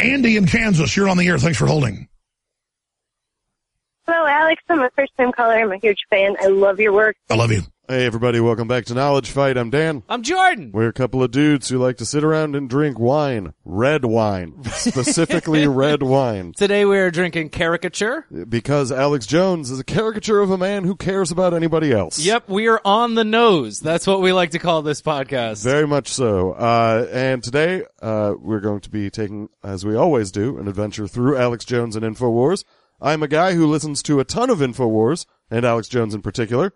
Andy in Kansas, you're on the air. Thanks for holding. Hello, Alex. I'm a first-time caller. I'm a huge fan. I love your work. I love you. Hey, everybody. Welcome back to Knowledge Fight. I'm Dan. I'm Jordan. We're a couple of dudes who like to sit around and drink wine. Red wine. Specifically red wine. Today we are drinking Caricature. Because Alex Jones is a caricature of a man who cares about anybody else. Yep, we are on the nose. That's what we like to call this podcast. Very much so. And today, we're going to be taking, as we always do, an adventure through Alex Jones and InfoWars. I'm a guy who listens to a ton of InfoWars, and Alex Jones in particular.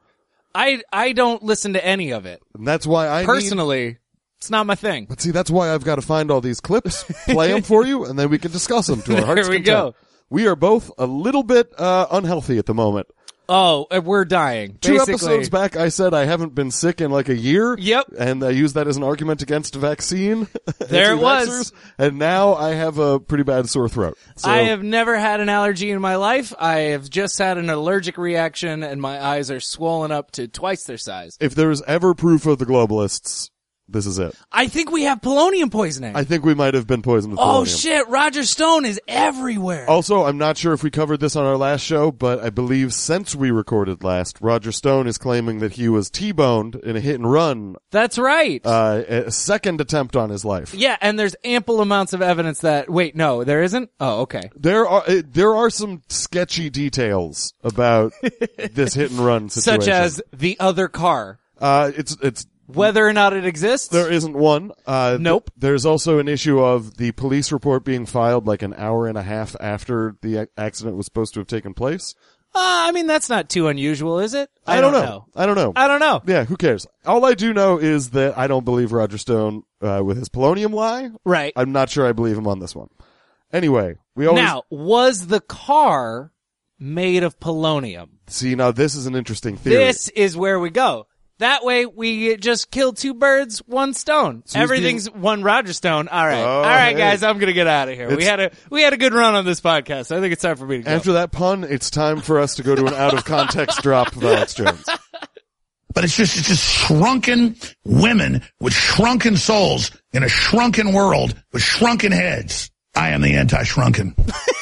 I don't listen to any of it. And that's why I Personally, it's not my thing. But see, that's why I've got to find all these clips, play them for you, and then we can discuss them to our heart's There we content. go. We are both a little bit unhealthy at the moment. Oh, we're dying. Two Basically. episodes back, I said I haven't been sick in like a year. Yep. And I used that as an argument against vaccine. There it was. Anti-vaxxers. And now I have a pretty bad sore throat. So, I have never had an allergy in my life. I have just had an allergic reaction, and my eyes are swollen up to twice their size. if there's ever proof of the globalists, this is it. I think we have polonium poisoning. I think we might have been poisoned with Oh polonium. shit, Roger Stone is everywhere. Also, I'm not sure if we covered this on our last show, but I believe since we recorded last, Roger Stone is claiming that he was T-boned in a hit and run, That's right. a second attempt on his life. Yeah, and there's ample amounts of evidence that, wait, no, there isn't? Oh, okay. There are some sketchy details about this hit and run situation. Such as the other car. it's Whether or not it exists? there isn't one. Nope. There's also an issue of the police report being filed like an hour and a half after the accident was supposed to have taken place. I mean, that's not too unusual, is it? I don't know. I don't know. I don't know. Yeah, who cares? All I do know is that I don't believe Roger Stone with his polonium lie. Right. I'm not sure I believe him on this one. Anyway, we always Now, was the car made of polonium? see. Now this is an interesting theory. This is where we go. That way, we just kill two birds, one stone. So he's Everything's one Roger Stone. All right. Oh, All right, hey. guys, I'm gonna get out of here. We had a good run on this podcast. I think it's time for me to go. After that pun, it's time for us to go to an out of context drop of Alex Jones. But it's just shrunken women with shrunken souls in a shrunken world with shrunken heads. I am the anti-shrunken.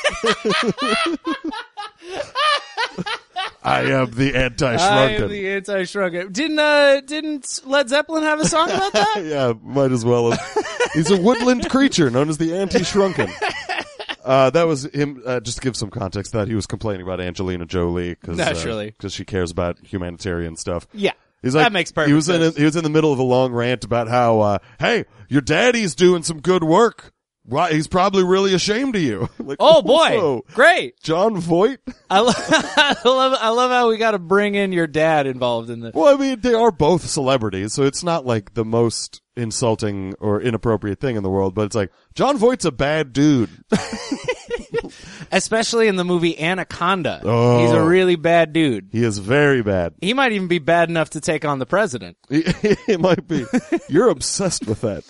I am the I anti-shrunken. am the anti-shrunken. Didn't Led Zeppelin have a song about that? Yeah, might as well have. He's a woodland creature known as the anti-shrunken. That was him, just to give some context, that he was complaining about Angelina Jolie Naturally. because she cares about humanitarian stuff. Yeah. He's like, That makes perfect he was sense. he was in the middle of a long rant about how, hey, your daddy's doing some good work. Why, he's probably really ashamed of you. Like, Oh boy. whoa. Great. John Voight? I love how we got to bring in your dad involved in this. Well, I mean, they are both celebrities, so it's not like the most insulting or inappropriate thing in the world, but it's like, John Voight's a bad dude. Especially in the movie Anaconda. Oh. He's a really bad dude. He is very bad. He might even be bad enough to take on the president. It might be. You're obsessed with that.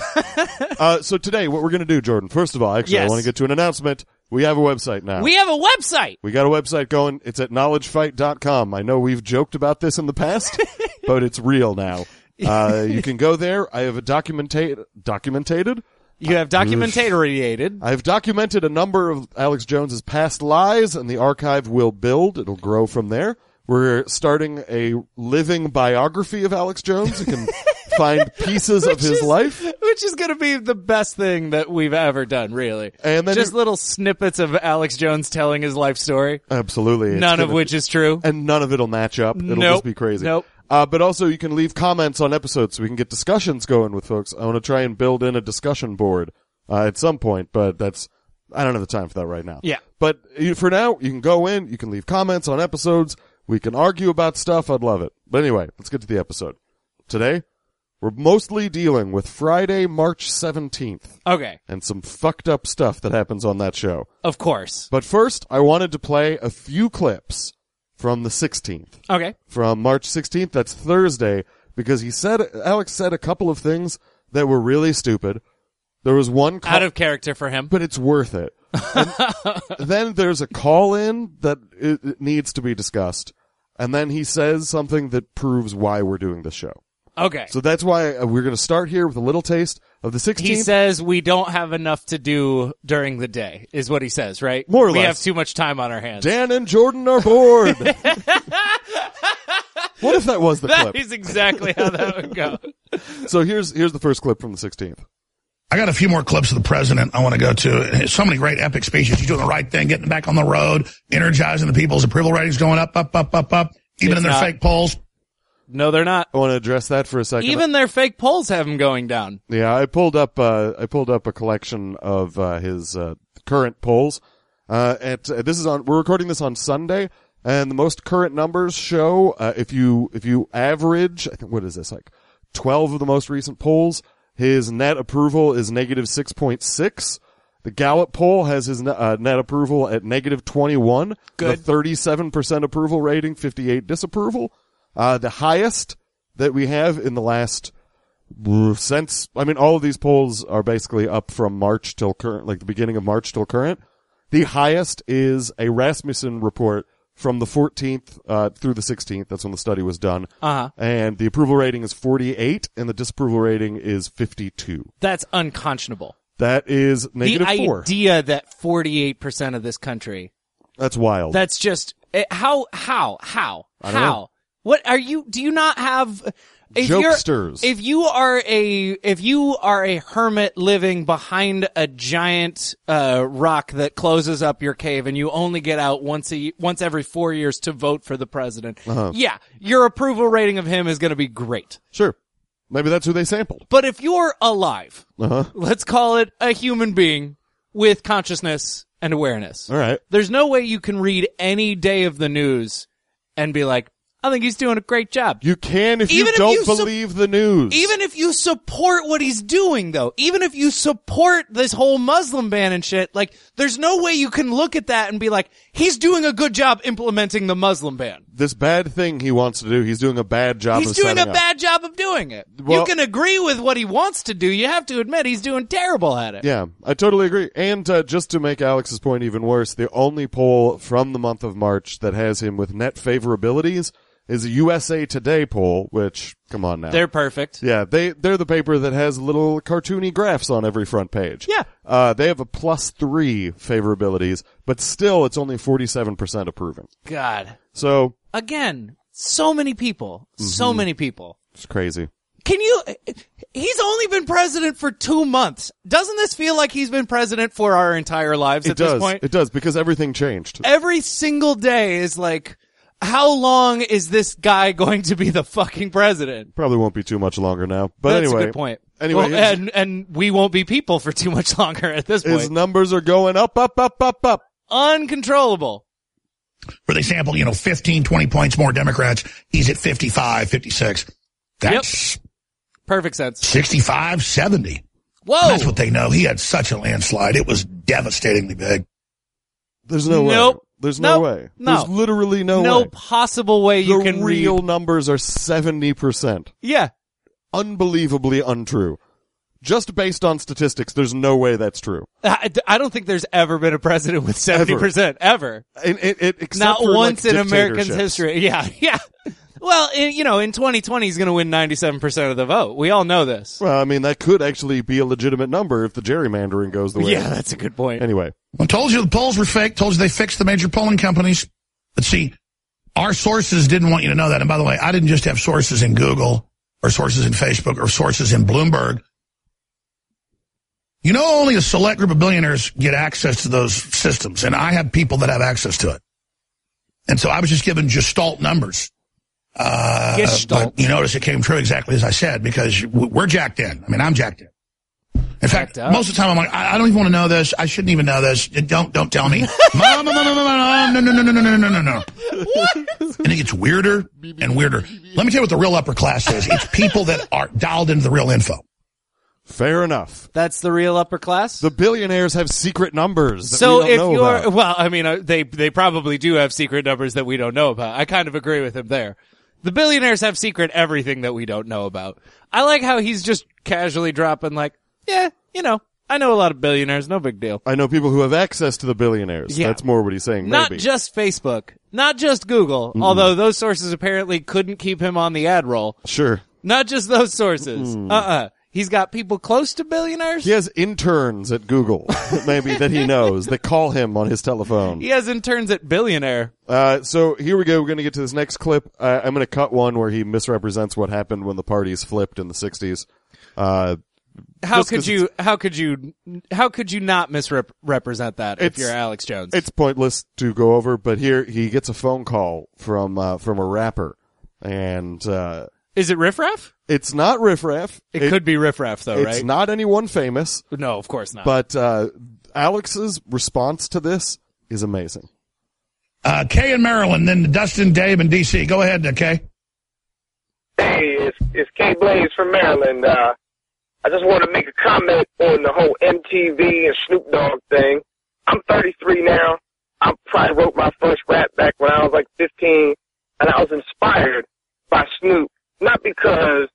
So today, what we're going to do, Jordan, first of all, actually, I Yes. want to get to an announcement. We have a website now. We have a website. We got a website going. It's at knowledgefight.com. I know we've joked about this in the past, but it's real now. You can go there. I have documented. You have documentated. I've documented a number of Alex Jones's past lies, and the archive will build. It'll grow from there. We're starting a living biography of Alex Jones. You can find pieces of his life. Which is going to be the best thing that we've ever done, really. And then just little snippets of Alex Jones telling his life story. Absolutely. It's None of gonna- which is true. And none of it'll match up. It'll Nope. just be crazy. Nope. But also you can leave comments on episodes so we can get discussions going with folks. I want to try and build in a discussion board, at some point, but I don't have the time for that right now. Yeah. But for now, you can go in, you can leave comments on episodes, we can argue about stuff, I'd love it. But anyway, let's get to the episode. Today, we're mostly dealing with Friday, March 17th, Okay. and some fucked up stuff that happens on that show. Of course. But first, I wanted to play a few clips from the 16th. Okay. From March 16th, that's Thursday, because Alex said a couple of things that were really stupid. There was one Out of character for him. but it's worth it. And then there's a call-in that it needs to be discussed. And then he says something that proves why we're doing this show. Okay. So that's why we're going to start here with a little taste of the 16th. He says we don't have enough to do during the day, is what he says, right? More or we less. have too much time on our hands. Dan and Jordan are bored. What if that was the That clip? is exactly how that would go. So here's the first clip from the 16th. I got a few more clips of the president I want to go to. So many great epic speeches. He's doing the right thing, getting back on the road, energizing the people's approval ratings going up, even It's in their not. fake polls. No, they're not. I want to address that for a second. Even their fake polls have him going down. Yeah, I pulled up a collection of his current polls. We're recording this on Sunday, and the most current numbers show if you average, I think, what is this, like 12 of the most recent polls, his net approval is negative 6.6. The Gallup poll has his net approval at negative 21. Good. The 37% approval rating, 58 disapproval. The highest that we have in the last all of these polls are basically up from March till current, like the beginning of March till current. The highest is a Rasmussen report from the 14th through the 16th. That's when the study was done. Uh-huh. And the approval rating is 48, and the disapproval rating is 52. That's unconscionable. That is negative the 4. idea that 48% of this country, That's wild. that's just, how? I don't know. What are you, do you not have, Jokesters. if you are a hermit living behind a giant, rock that closes up your cave and you only get out once every 4 years to vote for the president, yeah, your approval rating of him is gonna be great. Sure. Maybe that's who they sampled. But if you're alive, let's call it a human being with consciousness and awareness. All right. There's no way you can read any day of the news and be like, I think he's doing a great job. You can if Even you if don't you believe the news. Even if you support what he's doing, though, even if you support this whole Muslim ban and shit, like, there's no way you can look at that and be like, he's doing a good job implementing the Muslim ban. This bad thing he wants to do, he's doing a bad job He's of doing a setting up. bad job of doing it. Well- You can agree with what he wants to do. You have to admit he's doing terrible at it. Yeah, I totally agree. And just to make Alex's point even worse, the only poll from the month of March that has him with net favorabilities is a USA Today poll, which, come on now. They're perfect. Yeah, they're the paper that has little cartoony graphs on every front page. Yeah. They have a +3 favorabilities, but still it's only 47% approving. God. So, Again, so many people. So many people. it's crazy. He's only been president for 2 months. Doesn't this feel like he's been president for our entire lives at this point? It does, because everything changed. Every single day is like, how long is this guy going to be the fucking president? Probably won't be too much longer now. But That's anyway. a good point. Anyway, Well, and we won't be people for too much longer at this his point. numbers are going up. Uncontrollable. Where they sample, 15, 20 points more Democrats. He's at 55, 56. That's Perfect sense. 65, 70. Whoa. That's what they know. He had such a landslide. It was devastatingly big. There's no way. Nope. There's no Nope. way. No. There's literally no No way. possible way you The can real read. numbers are 70%. Yeah. Unbelievably untrue. Just based on statistics, there's no way that's true. I don't think there's ever been a president with 70%. Ever. Except Not for, once like, in America's dictatorships. history. Yeah. Yeah. Well, in 2020 he's going to win 97% of the vote. We all know this. Well, I mean, that could actually be a legitimate number if the gerrymandering goes the way. Yeah, that's a good point. Anyway. I told you the polls were fake. Told you they fixed the major polling companies. But see, our sources didn't want you to know that. And by the way, I didn't just have sources in Google or sources in Facebook or sources in Bloomberg. Only a select group of billionaires get access to those systems. And I have people that have access to it. And so I was just given gestalt numbers. Gestalt. But you notice it came true exactly as I said, because we're jacked in. I mean, I'm jacked in. In fact, most of the time I'm like, I don't even want to know this. I shouldn't even know this. Don't tell me. No. What? And it gets weirder and weirder. Let me tell you what the real upper class is. It's people that are dialed into the real info. Fair enough. That's the real upper class? The billionaires have secret numbers that So we don't know about. well, I mean, they probably do have secret numbers that we don't know about. I kind of agree with him there. The billionaires have secret everything that we don't know about. I like how he's just casually dropping like, yeah, I know a lot of billionaires, no big deal. I know people who have access to the billionaires. Yeah. That's more what he's saying. Not maybe. just Facebook, not just Google, although those sources apparently couldn't keep him on the ad roll. Sure. Not just those sources. He's got people close to billionaires. He has interns at Google, maybe, that he knows, that call him on his telephone. He has interns at Billionaire. So here we go. We're going to get to this next clip. I'm going to cut one where he misrepresents what happened when the parties flipped in the 60s. How could you not misrepresent that if you're Alex Jones? It's pointless to go over, but here he gets a phone call from a rapper, and is it Riff Raff? It's not Riff Raff. It could be Riff Raff, though, right? It's not anyone famous. No, of course not. But Alex's response to this is amazing. Kay in Maryland, then Dustin, Dave, and DC. Go ahead, Kay. Hey, it's Kay Blaze from Maryland. I just want to make a comment on the whole MTV and Snoop Dogg thing. I'm 33 now. I probably wrote my first rap back when I was like 15, and I was inspired by Snoop, not because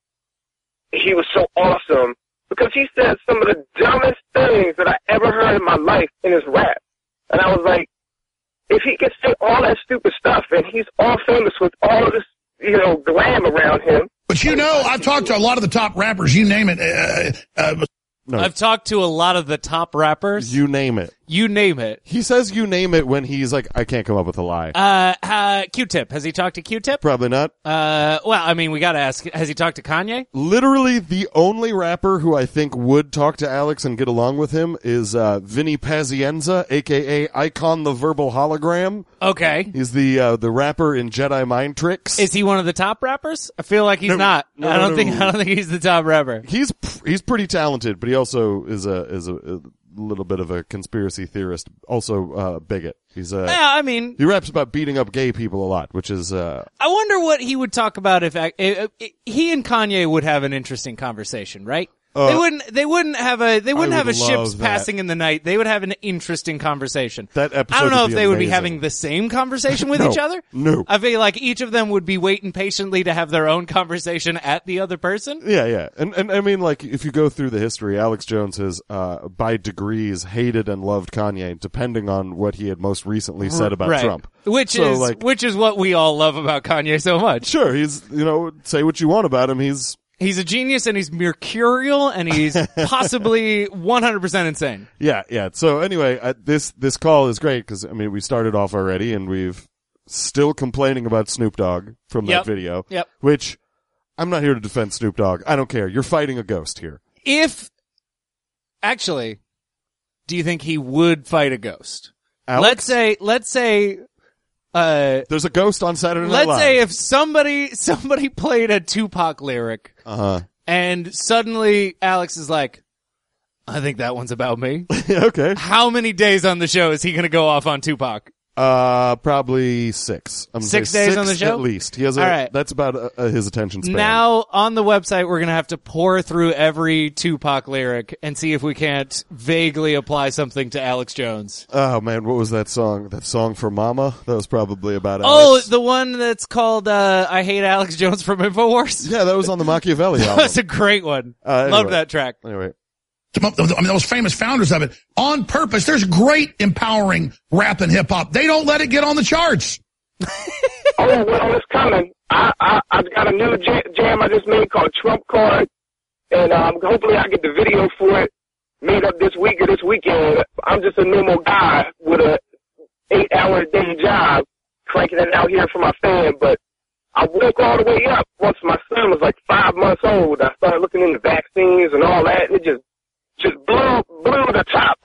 he was so awesome, because he said some of the dumbest things that I ever heard in my life in his rap. And I was like, if he can say all that stupid stuff and he's all famous with all of this, glam around him. But I've talked to a lot of the top rappers. You name it. No. I've talked to a lot of the top rappers. You name it. You name it. He says you name it when he's like, I can't come up with a lie. Q-Tip. Has he talked to Q-Tip? Probably not. Well, I mean, we gotta ask, has he talked to Kanye? Literally the only rapper who I think would talk to Alex and get along with him is Vinny Pazienza, a.k.a. Icon the Verbal Hologram. Okay. He's the rapper in Jedi Mind Tricks. Is he one of the top rappers? I feel like he's not. I don't think he's the top rapper. He's pretty talented, but he also is a little bit of a conspiracy theorist, also bigot. He raps about beating up gay people a lot, which is I wonder what he would talk about if he and Kanye would have an interesting conversation, right? They wouldn't have ships passing in the night. They would have an interesting conversation. That episode I don't know would if be they would be amazing. having the same conversation with each other. No. I feel like each of them would be waiting patiently to have their own conversation at the other person. Yeah. And I mean, like, if you go through the history, Alex Jones has, by degrees, hated and loved Kanye, depending on what he had most recently said about Trump. Which is what we all love about Kanye so much. Sure, he's, say what you want about him, He's a genius, and he's mercurial, and he's possibly 100% insane. Yeah. So anyway, this call is great because, I mean, we started off already, and we've still complaining about Snoop Dogg from that video. Yep. Which, I'm not here to defend Snoop Dogg. I don't care. You're fighting a ghost here. Actually, do you think he would fight a ghost? Alex? Let's say there's a ghost on Saturday Night Live. Let's say if somebody played a Tupac lyric, and suddenly Alex is like, I think that one's about me. Okay. How many days on the show is he going to go off on Tupac? Probably 6. 6 days on the show? At least. He has All right. That's about his attention span. Now, on the website, we're going to have to pour through every Tupac lyric and see if we can't vaguely apply something to Alex Jones. Oh man, what was that song? That song for Mama? That was probably about Alex. Oh, the one that's called, I Hate Alex Jones from InfoWars? Yeah, that was on the Machiavelli album. That was a great one. Anyway. Loved that track. Anyway. Those famous founders of it, on purpose. There's great empowering rap and hip hop. They don't let it get on the charts. Oh, well, it's coming. I've got a new jam I just made called Trump Card, and hopefully I get the video for it made up this week or this weekend. I'm just a normal guy with a 8-hour day job, cranking it out here for my fan, but I woke all the way up once my son was like 5 months old. I started looking into vaccines and all that, and it just blew the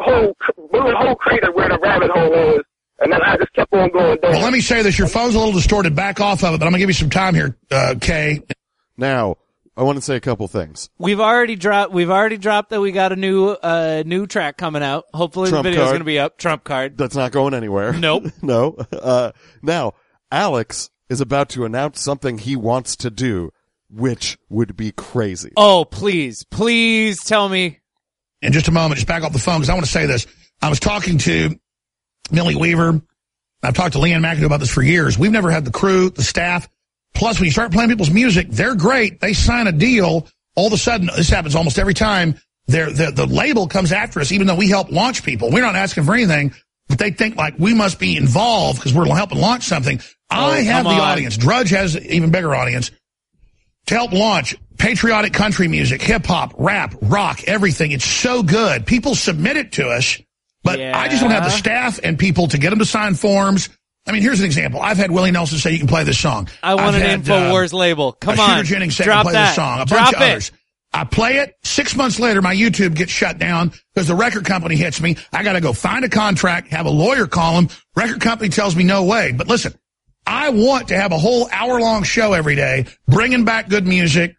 whole crater where the rabbit hole is, and then I just kept on going down. Well, let me say this: your phone's a little distorted. Back off of it, but I'm gonna give you some time here, Kay. Now, I want to say a couple things. We've already dropped that we got a new track coming out. Hopefully Trump the video's card. going to be up. Trump card. That's not going anywhere. Nope. No. Now, Alex is about to announce something he wants to do, which would be crazy. Oh, please tell me. In just a moment, just back off the phone because I want to say this. I was talking to Millie Weaver. I've talked to Leanne McAdoo about this for years. We've never had the crew, the staff. Plus, when you start playing people's music, they're great. They sign a deal. All of a sudden, this happens almost every time. The label comes after us, even though we help launch people. We're not asking for anything, but they think like we must be involved because we're helping launch something. I have the audience. Drudge has an even bigger audience. to help launch patriotic country music, hip-hop, rap, rock, everything. It's so good. People submit it to us, but I just don't have the staff and people to get them to sign forms. I mean, here's an example. I've had Willie Nelson say you can play this song. I want an InfoWars label. Come on. Shooter Jennings say you Drop can play that. this song. A Drop bunch of it. others. I play it. 6 months later, my YouTube gets shut down because the record company hits me. I got to go find a contract, have a lawyer call them. Record company tells me no way. But listen, I want to have a whole hour-long show every day, bringing back good music.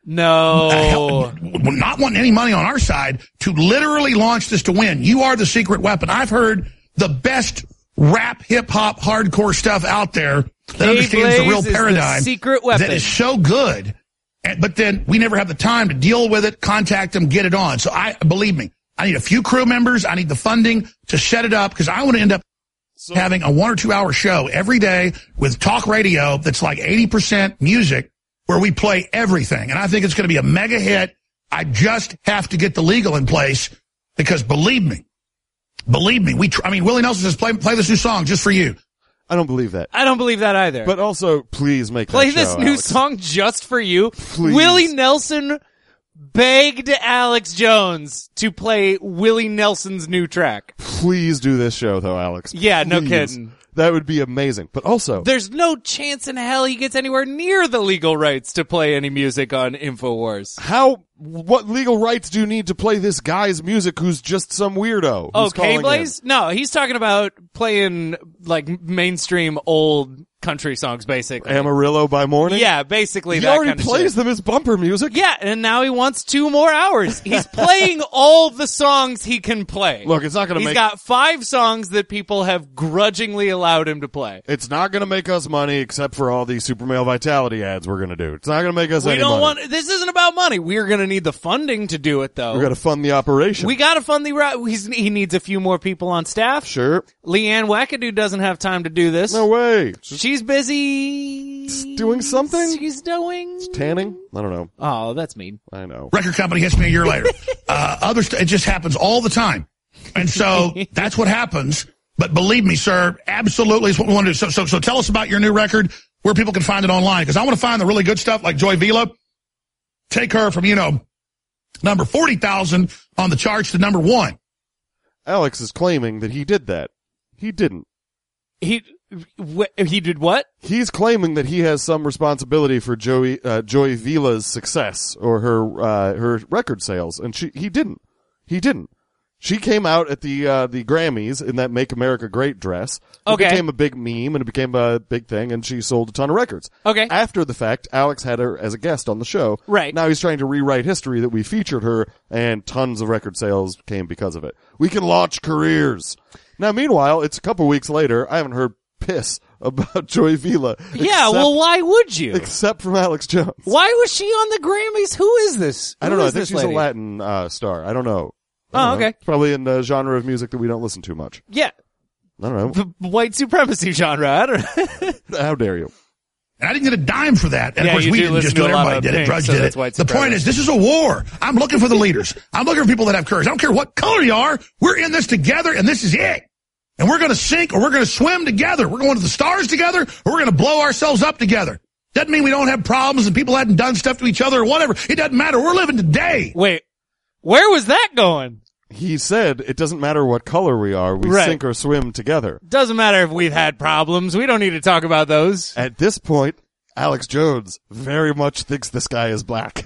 No. Not wanting any money on our side to literally launch this to win. You are the secret weapon. I've heard the best rap, hip-hop, hardcore stuff out there that understands the real paradigm. Secret weapon. That is so good. But then we never have the time to deal with it, contact them, get it on. So believe me, I need a few crew members. I need the funding to set it up because I want to end up having a 1 or 2 hour show every day with talk radio that's like 80% music where we play everything. And I think it's going to be a mega hit. I just have to get the legal in place because believe me, Willie Nelson says play this new song just for you. I don't believe that. I don't believe that either. But also, please make Play that show, this new Alex. song just for you. Please. Willie Nelson begged Alex Jones to play Willie Nelson's new track. Please do this show, though, Alex. Yeah, no Please. kidding. That would be amazing. But also, There's no chance in hell he gets anywhere near the legal rights to play any music on InfoWars. what legal rights do you need to play this guy's music who's just some weirdo? Oh, who's calling K-Blaze? in? No, he's talking about playing like mainstream old country songs, basically. Amarillo by Morning? Yeah, basically He that already kind of plays shit. them as bumper music. Yeah, and now he wants 2 more hours. He's playing all the songs he can play. Look, it's not going to He's make... got 5 songs that people have grudgingly allowed him to play. It's not going to make us money except for all these Super Male Vitality ads we're going to do. It's not going to make us We any don't money. want. This isn't about money. We're going to need the funding to do it, though. We're going to fund the operation. We got to fund the. He needs a few more people on staff. Sure. Leanne Wackadoo doesn't have time to do this. No way. She's busy doing something? She's doing Tanning? I don't know. Oh, that's mean. I know. Record company hits me a year later. It just happens all the time. And so that's what happens. But believe me, sir, absolutely is what we want to do. So tell us about your new record, where people can find it online. Because I want to find the really good stuff like Joy Vila. Take her from, number 40,000 on the charts to number 1. Alex is claiming that he did that. He didn't. He did what? He's claiming that he has some responsibility for Joy Vila's success or her record sales, and he didn't. He didn't. She came out at the Grammys in that "Make America Great" dress. It became a big meme and it became a big thing, and she sold a ton of records. Okay. After the fact, Alex had her as a guest on the show. Right. Now he's trying to rewrite history that we featured her, and tons of record sales came because of it. We can launch careers. Now, meanwhile, it's a couple weeks later. I haven't heard piss about Joy Vila. Yeah, well, why would you? Except from Alex Jones. Why was she on the Grammys? Who is this? I don't Who know. I is think this she's lady? a Latin star. I don't know. Oh, okay. It's probably in the genre of music that we don't listen to much. Yeah, I don't know. the white supremacy genre. I don't know. How dare you? And I didn't get a dime for that. And Yeah, of course, you we do didn't listen just do to it. a lot Everybody of did it. Pink, Drudge so did that's it. white The point supremacy. is, this is a war. I'm looking for the leaders. I'm looking for people that have courage. I don't care what color you are. We're in this together, and this is it. And we're going to sink or we're going to swim together. We're going to the stars together, or we're going to blow ourselves up together. Doesn't mean we don't have problems and people hadn't done stuff to each other or whatever. It doesn't matter. We're living today. Wait, where was that going? He said it doesn't matter what color we are. We Right. sink or swim together. Doesn't matter if we've had problems. We don't need to talk about those. At this point, Alex Jones very much thinks this guy is black.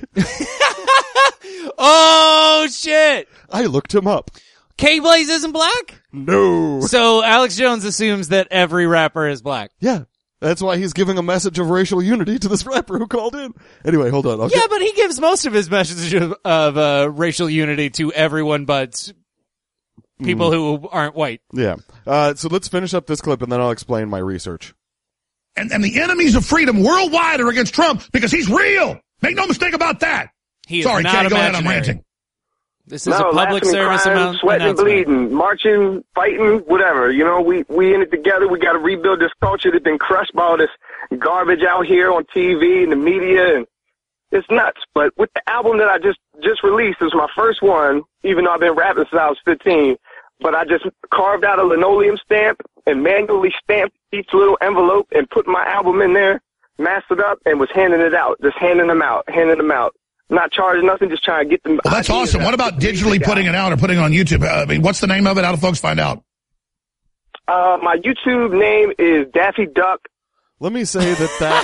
Oh shit! I looked him up. K-Blaze isn't black? No. So Alex Jones assumes that every rapper is black. Yeah. That's why he's giving a message of racial unity to this rapper who called in. Anyway, hold on. Yeah, but he gives most of his message of racial unity to everyone but people who aren't white. Yeah. So let's finish up this clip and then I'll explain my research. And the enemies of freedom worldwide are against Trump because he's real. Make no mistake about that. He is Sorry, not Kenny, go ahead. imaginary. I'm ranting. This is a public laughing and service crying, sweating and announcement. bleeding, marching, fighting, whatever. You know, we in it together. We got to rebuild this culture that's been crushed by all this garbage out here on TV and the media, and it's nuts. But with the album that I just released, it's my first one, even though I've been rapping since I was 15. But I just carved out a linoleum stamp and manually stamped each little envelope and put my album in there. mastered up and was handing it out, just handing them out. Not charging nothing, just trying to get them. Well, that's awesome. What about digitally putting it out or putting it on YouTube? I mean, what's the name of it? How do folks find out? My YouTube name is Daffy Duck. Let me say that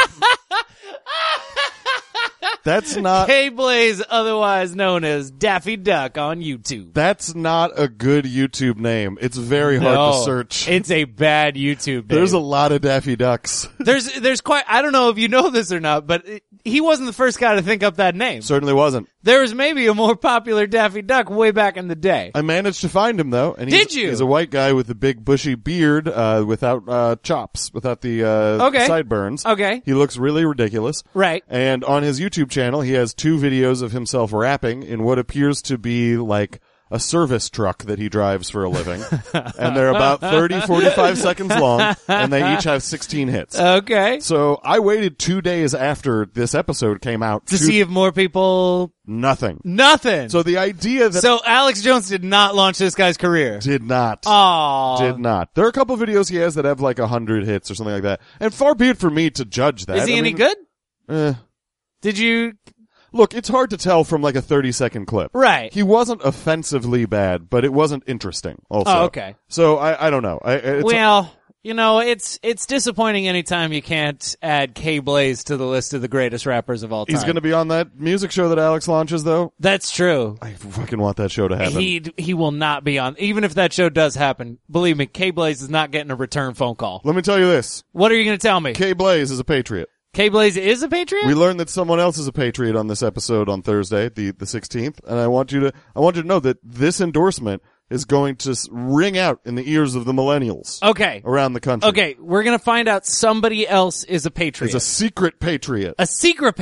that's not K-Blaze, otherwise known as Daffy Duck on YouTube. That's not a good YouTube name. It's very hard to search. It's a bad YouTube name. There's a lot of Daffy Ducks. There's quite, I don't know if you know this or not, but he wasn't the first guy to think up that name. Certainly wasn't. There was maybe a more popular Daffy Duck way back in the day. I managed to find him though. And Did you? He's a white guy with a big bushy beard, without chops, without the sideburns. Okay. He looks really ridiculous. Right. And on his YouTube channel, he has 2 videos of himself rapping in what appears to be like a service truck that he drives for a living. And they're about 45 seconds long, and they each have 16 hits. Okay. So I waited 2 days after this episode came out To see if more people... nothing. Nothing. So the idea that So Alex Jones did not launch this guy's career. did not. Aww. Did not. There are a couple videos he has that have like 100 hits or something like that. And far be it for me to judge that. Is he any good? Eh. Did you... Look, it's hard to tell from like a 30-second clip. Right. He wasn't offensively bad, but it wasn't interesting also. Oh, okay. So I don't know. Well, you know, it's disappointing anytime you can't add K-Blaze to the list of the greatest rappers of all time. He's going to be on that music show that Alex launches, though. That's true. I fucking want that show to happen. He will not be on. Even if that show does happen, believe me, K-Blaze is not getting a return phone call. Let me tell you this. What are you going to tell me? K-Blaze is a patriot. K-Blaze is a patriot? We learned that someone else is a patriot on this episode on Thursday, the 16th, and I want you to know that this endorsement is going to ring out in the ears of the millennials. Okay. Around the country. Okay, we're going to find out somebody else is a patriot. It's a secret patriot. A secret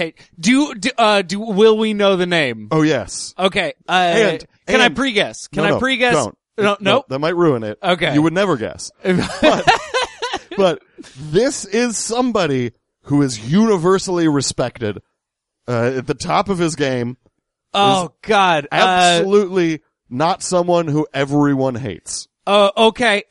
will we know the name? Oh, yes. Okay. And can I pre-guess? Can I pre-guess? Don't. No. That might ruin it. Okay. You would never guess. But this is somebody who is universally respected, at the top of his game. Oh, God. Absolutely not someone who everyone hates. Okay.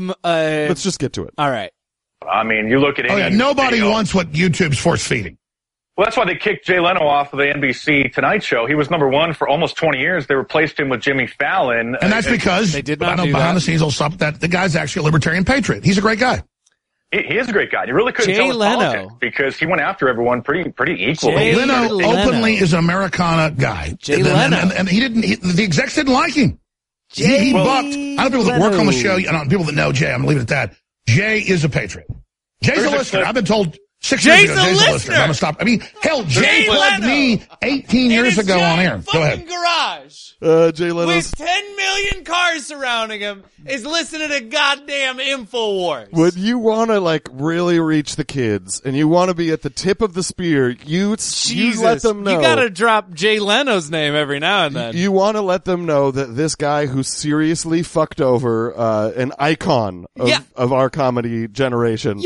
Let's just get to it. All right. I mean, you look at any nobody video. wants what YouTube's force feeding. Well, that's why they kicked Jay Leno off of the NBC Tonight Show. He was #1 for almost 20 years. They replaced him with Jimmy Fallon. And that's because they did not I know do behind that. the scenes, that the guy's actually a libertarian patriot. He's a great guy. He is a great guy. You really couldn't Jay tell his Leno. politics because he went after everyone pretty equally. Jay Leno Leno. openly is an Americana guy. Jay and, Leno. And the execs didn't like him. He bucked. I know people that work on the show, and people that know Jay, I'm going to leave it at that. Jay is a patriot. Jay's a listener. I've been told 6 years ago, Jay's a listener. I'm going to stop. I mean, hell, Jay plugged me 18 years ago on air. Go ahead. Garage. Jay Leno's. With 10 million cars surrounding him, is listening to goddamn InfoWars. When you want to like really reach the kids and you want to be at the tip of the spear, you let them know. You gotta drop Jay Leno's name every now and then. You want to let them know that this guy who seriously fucked over an icon of our comedy generation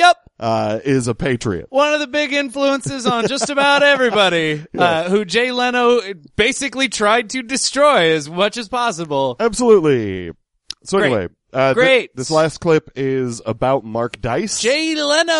is a patriot. One of the big influences on just about everybody, who Jay Leno basically tried to destroy as much as possible. Absolutely. So Great. anyway, Great. This last clip is about Mark Dice. Jay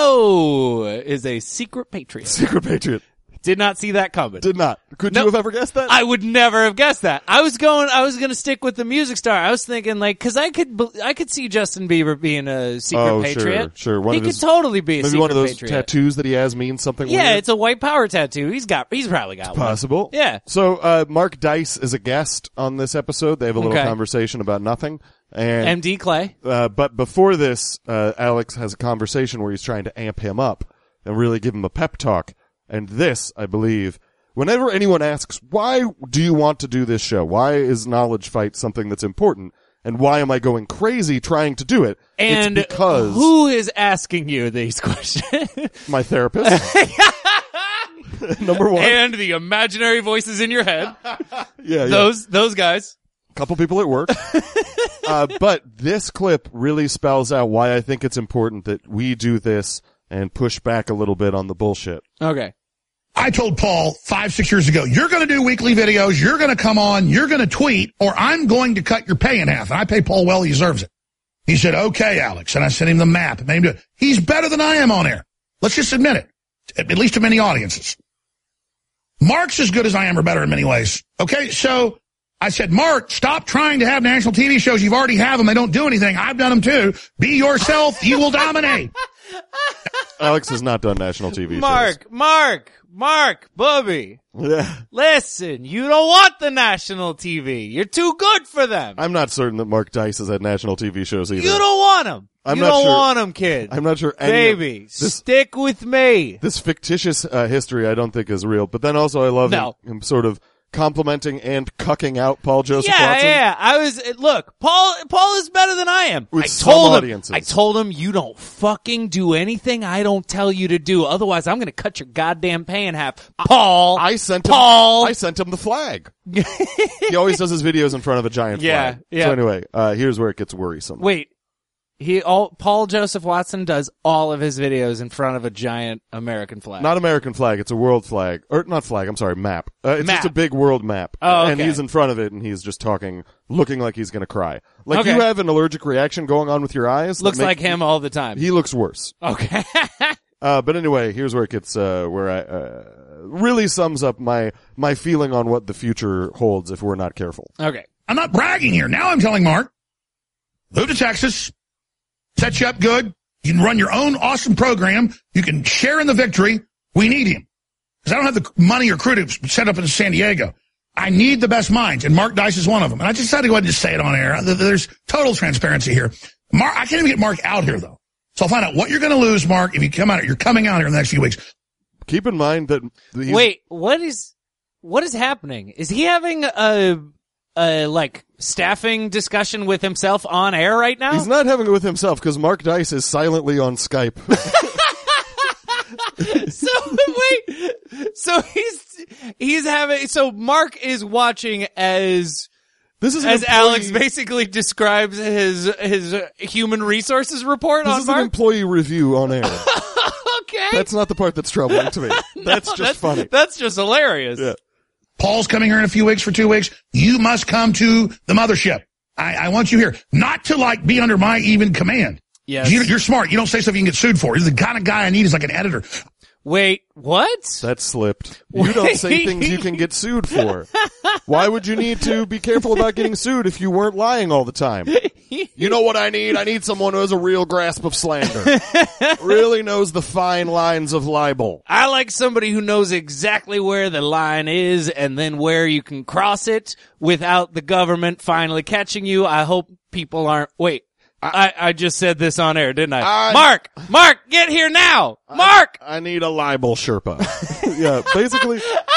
Leno is a secret patriot. Secret patriot. Did not see that coming. Did not. Could you have ever guessed that? I would never have guessed that. I was going to stick with the music star. I was thinking cause I could see Justin Bieber being a secret patriot. Sure. He could totally be a maybe secret one of those patriot. tattoos that he has means something Yeah, weird. it's a white power tattoo. He's probably got one. Possible. Yeah. So, Mark Dice is a guest on this episode. They have a little Okay. conversation about nothing. And, MD Clay. but before this, Alex has a conversation where he's trying to amp him up and really give him a pep talk. And this, I believe, whenever anyone asks, why do you want to do this show? Why is Knowledge Fight something that's important? And why am I going crazy trying to do it? And it's because who is asking you these questions? my therapist. Number one. And the imaginary voices in your head. Yeah. Those guys. Couple people at work. But this clip really spells out why I think it's important that we do this and push back a little bit on the bullshit. Okay. I told Paul 5-6 years ago, you're going to do weekly videos, you're going to come on, you're going to tweet, or I'm going to cut your pay in half. And I pay Paul well, he deserves it. He said, okay, Alex. And I sent him the map. And made him do it. He's better than I am on air. Let's just admit it. at least to many audiences. Mark's as good as I am or better in many ways. Okay, so I said, Mark, stop trying to have national TV shows. You've already have them. They don't do anything. I've done them too. Be yourself. You will dominate. Alex has not done national TV Mark, Bubby. Yeah. Listen, you don't want the national TV. You're too good for them. I'm not certain that Mark Dice has had national TV shows either. You don't want them. I'm you not don't sure. want them, kid. I'm not sure any Baby, stick with me. This fictitious history I don't think is real. But then also I love him sort of complimenting and cucking out Paul Joseph Watson. Yeah. Look, Paul is better than I am. With I some told audiences. him, I told him, you don't fucking do anything I don't tell you to do. Otherwise, I'm going to cut your goddamn pay in half. Paul. I sent him the flag. He always does his videos in front of a giant flag. Yeah. So anyway, here's where it gets worrisome. Wait. Paul Joseph Watson does all of his videos in front of a giant American flag. Not American flag, it's a world flag. Or not flag, I'm sorry, map. It's Map. just a big world map. Oh, okay. And he's in front of it and he's just talking, looking like he's gonna cry. Like Okay. you have an allergic reaction going on with your eyes. Looks like him all the time. He looks worse. Okay. But anyway, here's where it gets, where I, really sums up my feeling on what the future holds if we're not careful. Okay. I'm not bragging here. Now I'm telling Mark, move to Texas, set you up good. You can run your own awesome program. You can share in the victory. We need him. Because I don't have the money or crew to set up in San Diego. I need the best minds, and Mark Dice is one of them. And I just decided to go ahead and just say it on air. There's total transparency here. Mark, I can't even get Mark out here, though. So I'll find out what you're going to lose, Mark, if you come out. You're coming out here in the next few weeks. Keep in mind that Wait, what is happening? Is he having a staffing discussion with himself on air right now? he's not having it with himself because Mark Dice is silently on Skype. So Mark is watching as Alex Alex basically describes his human resources report This on is an Mark. employee review on air. Okay. That's not the part that's troubling to me. That's just funny. That's just hilarious. Yeah. Paul's coming here in a few weeks for 2 weeks. You must come to the mothership. I want you here. Not to be under my even command. Yes. You're smart. You don't say stuff you can get sued for. You're the kind of guy I need is like an editor. Wait, what? That slipped. You don't say things you can get sued for. Why would you need to be careful about getting sued if you weren't lying all the time? You know what I need? I need someone who has a real grasp of slander. Really knows the fine lines of libel. I like somebody who knows exactly where the line is and then where you can cross it without the government finally catching you. I hope people aren't... Wait. I just said this on air, didn't I? Mark, get here now! Mark! I need a libel Sherpa. Yeah, basically...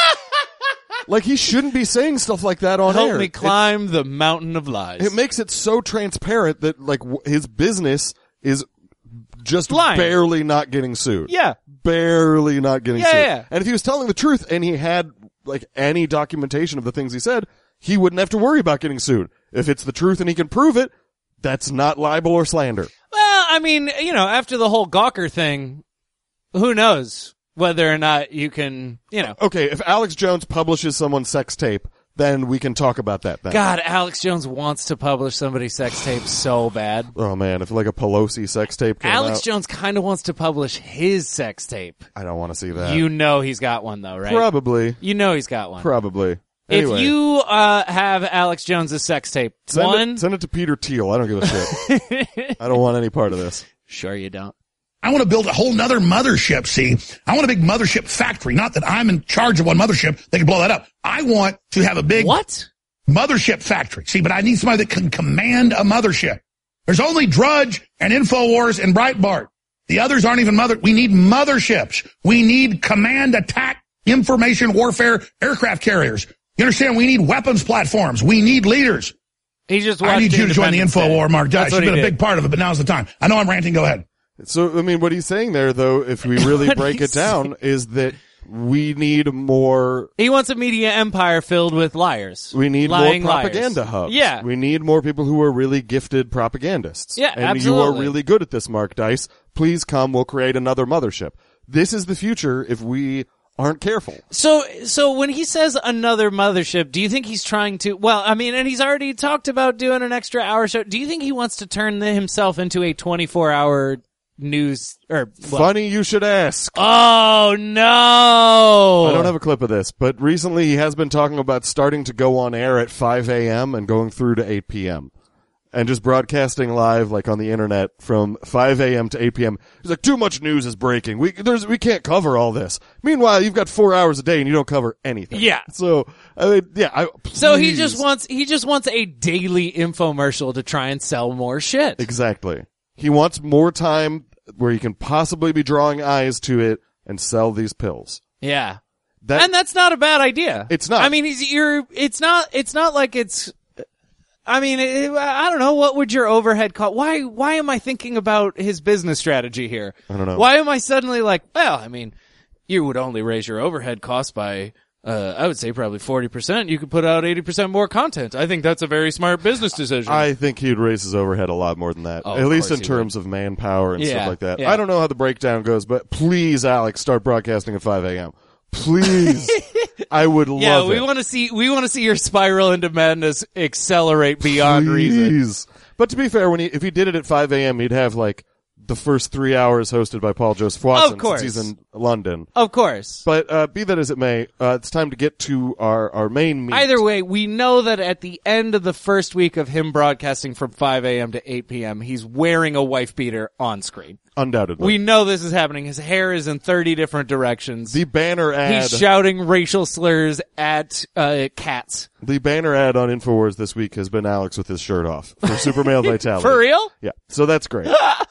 Like, he shouldn't be saying stuff like that on air. Help me climb the mountain of lies. It makes it so transparent that, his business is just lying. Barely not getting sued. Yeah. Barely not getting sued. Yeah. And if he was telling the truth and he had, any documentation of the things he said, he wouldn't have to worry about getting sued. If it's the truth and he can prove it, that's not libel or slander. Well, I mean, after the whole Gawker thing, who knows whether or not you can, Okay, if Alex Jones publishes someone's sex tape, then we can talk about that then. God, Alex Jones wants to publish somebody's sex tape so bad. Oh man, if a Pelosi sex tape came Alex out, Jones kind of wants to publish his sex tape. I don't want to see that. You know he's got one though, right? Probably. You know he's got one. Probably. Anyway, If you have Alex Jones's sex tape, send it to Peter Thiel. I don't give a shit. I don't want any part of this. Sure you don't. I want to build a whole nother mothership, see? I want a big mothership factory. Not that I'm in charge of one mothership. They can blow that up. I want to have a big What? mothership factory. See, but I need somebody that can command a mothership. There's only Drudge and InfoWars and Breitbart. The others aren't even We need motherships. We need command attack information warfare aircraft carriers. You understand? We need weapons platforms. We need leaders. He just I watched need you to join the Independence Day. InfoWar, Mark Dice. That's what You've been he a did. big part of it, but now's the time. I know I'm ranting. Go ahead. So, I mean, what he's saying there, though, if we really What break he's it down, is that we need more. He wants a media empire filled with liars. We need Lying more propaganda liars. hubs. Yeah. We need more people who are really gifted propagandists. Yeah, and absolutely. you are really good at this, Mark Dice. Please come. We'll create another mothership. This is the future if we aren't careful. So when he says another mothership, do you think he's trying to, and he's already talked about doing an extra hour show. Do you think he wants to turn himself into a 24-hour news or well, Funny you should ask. Oh no! I don't have a clip of this, but recently he has been talking about starting to go on air at 5 a.m. and going through to 8 p.m. and just broadcasting live, like on the internet, from 5 a.m. to 8 p.m. He's like, too much news is breaking. We can't cover all this. Meanwhile, you've got 4 hours a day and you don't cover anything. Yeah. So, I mean, yeah. So he just wants a daily infomercial to try and sell more shit. Exactly. He wants more time where he can possibly be drawing eyes to it and sell these pills. Yeah. And that's not a bad idea. It's not. I mean, it's not like it's, I mean, I don't know. What would your overhead cost? Why am I thinking about his business strategy here? I don't know. Why am I suddenly like, well, I mean, you would only raise your overhead costs by, I would say probably 40%. You could put out 80% more content. I think that's a very smart business decision. I think he'd raise his overhead a lot more than that. Oh, at least in he terms of manpower and Yeah, stuff like that. yeah. I don't know how the breakdown goes, but please, Alex, start broadcasting at 5 a.m. Please. I would yeah, love we it. want to see your spiral into madness accelerate beyond reason. Please. But to be fair, if he did it at 5 a.m., he'd have like the first 3 hours hosted by Paul Joseph Watson Of course. since he's in London. Of course. But be that as it may, it's time to get to our main meet. Either way, we know that at the end of the first week of him broadcasting from 5 a.m. to 8 p.m., he's wearing a wife beater on screen. Undoubtedly. We know this is happening. His hair is in 30 different directions. The banner ad. He's shouting racial slurs at cats. The banner ad on InfoWars this week has been Alex with his shirt off for Super Male Vitality. For real? Yeah. So that's great.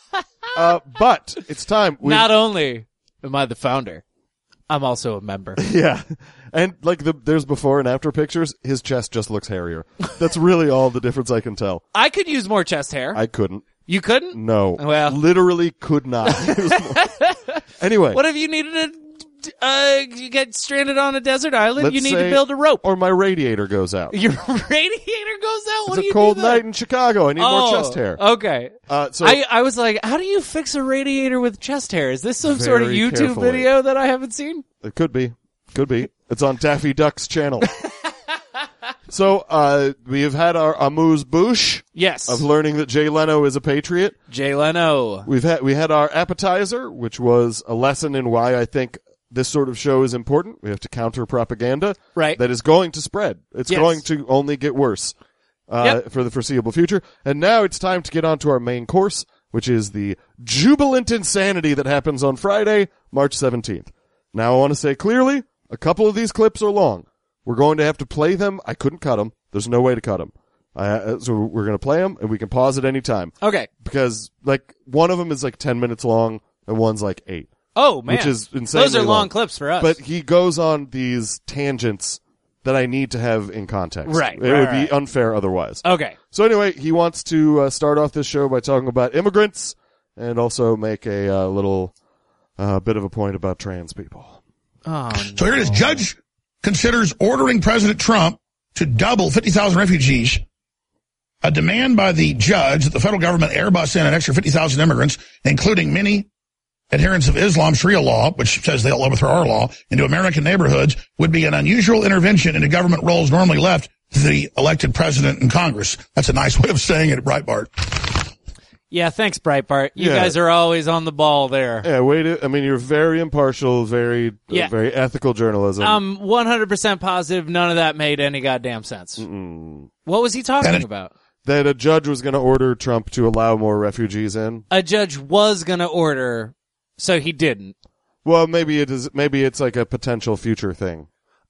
But it's time. Not only am I the founder, I'm also a member. Yeah. And like there's before and after pictures, his chest just looks hairier. That's really all the difference I can tell. I could use more chest hair. I couldn't. You couldn't? No. Well. Literally could not. Anyway. What if you needed to you get stranded on a desert island? Let's You need say- to build a rope. Or my radiator goes out. Your radiator goes out? What It's do a you cold do then? night in Chicago. I need more chest hair. Okay. So I was like, how do you fix a radiator with chest hair? Is this some sort of Very YouTube carefully. video that I haven't seen? it could be. Could be. It's on Daffy Duck's channel. So, we have had our amuse-bouche Yes. of learning that Jay Leno is a patriot. Jay Leno. We had our appetizer, which was a lesson in why I think this sort of show is important. We have to counter propaganda. Right. That is going to spread. It's Yes. going to only get worse, Yep. for the foreseeable future. And now it's time to get on to our main course, which is the jubilant insanity that happens on Friday, March 17th. Now I want to say clearly, a couple of these clips are long. We're going to have to play them. I couldn't cut them. There's no way to cut them. So we're going to play them, and we can pause at any time. Okay. Because, like, one of them is like 10 minutes long, and one's like 8. Oh, man. Which is insanely Those are long long clips for us. But he goes on these tangents that I need to have in context. Right, It right, would right. be unfair otherwise. Okay. So anyway, he wants to start off this show by talking about immigrants and also make a little bit of a point about trans people. Oh, So here it is. Judge considers ordering President Trump to double 50,000 refugees. A demand by the judge that the federal government airbus in an extra 50,000 immigrants, including many adherents of Islam Sharia law, which says they'll overthrow our law, into American neighborhoods would be an unusual intervention into government roles normally left to the elected president and Congress. That's a nice way of saying it, Breitbart. Yeah, thanks, Breitbart. You Yeah. guys are always on the ball there. Yeah, I mean, you're very impartial, very ethical journalism. I'm 100% positive none of that made any goddamn sense. What was he talking about? That a judge was going to order Trump to allow more refugees in. A judge was going to order, so he didn't. Well, maybe it is. Maybe it's like a potential future thing.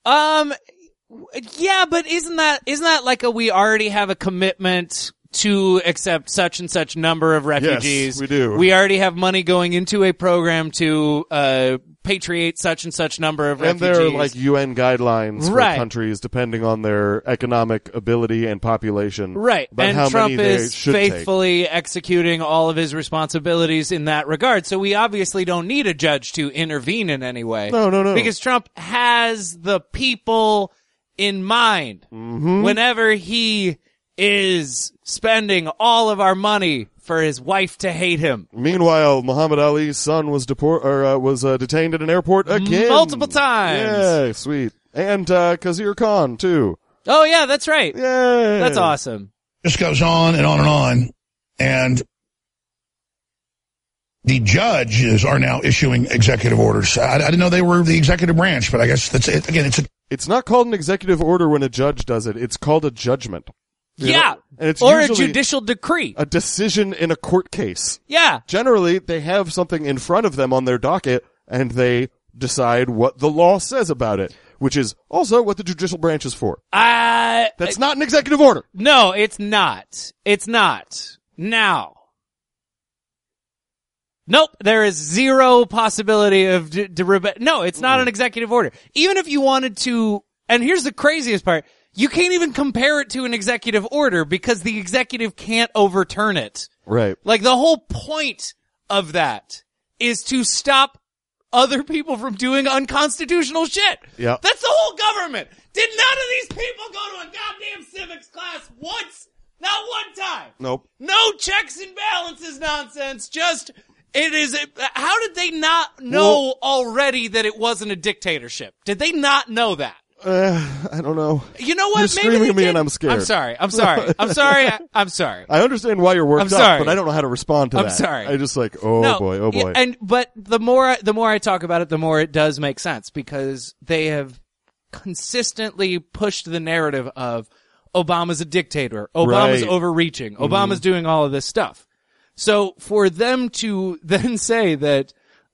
Yeah, but isn't that like we already have a commitment to accept such and such number of refugees? Yes, we do. We already have money going into a program to patriate such and such number of And refugees. there are like UN guidelines for Right. countries depending on their economic ability and population. Right, About and how Trump many they is should take. faithfully executing all of his responsibilities in that regard. So we obviously don't need a judge to intervene in any way. No. Because Trump has the people in mind whenever he is spending all of our money for his wife to hate him. Meanwhile, Muhammad Ali's son was detained at an airport again. Multiple times. Yeah, sweet. And Khazir Khan, too. Oh yeah, that's right. Yay. That's awesome. Just goes on and on and on. And the judges are now issuing executive orders. I didn't know they were the executive branch, but I guess that's it. Again, It's not called an executive order when a judge does it. It's called a judgment. You know? And it's or a usually judicial decree. a decision in a court case. Yeah. Generally, they have something in front of them on their docket, and they decide what the law says about it, which is also what the judicial branch is for. That's not an executive order. No, it's not. It's not. Now. Nope, there is zero possibility of no, it's not an executive order. Even if you wanted to, and here's the craziest part, you can't even compare it to an executive order because the executive can't overturn it. Right. Like, the whole point of that is to stop other people from doing unconstitutional shit. Yeah. That's the whole government. Did none of these people go to a goddamn civics class once? Not one time. Nope. No checks and balances nonsense. Just, how did they not know already that it wasn't a dictatorship? Did they not know that? I don't know. You know what? You're Maybe screaming at me did. and I'm scared. I'm sorry. I understand why you're worked I'm sorry. up, but I don't know how to respond to that. I'm sorry. I just like, oh boy. Yeah, but the more I talk about it, the more it does make sense because they have consistently pushed the narrative of Obama's a dictator, Obama's Right. overreaching, Obama's doing all of this stuff. So for them to then say that,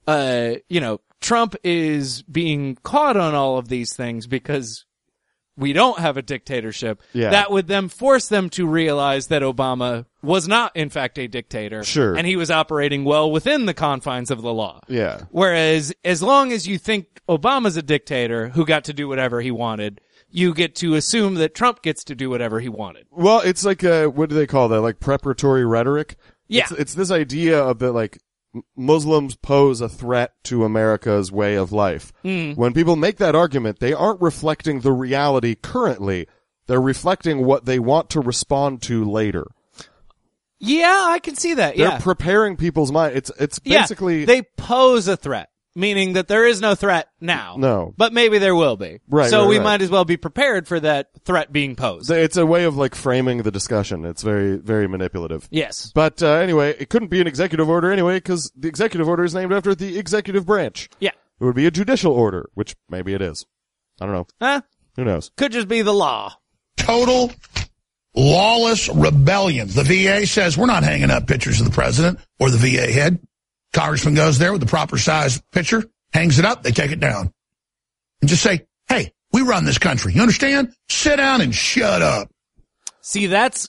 Trump is being caught on all of these things because we don't have a dictatorship, that would then force them to realize that Obama was not, in fact, a dictator. Sure. And he was operating well within the confines of the law. Yeah. Whereas, as long as you think Obama's a dictator who got to do whatever he wanted, you get to assume that Trump gets to do whatever he wanted. Well, it's like, what do they call that? Like preparatory rhetoric? Yeah. It's this idea of that, like, Muslims pose a threat to America's way of life. When people make that argument, they aren't reflecting the reality currently. They're reflecting what they want to respond to later. Yeah, I can see that. They're preparing people's mind. It's basically they pose a threat, meaning that there is no threat now. No. But maybe there will be. Right, so right, we right. might as well be prepared for that threat being posed. It's a way of like framing the discussion. It's very, very manipulative. Yes. But anyway, it couldn't be an executive order anyway because the executive order is named after the executive branch. Yeah. It would be a judicial order, which maybe it is. I don't know. Who knows? Could just be the law. total lawless rebellion. The VA says, we're not hanging up pictures of the president or the VA head. Congressman goes there with the proper size picture, hangs it up, they take it down. And just say, hey, we run this country. You understand? Sit down and shut up. See, that's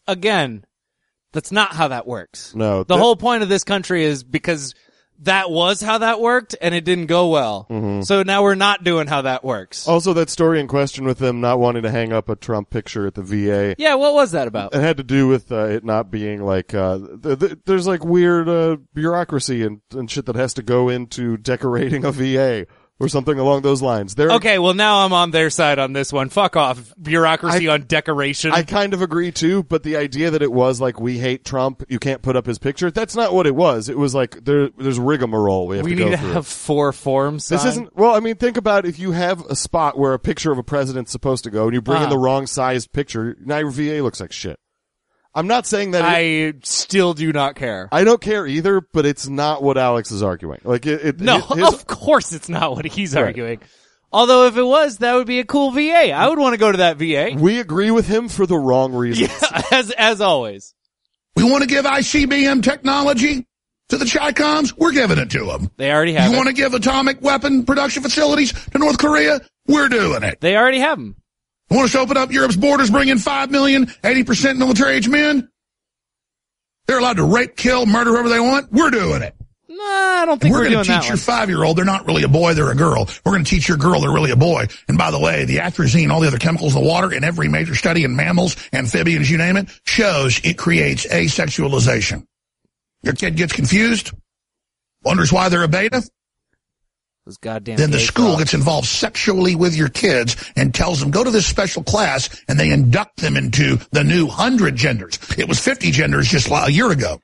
not how that works. No. The whole point of this country is because that was how that worked, and it didn't go well. Mm-hmm. So now we're not doing how that works. Also, that story in question with them not wanting to hang up a Trump picture at the VA. Yeah, what was that about? It had to do with it not being like there's like weird bureaucracy and shit that has to go into decorating a VA or something along those lines. Okay, well now I'm on their side on this one. Fuck off, bureaucracy on decoration. I kind of agree too, but the idea that it was like we hate Trump, you can't put up his picture, that's not what it was. It was like there's rigmarole we have to go through. We need to have 4 forms. This isn't, well, I mean, think about if you have a spot where a picture of a president's supposed to go and you bring in the wrong sized picture, now your VA looks like shit. I'm not saying that I still do not care. I don't care either, but it's not what Alex is arguing. Like of course it's not what he's arguing. Although if it was, that would be a cool VA. I would want to go to that VA. We agree with him for the wrong reasons. Yeah, as always. We want to give ICBM technology to the Chi-Coms? We're giving it to them. They already have You want to give atomic weapon production facilities to North Korea? We're doing it. They already have them. You want us to open up Europe's borders, bring in 5 million, 80% military-age men? They're allowed to rape, kill, murder whoever they want? We're doing it. Nah, I don't think We're doing going to that teach your one. 5-year-old they're not really a boy, they're a girl. We're going to teach your girl they're really a boy. And by the way, the atrazine, all the other chemicals in the water, in every major study in mammals, amphibians, you name it, shows it creates asexualization. Your kid gets confused, wonders why they're a beta. Those goddamn Then the gay school frogs. gets involved sexually with your kids and tells them, go to this special class, and they induct them into the new 100 genders. It was 50 genders just a year ago.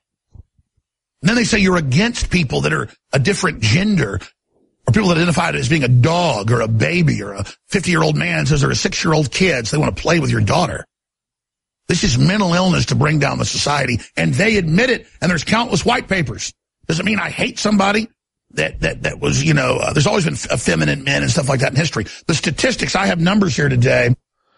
And then they say you're against people that are a different gender, or people that identify as being a dog or a baby, or a 50-year-old man says they're a 6-year-old kid, so they want to play with your daughter. This is mental illness to bring down the society, and they admit it, and there's countless white papers Does it mean I hate somebody that was, there's always been effeminate men and stuff like that in history. The statistics, I have numbers here today.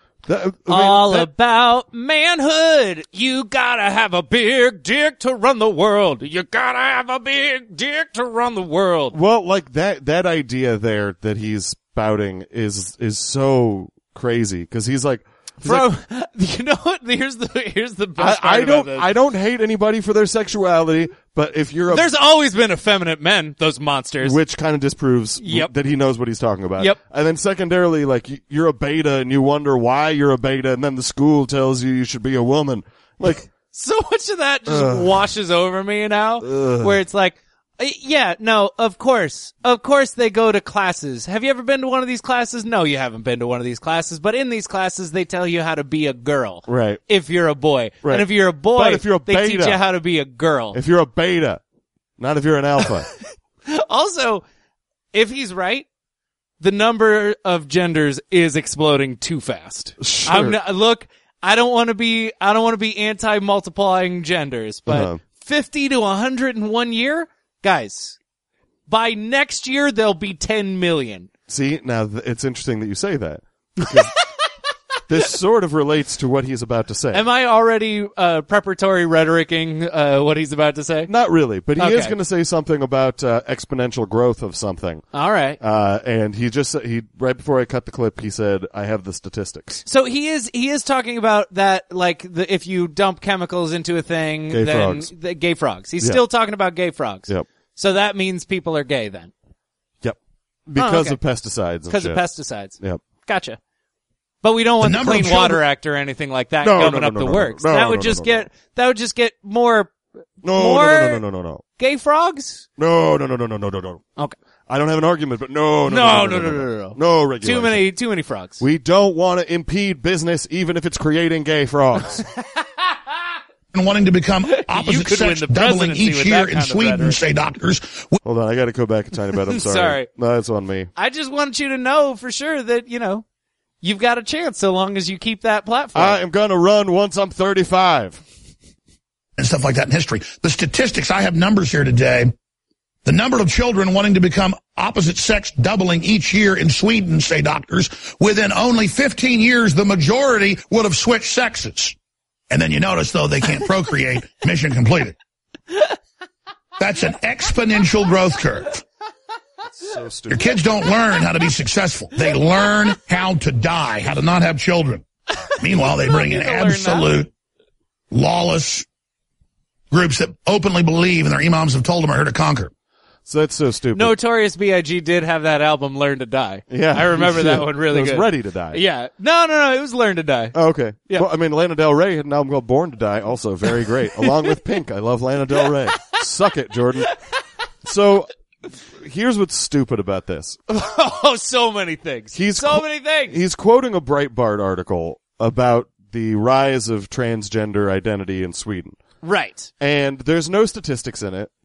About manhood. You gotta have a big dick to run the world. You gotta have a big dick to run the world. Well, like that idea there that he's spouting is so crazy because he's like, you know what? Here's the best part about this. I don't hate anybody for their sexuality, but if you're there's always been effeminate men, those monsters. Which kind of disproves that he knows what he's talking about. Yep. And then secondarily, like, you're a beta and you wonder why you're a beta, and then the school tells you should be a woman. Like, so much of that just washes over me now, where it's like, yeah, no, of course they go to classes. Have you ever been to one of these classes? No, you haven't been to one of these classes, but in these classes they tell you how to be a girl. Right. If you're a boy. Right. And if you're a boy, but if you're a they beta, teach you how to be a girl. If you're a beta, not if you're an alpha. Also, if he's right, the number of genders is exploding too fast. Sure. I don't want to be anti-multiplying genders, but 50 to 100 in 1 year? Guys, by next year, there'll be 10 million. See, now it's interesting that you say that. Because this sort of relates to what he's about to say. Am I already preparatory rhetoricing what he's about to say? Not really, but he is going to say something about exponential growth of something. All right. And he right before I cut the clip, he said, I have the statistics. So he is talking about that, like, if you dump chemicals into a thing, gay frogs. He's still talking about gay frogs. Yep. So that means people are gay then. Yep. Because of pesticides. Because of pesticides. Yep. Gotcha. But we don't want the Clean Water Act or anything like that gumming up the works. That would just get more gay frogs? No. Okay. I don't have an argument, but no. No regulation. Too many frogs. We don't want to impede business even if it's creating gay frogs. And wanting to become opposite sex doubling each year in Sweden, say doctors. Hold on, I got to go back a tiny bit. I'm sorry. Sorry. No, that's on me. I just want you to know for sure that, you've got a chance so long as you keep that platform. I am going to run once I'm 35. And stuff like that in history. The statistics, I have numbers here today. The number of children wanting to become opposite sex doubling each year in Sweden, say doctors. Within only 15 years, the majority would have switched sexes. And then you notice, though, they can't procreate. Mission completed. That's an exponential growth curve. So stupid. Your kids don't learn how to be successful. They learn how to die, how to not have children. Meanwhile, they bring in absolute, lawless groups that openly believe, and their imams have told them are here to conquer. So that's so stupid. Notorious B.I.G. did have that album, Learn to Die. Yeah. I remember that one really good. It was Ready to Die. Yeah. No, it was Learn to Die. Oh, okay. Yeah. Well, I mean, Lana Del Rey had an album called Born to Die, also very great. Along with Pink. I love Lana Del Rey. Suck it, Jordan. So, here's what's stupid about this. Oh, so many things. Many things. He's quoting a Breitbart article about the rise of transgender identity in Sweden. Right. And there's no statistics in it.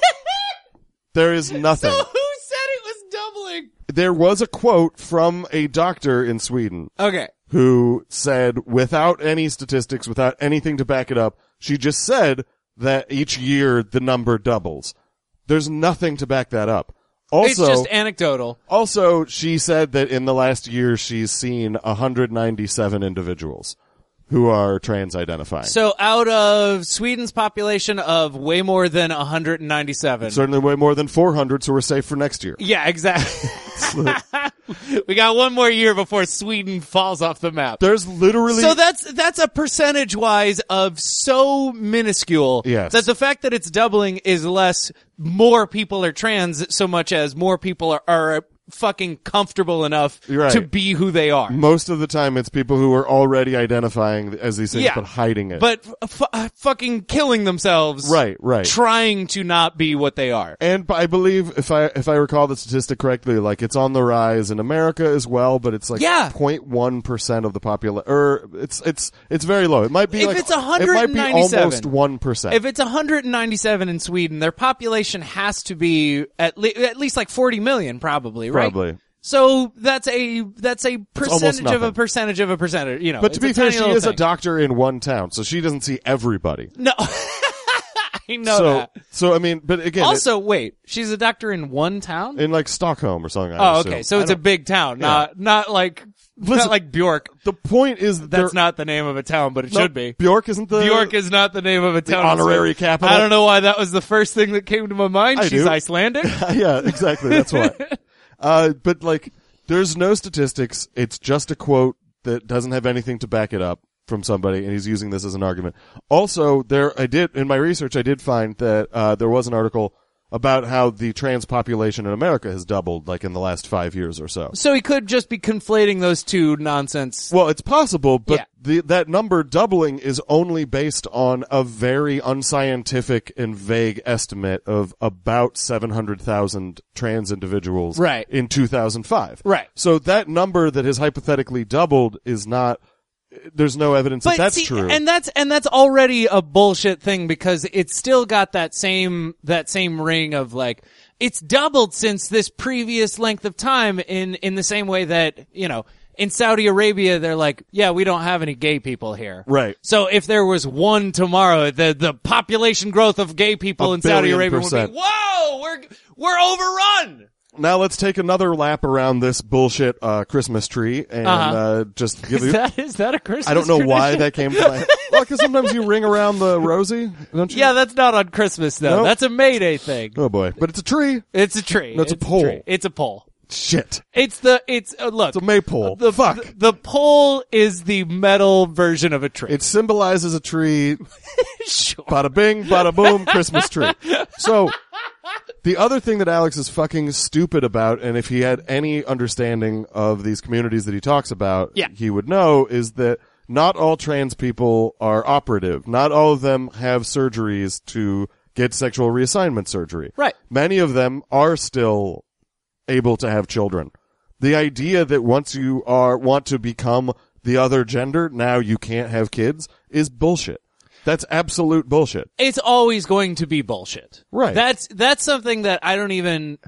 There is nothing. So who said it was doubling? There was a quote from a doctor in Sweden. Okay. Who said, without any statistics, without anything to back it up, she just said that each year the number doubles. There's nothing to back that up. Also, it's just anecdotal. Also, she said that in the last year she's seen 197 individuals who are trans-identifying. So out of Sweden's population of way more than 197. Certainly way more than 400, so we're safe for next year. Yeah, exactly. We got one more year before Sweden falls off the map. There's literally... So that's a percentage-wise of so minuscule yes. that the fact that it's doubling is less more people are trans so much as more people are fucking comfortable enough to be who they are. Most of the time it's people who are already identifying as these things but hiding it. But fucking killing themselves. Right. Trying to not be what they are. And I believe if I recall the statistic correctly, like it's on the rise in America as well, but it's like 0.1% of the population, or it's very low. It might be if it's 197, it might be almost 1%. If it's 197 in Sweden, their population has to be at least like 40 million probably, right? Probably. So that's a percentage of a percentage of a percentage, But to be fair, she is a doctor in one town, so she doesn't see everybody. No. I know so, that. So, I mean, but again. Also, wait, she's a doctor in one town? In like Stockholm or something. Oh, okay. So it's a big town, not like Bjork. The point is That's not the name of a town, but it should be. Bjork isn't the Bjork is not the name of a town. honorary capital. I don't know why that was the first thing that came to my mind. She's do. Icelandic. Yeah, exactly. That's why. But like, there's no statistics. It's just a quote that doesn't have anything to back it up from somebody, and he's using this as an argument. Also, in my research, I did find that there was an article about how the trans population in America has doubled, like in the last 5 years or so. So he could just be conflating those two nonsense. Well, it's possible, but Yeah. that number doubling is only based on a very unscientific and vague estimate of about 700,000 trans individuals Right. in 2005. Right. So that number that has hypothetically doubled is not, there's no evidence that that's true. And that's already a bullshit thing because it's still got that same ring of like, it's doubled since this previous length of time in the same way that, you know, in Saudi Arabia, they're like, yeah, we don't have any gay people here. Right. So if there was one tomorrow, the population growth of gay people in Saudi Arabia would be, whoa, we're overrun. Now let's take another lap around this bullshit Christmas tree and just give you. Is that a Christmas I don't know why tradition? that came to my head. Well, because sometimes you ring around the rosy, don't you? Yeah, that's not on Christmas though. Nope. That's a May Day thing. Oh boy, but it's a tree. It's a tree. No, it's a pole. tree. It's a pole. Shit. It's look. It's a maypole. Fuck. The pole is the metal version of a tree. It symbolizes a tree. Sure. Bada bing, bada boom, Christmas tree. So, the other thing that Alex is fucking stupid about, and if he had any understanding of these communities that he talks about, Yeah. he would know, is that not all trans people are operative. Not all of them have surgeries to get sexual reassignment surgery. Right. Many of them are still able to have children. The idea that once you want to become the other gender, now you can't have kids is bullshit. That's absolute bullshit. It's always going to be bullshit. Right. That's something that I don't even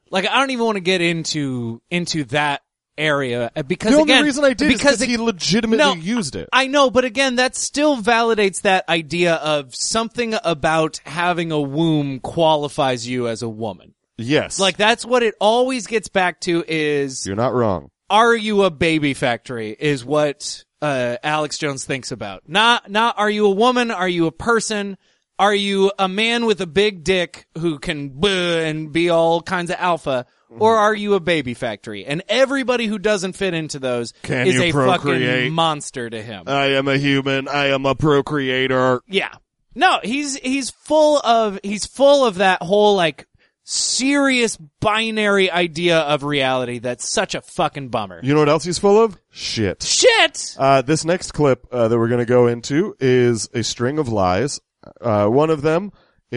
want to get into that area because The again, only reason I did is because he No, legitimately used it. I know, but again, that still validates that idea of something about having a womb qualifies you as a woman. Yes. Like that's what it always gets back to is You're not wrong. are you a baby factory is what Alex Jones thinks about. Not are you a woman, are you a person, are you a man with a big dick who can and be all kinds of alpha, or are you a baby factory? And everybody who doesn't fit into those Can is you a procreate? fucking monster to him. I am a human. I am a procreator. Yeah. No, he's full of that whole like serious binary idea of reality that's such a fucking bummer. You know what else he's full of? Shit. Shit! This next clip that we're going to go into is a string of lies. One of them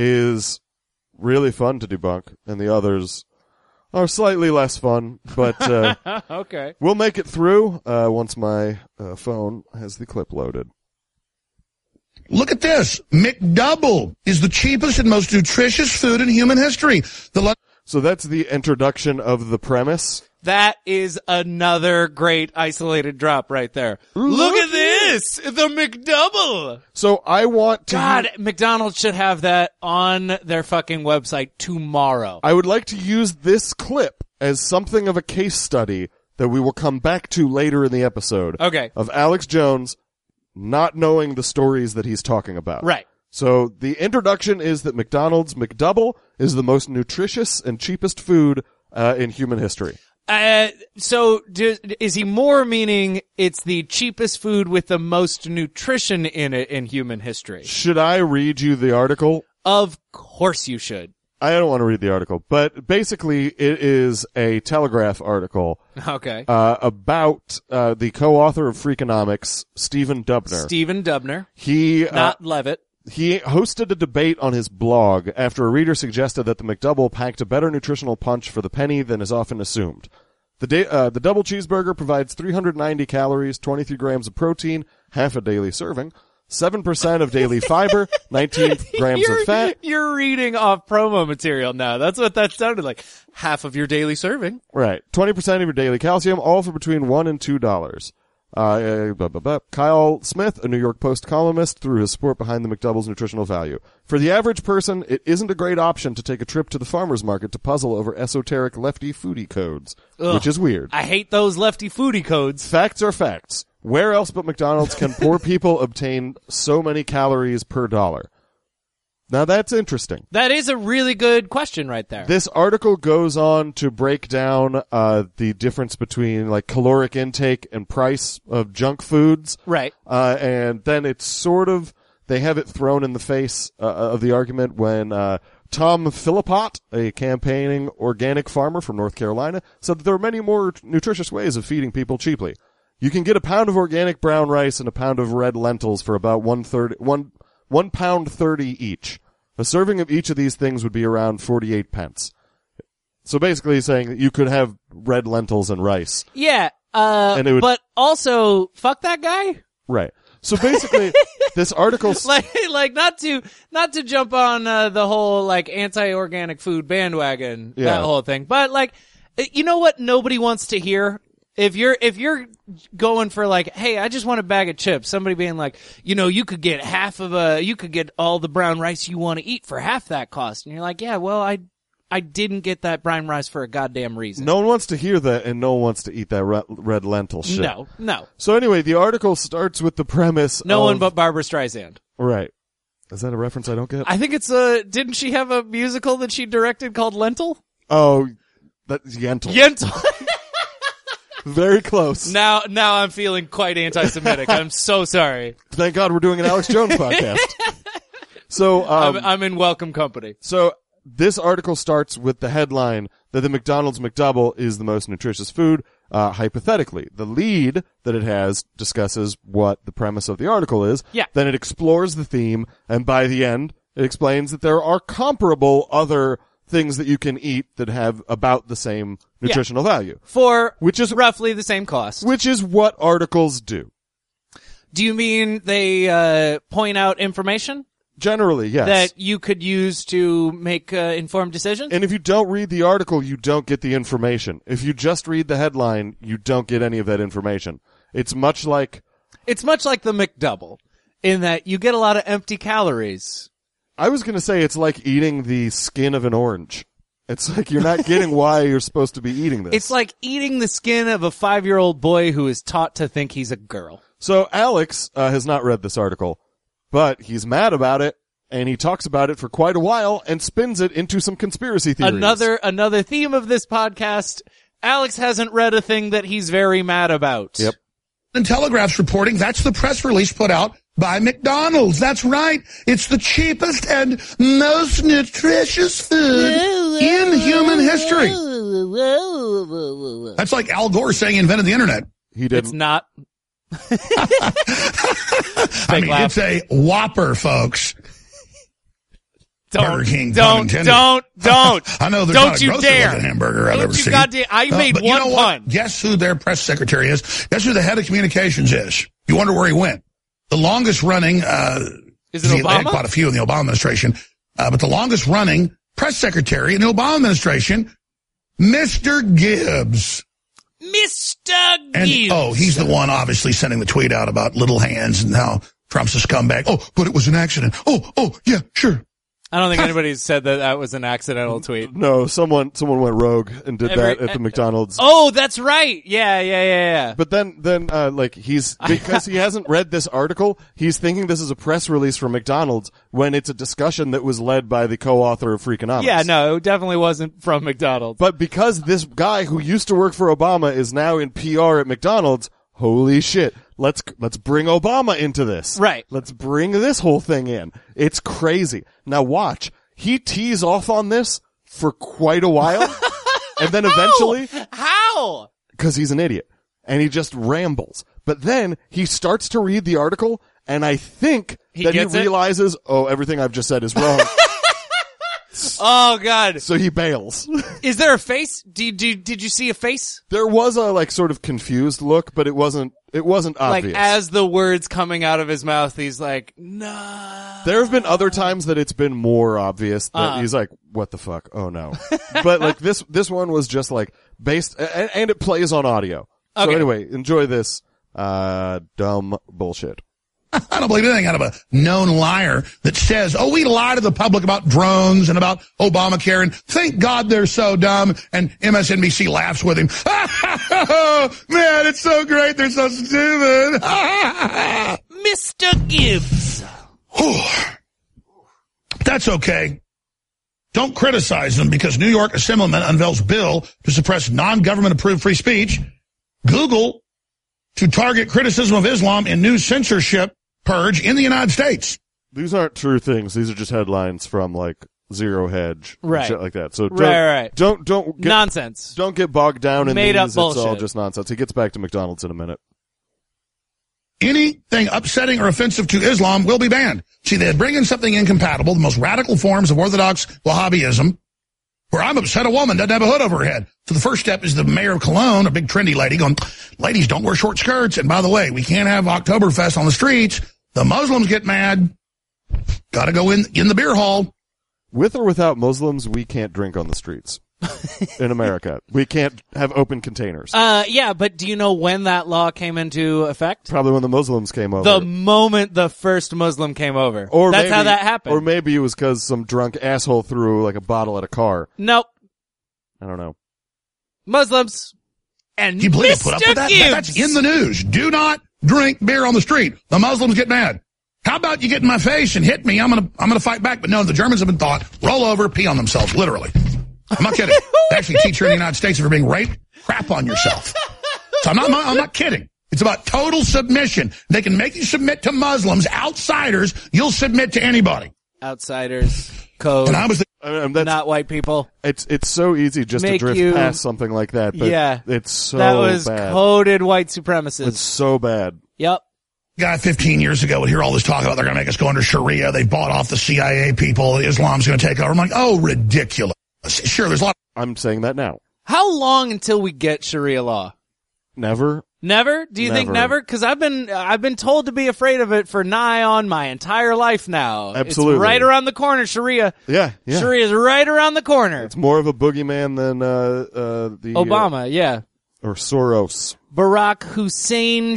is really fun to debunk, and the others are slightly less fun, but Okay. we'll make it through once my phone has the clip loaded. Look at this. McDouble is the cheapest and most nutritious food in human history. So that's the introduction of the premise. That is another great isolated drop right there. Look at this! The McDouble! So I want to... God, McDonald's should have that on their fucking website tomorrow. I would like to use this clip as something of a case study that we will come back to later in the episode. Okay. Of Alex Jones not knowing the stories that he's talking about. Right. So the introduction is that McDonald's McDouble is the most nutritious and cheapest food in human history. So is he more meaning it's the cheapest food with the most nutrition in it in human history? Should I read you the article? Of course you should. I don't want to read the article, but basically it is a Telegraph article Okay. about the co-author of Freakonomics, Stephen Dubner. Stephen Dubner. He Not Levitt. He hosted a debate on his blog after a reader suggested that the McDouble packed a better nutritional punch for the penny than is often assumed. The double cheeseburger provides 390 calories, 23 grams of protein, half a daily serving, 7% of daily fiber, 19 grams of fat. You're reading off promo material now. That's what that sounded like. Half of your daily serving. Right. 20% of your daily calcium, all for between $1 and $2. Kyle Smith, a New York Post columnist, threw his support behind the McDouble's nutritional value. For the average person, it isn't a great option to take a trip to the farmer's market to puzzle over esoteric lefty foodie codes, which is weird. I hate those lefty foodie codes. Facts are facts. Where else but McDonald's can poor people obtain so many calories per dollar? Now that's interesting. That is a really good question right there. This article goes on to break down the difference between like caloric intake and price of junk foods. Right. And then it's sort of, they have it thrown in the face of the argument when Tom Philippot, a campaigning organic farmer from North Carolina, said that there are many more nutritious ways of feeding people cheaply. You can get a pound of organic brown rice and a pound of red lentils for about £1.30 each. A serving of each of these things would be around 48 pence. So basically he's saying that you could have red lentils and rice. Yeah, but also, fuck that guy? Right. So basically, this article... like not to jump on the whole, like, anti-organic food bandwagon, that whole thing. But, like, you know what nobody wants to hear? If you're going for like, hey, I just want a bag of chips, somebody being like, you could get you could get all the brown rice you want to eat for half that cost. And you're like, yeah, well, I didn't get that brown rice for a goddamn reason. No one wants to hear that, and no one wants to eat that red lentil shit. No. So anyway, the article starts with the premise No one but Barbara Streisand. Right. Is that a reference I don't get? I think it's didn't she have a musical that she directed called Lentil? Oh, that's Yentl. Yentl. Very close. Now I'm feeling quite anti-Semitic. I'm so sorry. Thank God we're doing an Alex Jones podcast. So I'm in welcome company. So this article starts with the headline that the McDonald's McDouble is the most nutritious food, hypothetically. The lead that it has discusses what the premise of the article is. Yeah. Then it explores the theme, and by the end, it explains that there are comparable other things that you can eat that have about the same nutritional value. For which is roughly the same cost. Which is what articles do. Do you mean they point out information? Generally, yes. That you could use to make informed decisions? And if you don't read the article, you don't get the information. If you just read the headline, you don't get any of that information. It's much like the McDouble, in that you get a lot of empty calories. I was going to say it's like eating the skin of an orange. It's like you're not getting why you're supposed to be eating this. It's like eating the skin of a 5-year-old boy who is taught to think he's a girl. So Alex has not read this article, but he's mad about it, and he talks about it for quite a while and spins it into some conspiracy theories. Another theme of this podcast, Alex hasn't read a thing that he's very mad about. Yep. And Telegraph's reporting that's the press release put out by McDonald's. That's right. It's the cheapest and most nutritious food in human history. That's like Al Gore saying he invented the internet. He didn't. It's not. I mean, it's a Whopper, folks. Burger King, don't. I know there's not a grosser looking hamburger I've ever seen. I made but one you know pun. What? Guess who their press secretary is? Guess who the head of communications is? You wonder where he went. The longest running, is it they Obama? had quite a few in the Obama administration, but the longest running press secretary in the Obama administration, Mr. Gibbs. Mr. And, Gibbs. He's the one obviously sending the tweet out about little hands and how Trump's a scumbag. Oh, but it was an accident. Oh, yeah, sure. I don't think anybody's said that was an accidental tweet. No, someone went rogue and did that at the McDonald's. Oh, that's right. Yeah. But then, because he hasn't read this article, he's thinking this is a press release from McDonald's when it's a discussion that was led by the co-author of Freakonomics. Yeah, no, it definitely wasn't from McDonald's. But because this guy who used to work for Obama is now in PR at McDonald's, holy shit. Let's bring Obama into this. Right. Let's bring this whole thing in. It's crazy. Now watch. He tees off on this for quite a while. And then eventually. How? Because he's an idiot. And he just rambles. But then he starts to read the article, and I think he realizes, everything I've just said is wrong. Oh, God. So he bails. Is there a face? Did you see a face? There was a sort of confused look, but it wasn't obvious. Like as the words coming out of his mouth, he's like, no. There have been other times that it's been more obvious that he's like, what the fuck? Oh no. But like this one was just like based, and it plays on audio. So okay. Anyway, enjoy this Dumb bullshit. I don't believe anything out of a known liar that says, oh, we lie to the public about drones and about Obamacare, and thank God they're so dumb, and MSNBC laughs with him. Man, it's so great, they're so stupid. Mr. Gibbs. That's okay. Don't criticize them because New York Assemblyman unveils bill to suppress non-government approved free speech. Google to target criticism of Islam in new censorship purge in the United States. These aren't true things. These are just headlines from like Zero Hedge, and Right. shit like that. So Right. don't get Nonsense. Don't get bogged down in Made these. up It's all bullshit. just nonsense. He gets back to McDonald's in a minute. Anything upsetting or offensive to Islam will be banned. See, they bring in something incompatible, the most radical forms of Orthodox Wahhabism, where I'm upset a woman doesn't have a hood over her head. So the first step is the mayor of Cologne, a big trendy lady, going, ladies, don't wear short skirts. And by the way, we can't have Oktoberfest on the streets. The Muslims get mad. Got to go in the beer hall. With or without Muslims, we can't drink on the streets in America. We can't have open containers. Yeah, but do you know when that law came into effect? Probably when the Muslims came over. The moment the first Muslim came over. That's how that happened. Or maybe it was because some drunk asshole threw like a bottle at a car. Nope. I don't know. Muslims and Do you believe Mr. they put up with that? Gibbs. That's in the news. Do not drink beer on the street. The Muslims get mad. How about you get in my face and hit me? I'm gonna fight back. But no, the Germans have been taught, roll over, pee on themselves, literally. I'm not kidding. They actually teach here in the United States if you're being raped, crap on yourself. So I'm not kidding. It's about total submission. They can make you submit to Muslims, outsiders. You'll submit to anybody. Outsiders, code, And I was not white people. It's so easy just to Make drift you- past something like that. But Yeah. it's so That was bad. coded white supremacists. It's so bad. Yep. guy 15 years ago would hear all this talk about they're going to make us go under Sharia. They bought off the CIA people. Islam's going to take over. I'm like, oh, ridiculous. Sure, there's a lot. I'm saying that now. How long until we get Sharia law? Never. Never? Do you think Never. never? Because I've been told to be afraid of it for nigh on my entire life now. Absolutely. It's right around the corner, Sharia. Yeah. Sharia's right around the corner. It's more of a boogeyman than the Obama, yeah. or Soros. Barack Hussein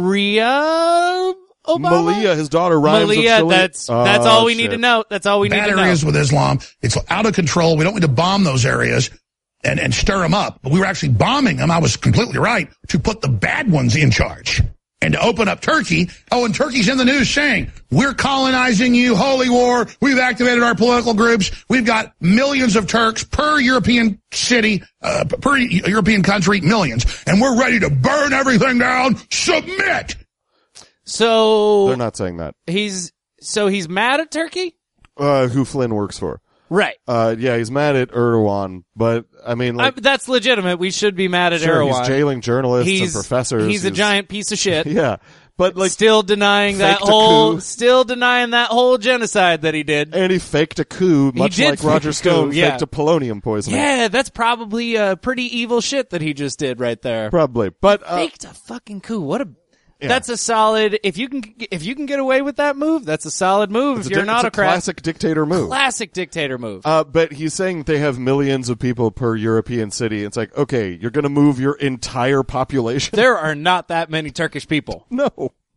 Sharia Obama? Malia, his daughter, rhymes with Malia, Sharia. that's all we need to know. That's all we need Bad to know. areas with Islam. It's out of control. We don't need to bomb those areas and stir them up. But we were actually bombing them. I was completely right to put the bad ones in charge and to open up Turkey. Oh, and Turkey's in the news saying, we're colonizing you, holy war. We've activated our political groups. We've got millions of Turks per European city, per European country, millions. And we're ready to burn everything down. Submit. So They're not saying that. he's mad at Turkey? Who Flynn works for. Right. Yeah, he's mad at Erdogan, but I mean, like, That's legitimate. We should be mad at sure, Erdogan. he's jailing journalists and professors. He's a giant piece of shit. Yeah, but like, Still denying that faked a coup. whole genocide that he did. and he faked a coup, much did like fake Roger a Stone coup, yeah. faked a polonium poisoning. Yeah, that's probably pretty evil shit that he just did right there. Probably, but Faked a fucking coup. That's a solid. If you can get away with that move, that's a solid move. it's If you're an it's a autocrat, classic dictator move. classic dictator move. But he's saying they have millions of people per European city. It's like, okay, you're going to move your entire population? There are not that many Turkish people. No.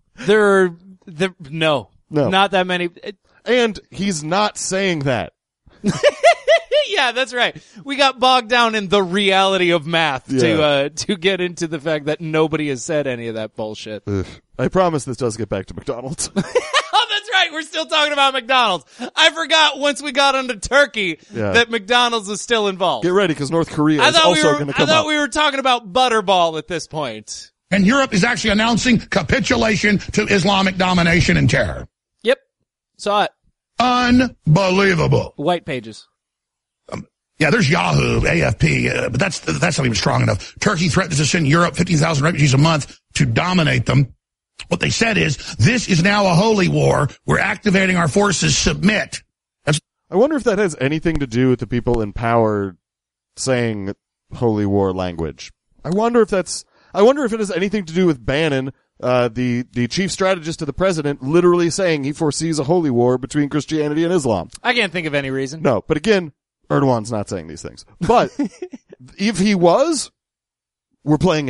No, not that many. And he's not saying that. Yeah, that's right. We got bogged down in the reality of math Yeah. to get into the fact that nobody has said any of that bullshit. Ugh. I promise this does get back to McDonald's. Oh, that's right. We're still talking about McDonald's. I forgot once we got onto Turkey Yeah. that McDonald's was still involved. Get ready, because North Korea I is thought also going to come up. we were talking about Butterball at this point. And Europe is actually announcing capitulation to Islamic domination and terror. Yep. Saw it. Unbelievable. White pages. Yeah, there's Yahoo, AFP, but that's not even strong enough. Turkey threatens to send Europe 15,000 refugees a month to dominate them. What they said is, this is now a holy war. We're activating our forces. Submit. I wonder if that has anything to do with the people in power saying holy war language. I wonder if it has anything to do with Bannon, the chief strategist to the president, literally saying he foresees a holy war between Christianity and Islam. I can't think of any reason. No, but again, Erdogan's not saying these things. But if he was, we're playing into it.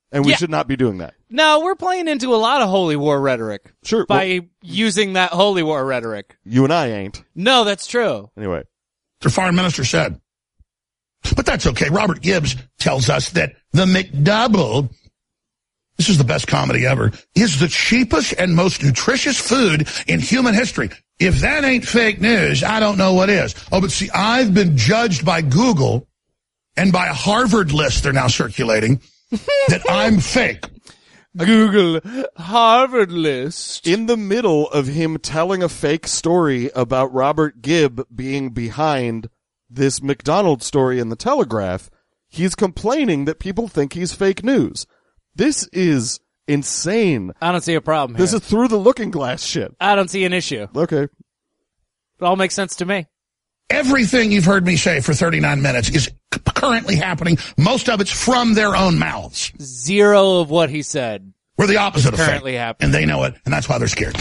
And we Yeah. should not be doing that. No, we're playing into a lot of holy war rhetoric. Sure. By using that holy war rhetoric. You and I ain't. No, that's true. Anyway. Their foreign minister said. But that's okay. Robert Gibbs tells us that the McDouble, this is the best comedy ever, is the cheapest and most nutritious food in human history. If that ain't fake news, I don't know what is. Oh, but see, I've been judged by Google and by a Harvard list they're now circulating that I'm fake. Google Harvard list. In the middle of him telling a fake story about Robert Gibb being behind this McDonald's story in the Telegraph, he's complaining that people think he's fake news. This is insane. I don't see a problem here. This is through the looking glass shit. I don't see an issue. Okay. It all makes sense to me. Everything you've heard me say for 39 minutes is currently happening. Most of it's from their own mouths. Zero of what he said. We're the opposite of currently fake. happening. And they know it, and that's why they're scared.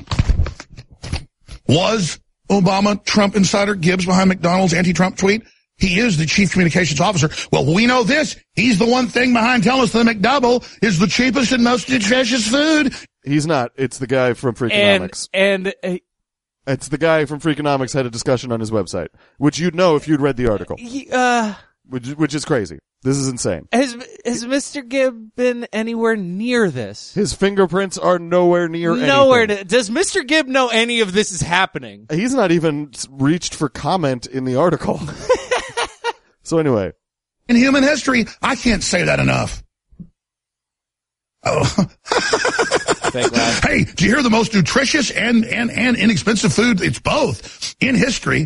Was Obama Trump insider Gibbs behind McDonald's anti-Trump tweet? He is the chief communications officer. Well, we know this. He's the one thing behind telling us the McDouble is the cheapest and most nutritious food. He's not. It's the guy from Freakonomics. It's the guy from Freakonomics had a discussion on his website, which you'd know if you'd read the article. Which is crazy. This is insane. Has Mr. Gibb been anywhere near this? His fingerprints are nowhere near Nowhere. anything. Does Mr. Gibb know any of this is happening? He's not even reached for comment in the article. So anyway. In human history, I can't say that enough. Oh. Hey, do you hear the most nutritious and inexpensive food? It's both in history.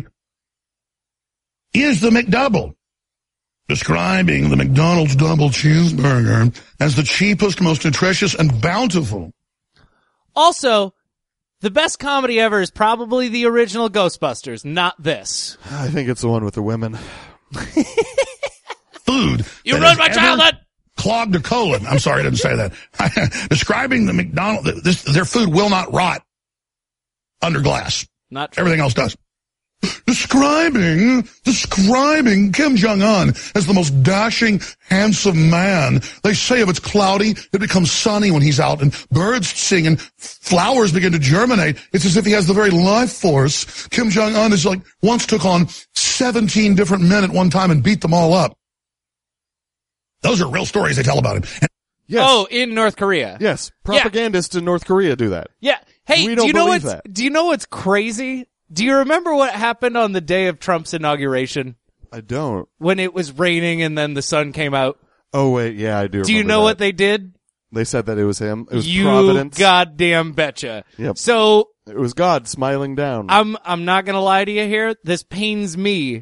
Is the McDouble. Describing the McDonald's double cheeseburger as the cheapest, most nutritious, and bountiful. Also, the best comedy ever is probably the original Ghostbusters, not this. I think it's the one with the women. Food. You ruined my childhood! Clogged a colon. I'm sorry I didn't say that. Describing the McDonald's, their food will not rot under glass. Not true. Everything else does. Describing Kim Jong-un as the most dashing, handsome man. They say if it's cloudy, it becomes sunny when he's out, and birds sing and flowers begin to germinate. It's as if he has the very life force. Kim Jong-un is like, once took on 17 different men at one time and beat them all up. Those are real stories they tell about him. Yes. Oh, in North Korea. Yes. Propagandists in North Korea do that. Yeah. Hey, We do don't you know believe what's that. do you know what's crazy? Do you remember what happened on the day of Trump's inauguration I don't. when it was raining and then the sun came out? Oh wait, yeah, I do. Do you know what they did? They said that it was him. It was You Providence. goddamn betcha. Yep. So It was God smiling down. I'm not gonna lie to you here. This pains me.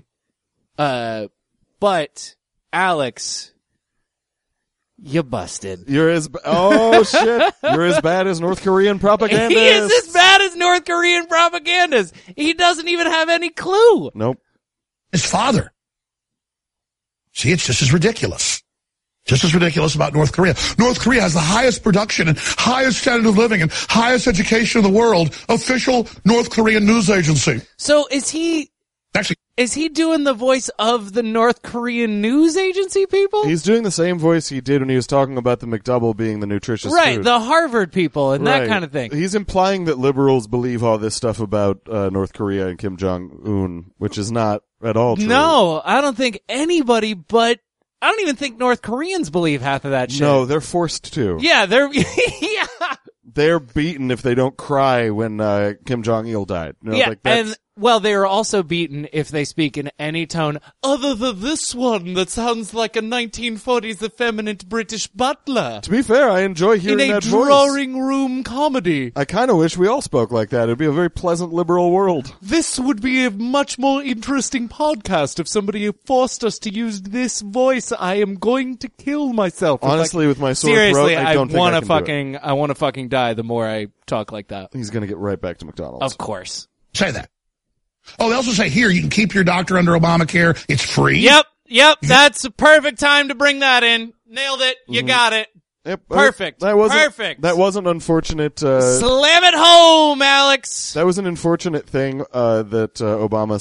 But Alex, you busted. You're as oh shit. You're as bad as North Korean propaganda. He is as bad as North Korean propagandists. He doesn't even have any clue. Nope. His father. See, it's just as ridiculous. Just as ridiculous about North Korea. North Korea has the highest production and highest standard of living and highest education in the world. Official North Korean news agency. So is he doing the voice of the North Korean news agency people? He's doing the same voice he did when he was talking about the McDouble being the nutritious Right, food. the Harvard people and that Right. kind of thing. He's implying that liberals believe all this stuff about North Korea and Kim Jong-un, which is not at all true. No, I don't think anybody, but I don't even think North Koreans believe half of that shit. No, they're forced to. Yeah, they're yeah. They're beaten if they don't cry when Kim Jong-il died. You know, Yeah, like that's, and well, they are also beaten if they speak in any tone other than this one that sounds like a 1940s effeminate British butler to be fair, I enjoy in hearing a that voice. drawing room comedy. I kind of wish we all spoke like that. It'd be a very pleasant liberal world. This would be a much more interesting podcast if somebody forced us to use this voice. I am going to kill myself. Honestly, with my sore seriously, throat, I don't think I wanna can do it. fucking, I want to fucking die the more I talk like that. He's going to get right back to McDonald's. Of course. Say that. Oh, they also say here, you can keep your doctor under Obamacare. It's free. Yep. That's a perfect time to bring that in. Nailed it. You got it. Yep. Perfect. That wasn't, Perfect. That wasn't unfortunate. Slam it home, Alex. That was an unfortunate thing that Obama said,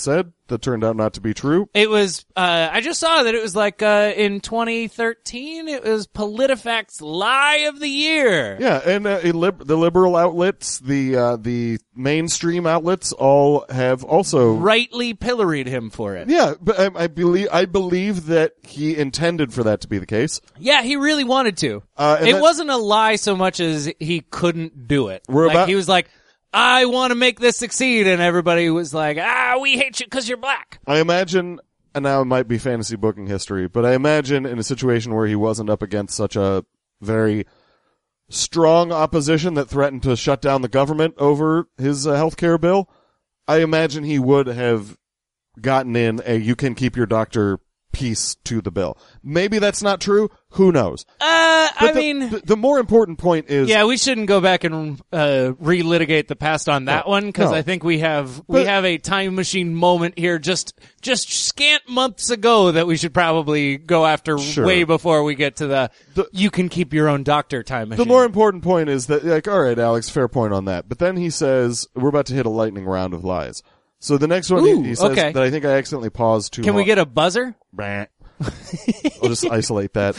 that turned out not to be true. It was, I just saw that it was like, in 2013, it was PolitiFact's Lie of the Year. Yeah, and the liberal outlets, the mainstream outlets all have also Rightly pilloried him for it. Yeah, but I believe that he intended for that to be the case. Yeah, he really wanted to. And It wasn't a lie so much as he couldn't do it. We're He was like, I want to make this succeed, and everybody was like, we hate you because you're black. I imagine, and now it might be fantasy booking history, but I imagine in a situation where he wasn't up against such a very strong opposition that threatened to shut down the government over his healthcare bill, I imagine he would have gotten in a "you can keep your doctor" piece to the bill. Maybe that's not true. Who knows? The more important point is, yeah, we shouldn't go back and relitigate the past on that one, because I think we have a time machine moment here just scant months ago that we should probably go after way before we get to the you can keep your own doctor time machine. The more important point is that, like, all right, Alex, fair point on that. But then he says, we're about to hit a lightning round of lies. So the next one he says that I think I accidentally paused too long. Can we get a buzzer? I'll just isolate that.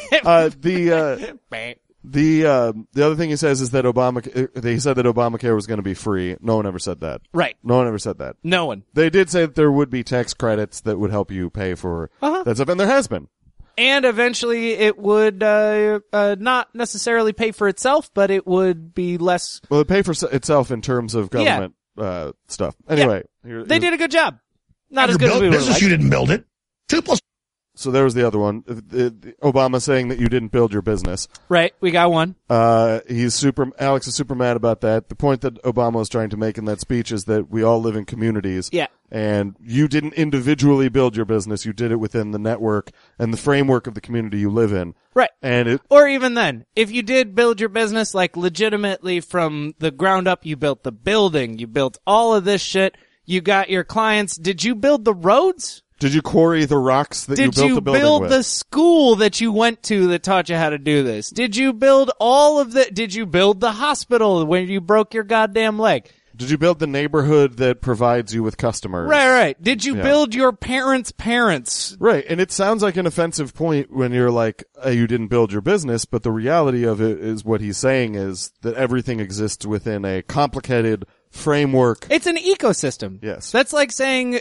The other thing he says is that he said that Obamacare was going to be free. No one ever said that. Right. No one ever said that. No one. They did say that there would be tax credits that would help you pay for that stuff, and there has been. And eventually it would not necessarily pay for itself, but it would be less. Well, it pay for itself in terms of government stuff. Anyway, they did a good job. Not as good as we would like. You didn't build it. 2 + So there was the other one. Obama saying that you didn't build your business. Right. We got one. Alex is super mad about that. The point that Obama was trying to make in that speech is that we all live in communities. Yeah. And you didn't individually build your business. You did it within the network and the framework of the community you live in. Right. And or even then, if you did build your business, like, legitimately from the ground up, you built the building, you built all of this shit, you got your clients. Did you build the roads? Did you quarry the rocks that you built the building with? Did you build the school that you went to that taught you how to do this? Did you build did you build the hospital when you broke your goddamn leg? Did you build the neighborhood that provides you with customers? Right. Did you build your parents' parents? Right, and it sounds like an offensive point when you're like, you didn't build your business, but the reality of it is what he's saying is that everything exists within a complicated framework. It's an ecosystem. Yes. That's like saying,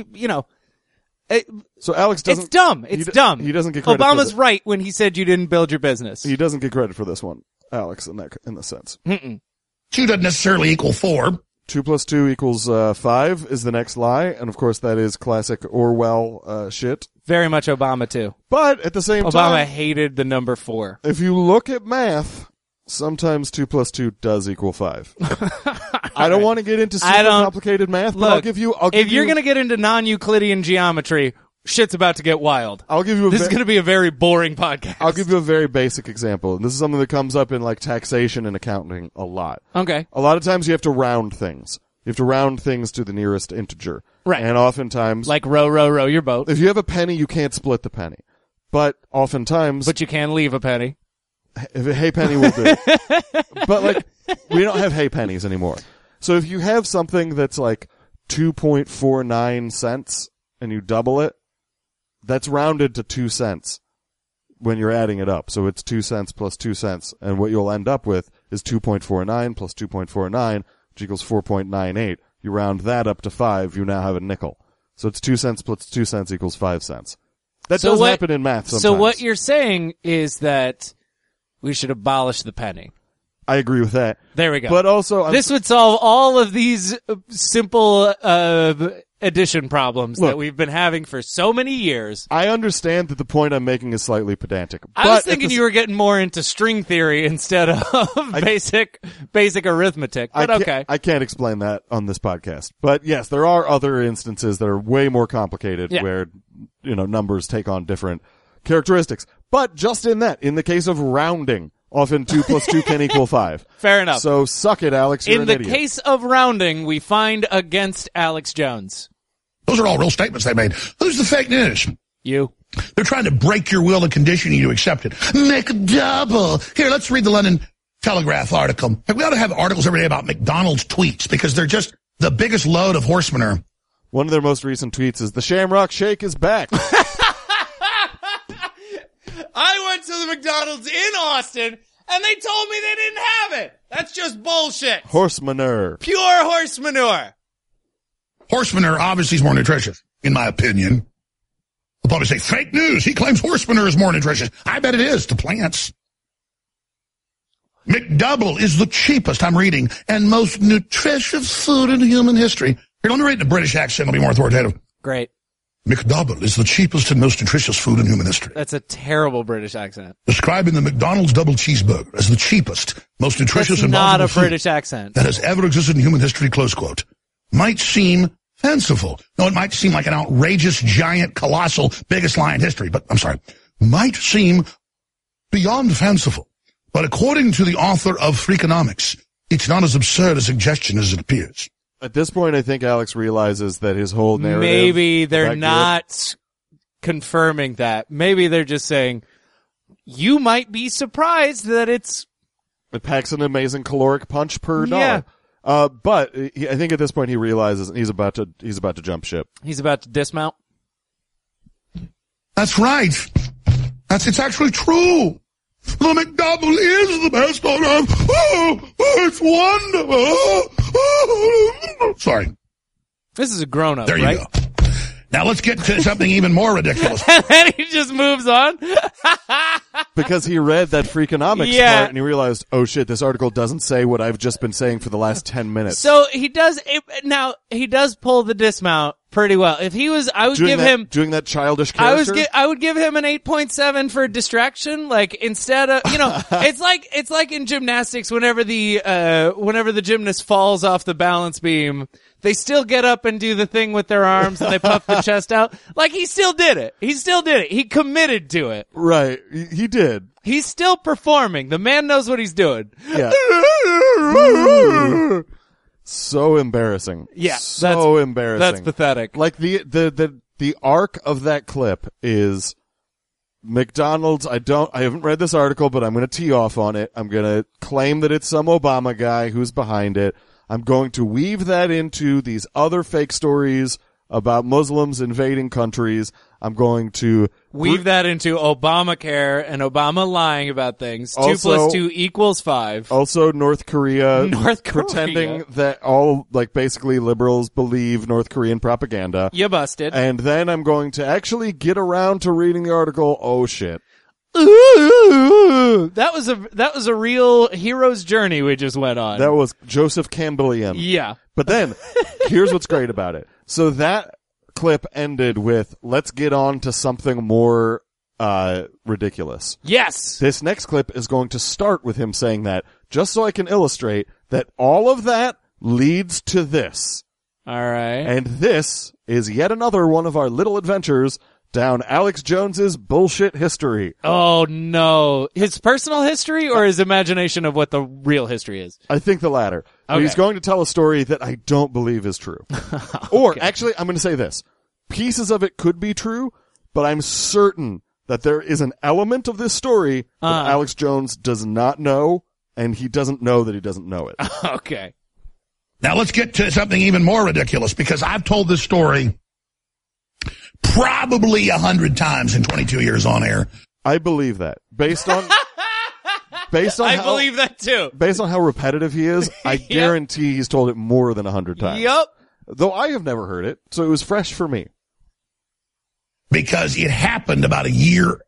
so Alex doesn't... It's dumb. It's dumb. He doesn't get credit Obama's right when he said you didn't build your business. He doesn't get credit for this one, Alex, in the sense. 2 doesn't necessarily equal 4. 2 + 2 = 5 is the next lie, and of course that is classic Orwell shit. Very much Obama, too. But at the same time... Obama hated the number 4. If you look at math, sometimes 2 + 2 does equal 5. I don't want to get into super complicated math, but I'll give you... if you're going to get into non-Euclidean geometry, shit's about to get wild. This is going to be a very boring podcast. I'll give you a very basic example. And this is something that comes up in, like, taxation and accounting a lot. Okay. A lot of times you have to round things. You have to round things to the nearest integer. Right. And oftentimes... Like row your boat. If you have a penny, you can't split the penny. But oftentimes... But you can leave a penny. If a hay penny will do. But, like, we don't have hay pennies anymore. So if you have something that's like 2.49 cents and you double it, that's rounded to 2 cents when you're adding it up. So it's 2 cents plus 2 cents. And what you'll end up with is 2.49 plus 2.49, which equals 4.98. You round that up to 5, you now have a nickel. So it's 2 cents plus 2 cents equals 5 cents. That does happen in math sometimes. So what you're saying is that we should abolish the penny. I agree with that. There we go. But also... this would solve all of these simple addition problems that we've been having for so many years. I understand that the point I'm making is slightly pedantic. I was thinking you were getting more into string theory instead of basic arithmetic. But okay. I can't explain that on this podcast. But yes, there are other instances that are way more complicated where, numbers take on different characteristics. But just in the case of rounding, often 2 + 2 can equal 5. Fair enough. So suck it, Alex. You're an idiot. In the case of rounding, we find against Alex Jones. Those are all real statements they made. Who's the fake news? You. They're trying to break your will and condition you to accept it. Make a double. Here, let's read the London Telegraph article. We ought to have articles every day about McDonald's tweets because they're just the biggest load of horse manure. One of their most recent tweets is, "The Shamrock Shake is back." I went to the McDonald's in Austin, and they told me they didn't have it. That's just bullshit. Horse manure. Pure horse manure. Horse manure obviously is more nutritious, in my opinion. They'll probably say, fake news. He claims horse manure is more nutritious. I bet it is to plants. McDouble is the cheapest, I'm reading, and most nutritious food in human history. Here, let me read it in a British accent. It'll be more authoritative. Great. McDouble is the cheapest and most nutritious food in human history. That's a terrible British accent. Describing the McDonald's double cheeseburger as the cheapest, most nutritious That's and not a multiple food British accent. that has ever existed in human history, close quote, might seem fanciful. No, it might seem like an outrageous, giant, colossal, biggest lie in history, but I'm sorry, might seem beyond fanciful. But according to the author of Freakonomics, it's not as absurd a suggestion as it appears. At this point, I think Alex realizes that his whole narrative... Maybe they're about not confirming that. Maybe they're just saying, you might be surprised that it's... It packs an amazing caloric punch per Yeah. dollar. But I think at this point he realizes he's about to jump ship. He's about to dismount. That's right. It's actually true. The McDouble is the best on earth. Oh, it's wonderful. Sorry. This is a grown-up, There you right? go. Now let's get to something even more ridiculous. And then he just moves on. Because he read that Freakonomics Yeah. part and he realized, oh shit, this article doesn't say what I've just been saying for the last 10 minutes. So he does, now, he does pull the dismount pretty well. If he was, I would give him... Doing that childish character? I would give him an 8.7 for distraction. Like, instead of, it's like in gymnastics, whenever the gymnast falls off the balance beam, they still get up and do the thing with their arms and they puff the chest out. Like, he still did it. He committed to it. Right. He did. He's still performing. The man knows what he's doing. Yeah. So embarrassing. Yeah. So embarrassing. That's pathetic. Like the arc of that clip is McDonald's. I haven't read this article, but I'm going to tee off on it. I'm going to claim that it's some Obama guy who's behind it. I'm going to weave that into these other fake stories about Muslims invading countries. I'm going to weave that into Obamacare and Obama lying about things. 2 Also- + 2 = 5. Also, North Korea pretending Korea. that all, like, basically liberals believe North Korean propaganda. You busted. And then I'm going to actually get around to reading the article. Oh shit. Ooh, that was a real hero's journey we just went on. That was Joseph Campbellian. Yeah. But then, here's what's great about it. So that clip ended with, let's get on to something more ridiculous. Yes. This next clip is going to start with him saying that, just so I can illustrate that all of that leads to this. All right. And this is yet another one of our little adventures down Alex Jones's bullshit history. Oh no. His personal history or his imagination of what the real history is? I think the latter. But Okay. he's going to tell a story that I don't believe is true. Or, actually, I'm going to say this. Pieces of it could be true, but I'm certain that there is an element of this story that Alex Jones does not know, and he doesn't know that he doesn't know it. Okay. Now let's get to something even more ridiculous, because I've told this story probably 100 times in 22 years on air. I believe that. Based on I believe that too. Based on how repetitive he is, I Yep. guarantee he's told it more than 100 times. Yup. Though I have never heard it, so it was fresh for me. Because it happened about a year.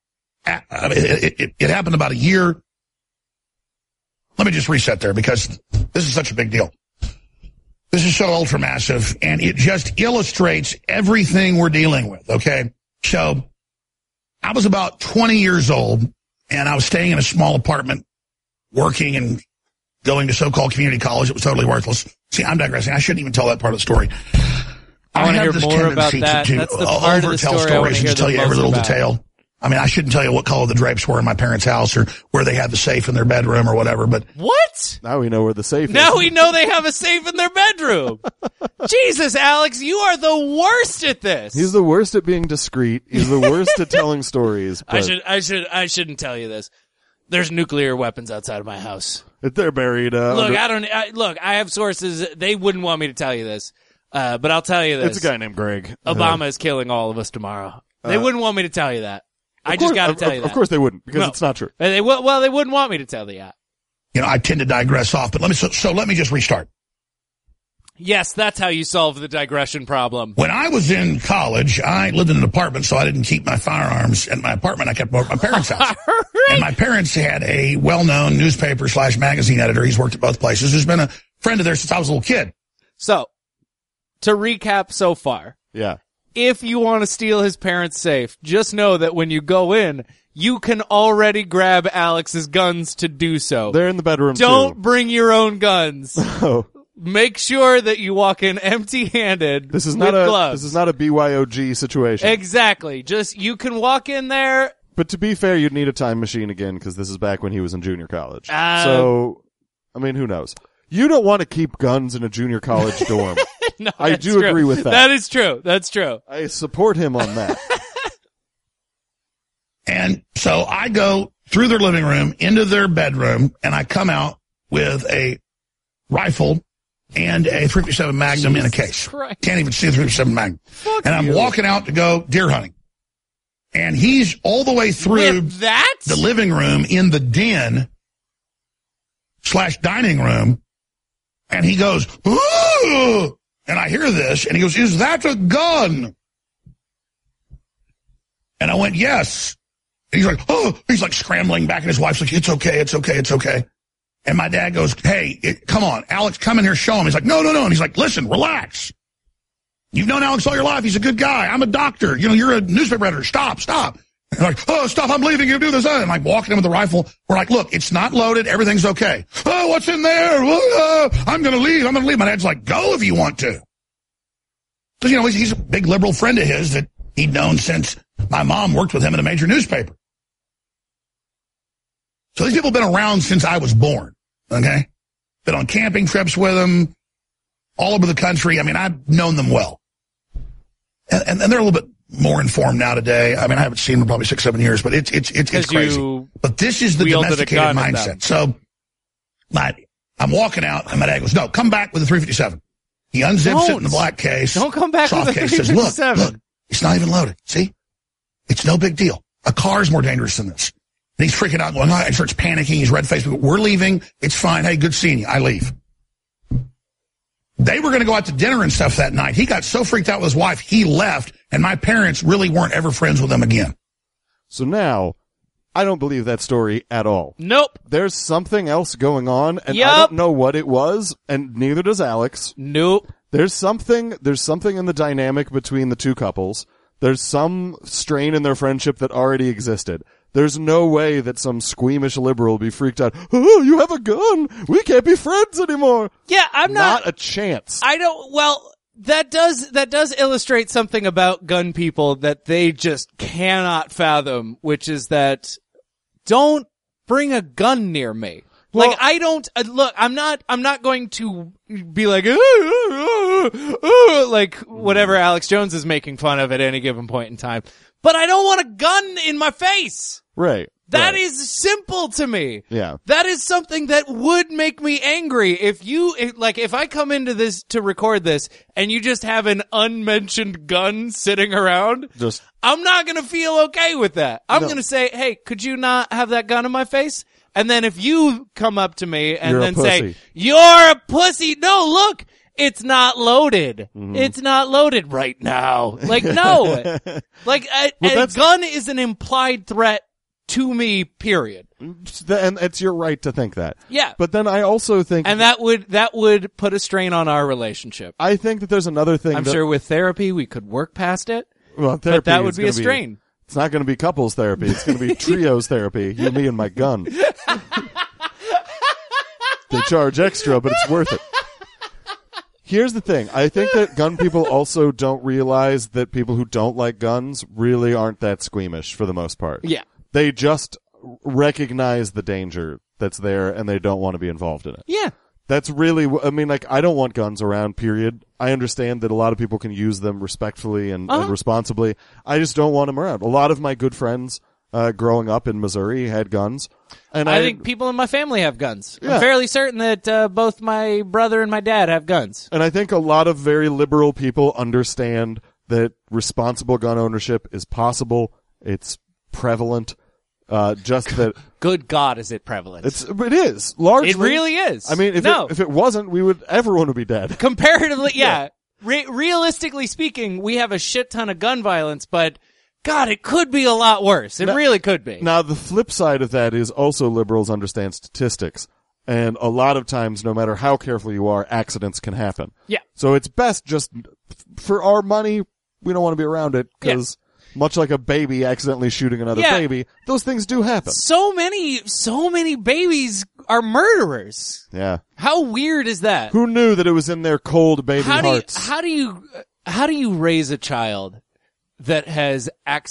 It happened about a year. Let me just reset there, because this is such a big deal. This is so ultra massive, and it just illustrates everything we're dealing with, okay? So I was about 20 years old, and I was staying in a small apartment, working and going to so-called community college. It was totally worthless. See, I'm digressing. I shouldn't even tell that part of the story. I want to have hear this more about tendency that. to That's the part of the overtell story I want to stories and hear just tell the you every most little about. detail. I mean, I shouldn't tell you what color the drapes were in my parents' house or where they had the safe in their bedroom or whatever, but What? Now we know where the safe is. Now we know they have a safe in their bedroom. Jesus, Alex, you are the worst at this. He's the worst at being discreet. He's the worst at telling stories. But I shouldn't tell you this. There's nuclear weapons outside of my house. they're buried. Look, I have sources. They wouldn't want me to tell you this. But I'll tell you this. It's a guy named Greg. Obama is killing all of us tomorrow. They wouldn't want me to tell you that. I just got to tell you that. Of course they wouldn't, because No. it's not true. And they wouldn't want me to tell you that. I tend to digress off, but let me just restart. Yes, that's how you solve the digression problem. When I was in college, I lived in an apartment, so I didn't keep my firearms in my apartment. I kept them at my parents' house. And my parents had a well-known newspaper/magazine editor. He's worked at both places, who's been a friend of theirs since I was a little kid. So, to recap so far, Yeah. if you want to steal his parents' safe, just know that when you go in, you can already grab Alex's guns to do so. They're in the bedroom, Don't bring your own guns. Oh. Make sure that you walk in empty-handed This is with not gloves. This is not a BYOG situation. Exactly. Just, you can walk in there. But to be fair, you'd need a time machine again, because this is back when he was in junior college. So, I mean, who knows? You don't want to keep guns in a junior college dorm. No, I that's do true. agree with that. That is true. That's true. I support him on that. And so I go through their living room into their bedroom, and I come out with a rifle and a .357 Magnum in a case. Christ. Can't even see the .357 Magnum. And I'm walking out to go deer hunting. And he's all the way through With that? the living room in the den / dining room, and he goes, "Ooh!" And I hear this, and he goes, "Is that a gun?" And I went, "Yes." And he's like, "Oh!" He's like scrambling back, and his wife's like, "It's okay, it's okay, it's okay." And my dad goes, "Hey, come on, Alex, come in here, show him." He's like, "No, no, no." And he's like, "Listen, relax. You've known Alex all your life. He's a good guy. I'm a doctor. You're a newspaper editor. Stop, stop." And they're like, "Oh, stop, I'm leaving you to do this." And I'm walking in with the rifle. We're like, "Look, it's not loaded. Everything's okay." "Oh, what's in there?" "I'm going to leave. I'm going to leave." My dad's like, "Go if you want to." Because, he's a big liberal friend of his that he'd known since my mom worked with him in a major newspaper. So these people have been around since I was born, okay? Been on camping trips with them all over the country. I mean, I've known them well. And they're a little bit more informed now today. I mean, I haven't seen them in probably 6-7 years, but it's crazy. But this is the domesticated mindset. So I'm walking out, and my dad goes, "No, come back with the .357. He unzips it in the black case. Don't come back with the case. Says, look, it's not even loaded. See? It's no big deal. A car's more dangerous than this." And he's freaking out, going, "Oh," and starts panicking. He's red-faced. "We're leaving. It's fine. Hey, good seeing you." I leave. They were going to go out to dinner and stuff that night. He got so freaked out with his wife, he left, and my parents really weren't ever friends with him again. So now, I don't believe that story at all. Nope. There's something else going on, and I don't know what it was, and neither does Alex. Nope. There's something in the dynamic between the two couples. There's some strain in their friendship that already existed. There's no way that some squeamish liberal will be freaked out. "Oh, you have a gun. We can't be friends anymore." Yeah, I'm Not a chance. I don't, well, that does illustrate something about gun people that they just cannot fathom, which is that don't bring a gun near me. Well, Like, I don't, look, I'm not going to be like, like whatever Alex Jones is making fun of at any given point in time. But I don't want a gun in my face. Right. That is simple to me. Yeah. That is something that would make me angry if I come into this to record this and you just have an unmentioned gun sitting around, I'm not going to feel okay with that. I'm going to say, "Hey, could you not have that gun in my face?" And then if you come up to me and then say, "You're a pussy." No, look, it's not loaded. Mm-hmm. It's not loaded right now. Like, no. Like, a gun is an implied threat to me, period. And it's your right to think that. Yeah. But then I also think... And that would put a strain on our relationship. I think that there's another thing. I'm sure with therapy we could work past it. Well, therapy, but that would be a strain. It's not going to be couples therapy. It's going to be trios therapy. You, me, and my gun. They charge extra, but it's worth it. Here's the thing. I think that gun people also don't realize that people who don't like guns really aren't that squeamish for the most part. Yeah. They just recognize the danger that's there, and they don't want to be involved in it. Yeah. That's really, I mean, like, I don't want guns around, period. I understand that a lot of people can use them respectfully and responsibly. I just don't want them around. A lot of my good friends, growing up in Missouri, had guns. And I think people in my family have guns. Yeah. I'm fairly certain that both my brother and my dad have guns. And I think a lot of very liberal people understand that responsible gun ownership is possible. It's prevalent. Just that Good God, is it prevalent? it is largely. It really is. I mean, if it wasn't, everyone would be dead. Comparatively, yeah. Realistically speaking, we have a shit ton of gun violence, but God, it could be a lot worse. It really could be. Now, the flip side of that is also liberals understand statistics. And a lot of times, no matter how careful you are, accidents can happen. Yeah. So it's best just, for our money, we don't want to be around it, because much like a baby accidentally shooting another baby, those things do happen. So many babies are murderers. Yeah. How weird is that? Who knew that it was in their cold baby hearts? How do you raise a child that has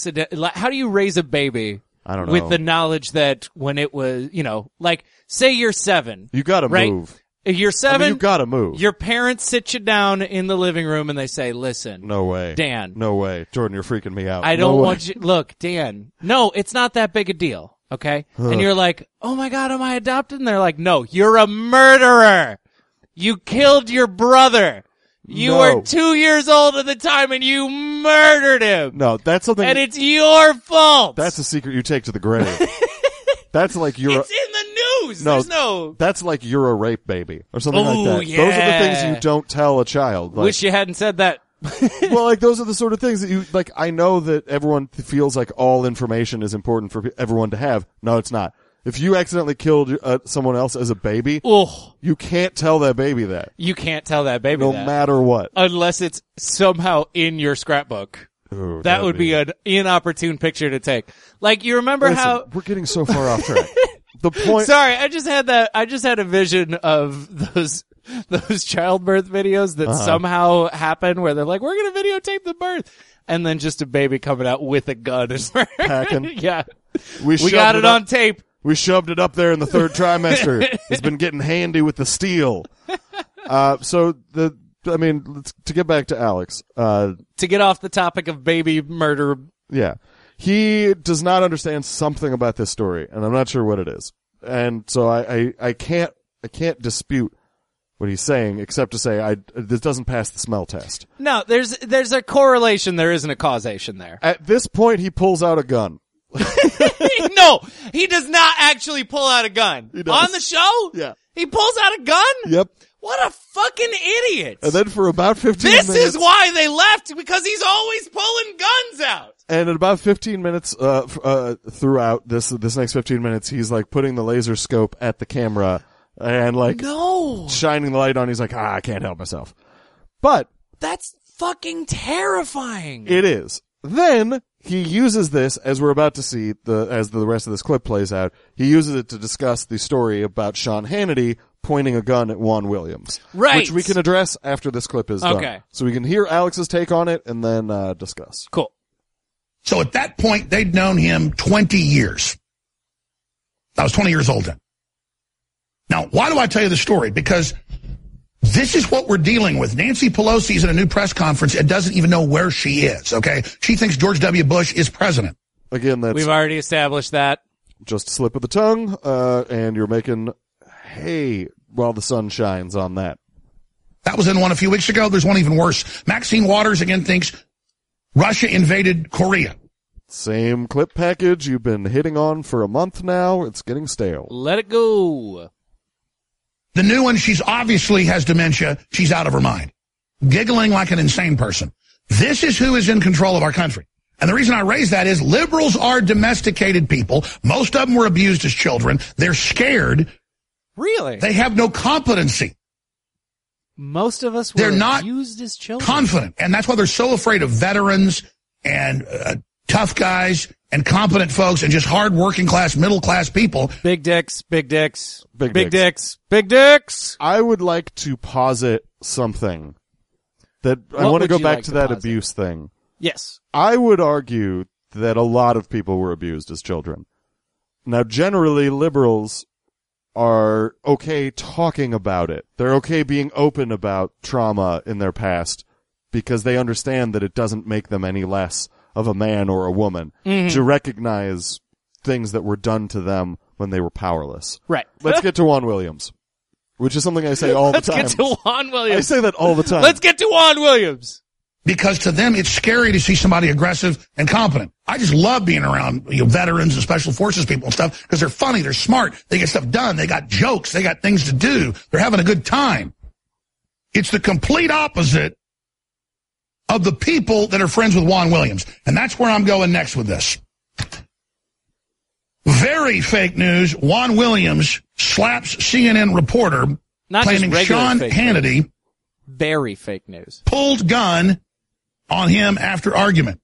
how do you raise a baby? I don't know. With the knowledge that when it was, like, say you're 7. You gotta move. You're 7. I mean, you gotta move. Your parents sit you down in the living room and they say, listen. No way. Dan. No way. Jordan, you're freaking me out. I don't want you. Look, Dan. No, it's not that big a deal. Okay? And you're like, oh my God, am I adopted? And they're like, no, you're a murderer. You killed your brother. You were 2 years old at the time and you murdered him. No, that's something. And it's your fault. That's a secret you take to the grave. That's like you're. It's in the news. There's no. That's like you're a rape baby or something like that. Yeah. Those are the things you don't tell a child. Like, Wish you hadn't said that. well, like those are the sort of things that you like. I know that everyone feels like all information is important for everyone to have. No, it's not. If you accidentally killed someone else as a baby, you can't tell that baby that. You can't tell that baby no that. matter what. Unless it's somehow in your scrapbook. Ooh, that would be an inopportune picture to take. Like, you remember how... We're getting so far off track. The point... Sorry, I just had a vision of those childbirth videos that somehow happen where they're like, we're going to videotape the birth. And then just a baby coming out with a gun. Packing. Yeah. We got it on tape. We shoved it up there in the third trimester. It's been getting handy with the steel. To get back to Alex. To get off the topic of baby murder. Yeah. He does not understand something about this story, and I'm not sure what it is. And so I can't dispute what he's saying, except to say this doesn't pass the smell test. No, there's a correlation. There isn't a causation there. At this point, he pulls out a gun. No, he does not actually pull out a gun. He does. On the show? Yeah. He pulls out a gun? Yep. What a fucking idiot. And then for about 15 minutes... This is why they left, because he's always pulling guns out. And in about 15 minutes throughout this next 15 minutes, he's like putting the laser scope at the camera and like shining the light on. He's like, I can't help myself. But... That's fucking terrifying. It is. Then... He uses this, as we're about to see, as the rest of this clip plays out, he uses it to discuss the story about Sean Hannity pointing a gun at Juan Williams. Right. Which we can address after this clip is done. Okay. So we can hear Alex's take on it and then discuss. Cool. So at that point, they'd known him 20 years. I was 20 years old then. Now, why do I tell you the story? Because this is what we're dealing with. Nancy Pelosi's in a new press conference and doesn't even know where she is, okay? She thinks George W. Bush is president. Again, that's We've already established that. just a slip of the tongue, and you're making hay while the sun shines on that. That was in one a few weeks ago. There's one even worse. Maxine Waters again thinks Russia invaded Korea. Same clip package you've been hitting on for a month now. It's getting stale. Let it go. The new one, she's obviously has dementia. She's out of her mind. Giggling like an insane person. This is who is in control of our country. And the reason I raise that is liberals are domesticated people. Most of them were abused as children. They're scared. Really? They have no competency. Most of us were They're not abused as children. Confident. And that's why they're so afraid of veterans and tough guys and competent folks and just hard working class, middle class people. Big dicks, big dicks, Big big dicks. dicks, big dicks. I would like to posit something that I What want to would go you back like to to that posit? abuse thing. Yes. I would argue that a lot of people were abused as children. Now, generally, liberals are okay talking about it. They're okay being open about trauma in their past because they understand that it doesn't make them any less of a man or a woman to recognize things that were done to them when they were powerless. Right. Let's get to Juan Williams, which is something I say all the time. Let's get to Juan Williams. I say that all the time. Let's get to Juan Williams. Because to them, it's scary to see somebody aggressive and competent. I just love being around veterans and special forces people and stuff because they're funny, they're smart, they get stuff done, they got jokes, they got things to do, they're having a good time. It's the complete opposite of the people that are friends with Juan Williams. And that's where I'm going next with this. Very fake news. Juan Williams slaps CNN reporter Not claiming just regular Sean fake Hannity news. Very fake news. pulled gun on him after argument.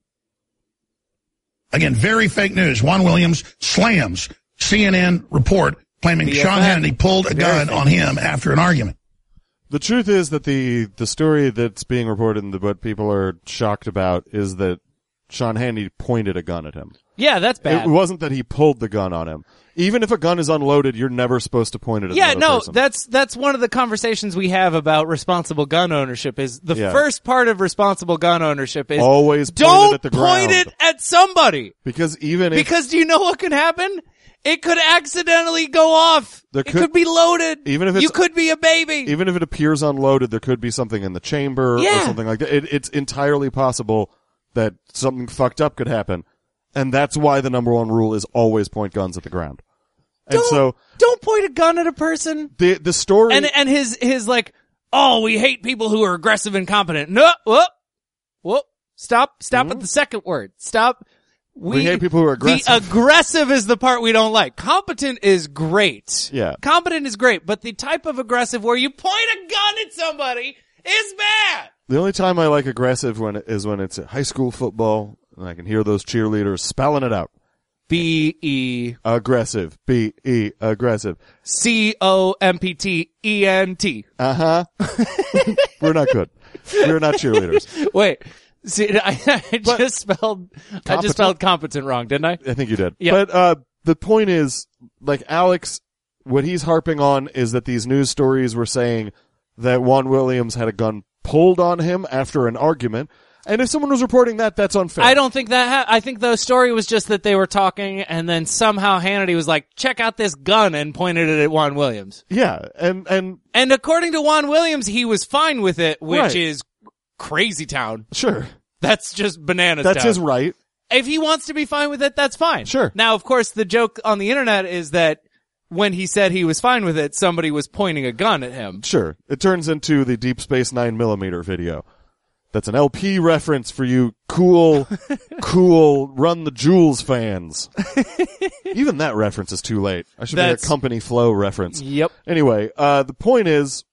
Again, very fake news. Juan Williams slams CNN report claiming BFF. Sean Hannity pulled a gun on him after an argument. The truth is that the story that's being reported and what people are shocked about is that Sean Hannity pointed a gun at him. Yeah, that's bad. It wasn't that he pulled the gun on him. Even if a gun is unloaded, you're never supposed to point it at another person. That's one of the conversations we have about responsible gun ownership is the first part of responsible gun ownership is always point don't it at the point ground. it at somebody. Because even if Because do you know what could happen? It could accidentally go off. There It could be loaded. even if it's- you could be a baby. even if it appears unloaded, there could be something in the chamber or Yeah. something like that. It's entirely possible that something fucked up could happen. And that's why the number one rule is always point guns at the ground. And so Don't point a gun at a person. the story And his like, oh, we hate people who are aggressive and competent. No, whoop. Stop at the second word. Stop. We hate people who are aggressive. The aggressive is the part we don't like. Competent is great. Yeah. Competent is great, but the type of aggressive where you point a gun at somebody is bad. The only time I like aggressive is when it's at high school football and I can hear those cheerleaders spelling it out. B-E Aggressive. B-E. Aggressive. C-O-M-P-T-E-N-T. Uh-huh. We're not good. We're not cheerleaders. Wait. See, I just spelled competent wrong, didn't I? I think you did. Yeah. But the point is, like Alex, what he's harping on is that these news stories were saying that Juan Williams had a gun pulled on him after an argument. And if someone was reporting that, that's unfair. I don't think that I think the story was just that they were talking and then somehow Hannity was like, check out this gun and pointed it at Juan Williams. Yeah, and according to Juan Williams, he was fine with it, which Right. is crazy town. sure. That's just bananas That's town. his right. If he wants to be fine with it, that's fine. Sure. Now, of course, the joke on the internet is that when he said he was fine with it, somebody was pointing a gun at him. Sure. It turns into the Deep Space 9mm video. That's an LP reference for you cool Run the Jewels fans. Even that reference is too late. I should make a company flow reference. Yep. Anyway, the point is,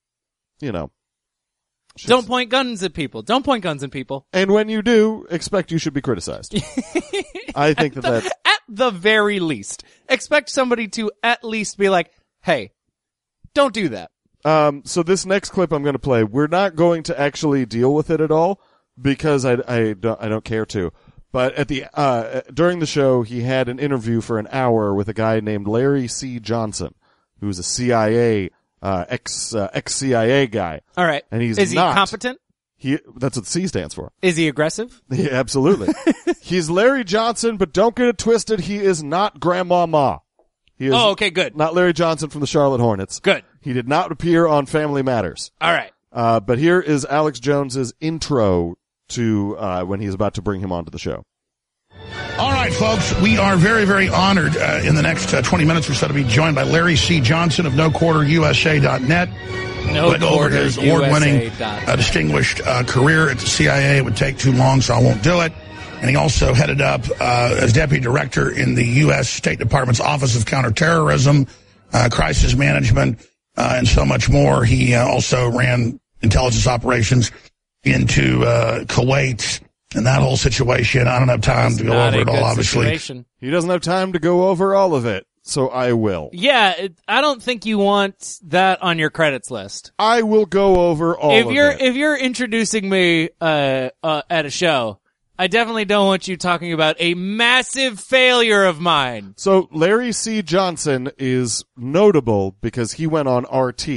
Don't point guns at people. Don't point guns at people. and when you do, expect you should be criticized. I think that's, At the very least. Expect somebody to at least be like, hey, don't do that. so this next clip I'm going to play, we're not going to actually deal with it at all because I don't care to. But at the, during the show, he had an interview for an hour with a guy named Larry C. Johnson, who's a CIA, ex-CIA guy. All right. And he's Is he not. competent? That's what C stands for. Is he aggressive? Yeah, absolutely. He's Larry Johnson, but don't get it twisted. He is not Grandmama. He is Oh, okay, good. not Larry Johnson from the Charlotte Hornets. Good. He did not appear on Family Matters. All right. But here is Alex Jones's intro to when he's about to bring him onto the show. All right, folks, we are very, very honored in the next 20 minutes or so to be joined by Larry C. Johnson of NoQuarterUSA.net. Went over his award-winning, distinguished career at the CIA. It would take too long, so I won't do it. And he also headed up as deputy director in the U.S. State Department's Office of Counterterrorism, Crisis Management, and so much more. He also ran intelligence operations into Kuwait and that whole situation. I don't have time to go over it all, obviously. Situation. He doesn't have time to go over all of it, so I will. Yeah, I don't think you want that on your credits list. I will go over all of it. If you're introducing me at a show, I definitely don't want you talking about a massive failure of mine. So Larry C. Johnson is notable because he went on RT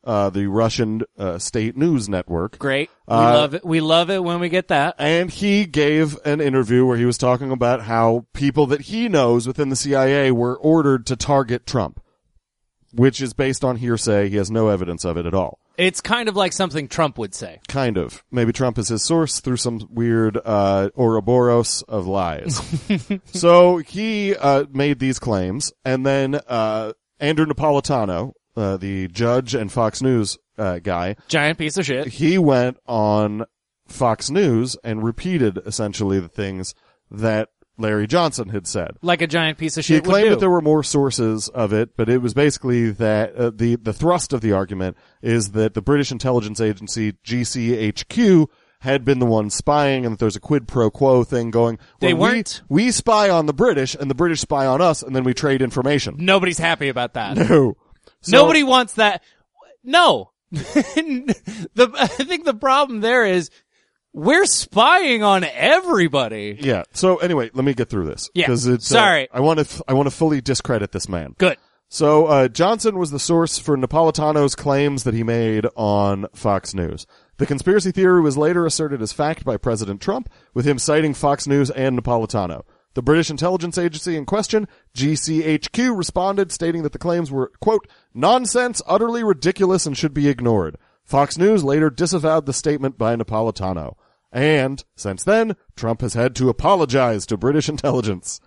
the Russian state news network. Great. We love it. We love it when we get that. And he gave an interview where he was talking about how people that he knows within the CIA were ordered to target Trump, which is based on hearsay. He has no evidence of it at all. It's kind of like something Trump would say. Kind of. Maybe Trump is his source through some weird Ouroboros of lies. So he made these claims, and then Andrew Napolitano, the judge and Fox News guy, giant piece of shit, he went on Fox News and repeated essentially the things that Larry Johnson had said. Like a giant piece of shit He claimed would do. that there were more sources of it, but it was basically that the thrust of the argument is that the British intelligence agency, GCHQ, had been the one spying, and that there's a quid pro quo thing going. They weren't. We spy on the British, and the British spy on us, and then we trade information. Nobody's happy about that. No. So, Nobody wants that. No. I think the problem there is we're spying on everybody. Yeah. So anyway, let me get through this. Yeah. Because it's, sorry. I want to fully discredit this man. Good. So, Johnson was the source for Napolitano's claims that he made on Fox News. The conspiracy theory was later asserted as fact by President Trump, with him citing Fox News and Napolitano. The British intelligence agency in question, GCHQ, responded, stating that the claims were, quote, nonsense, utterly ridiculous, and should be ignored. Fox News later disavowed the statement by Napolitano. And, since then, Trump has had to apologize to British intelligence.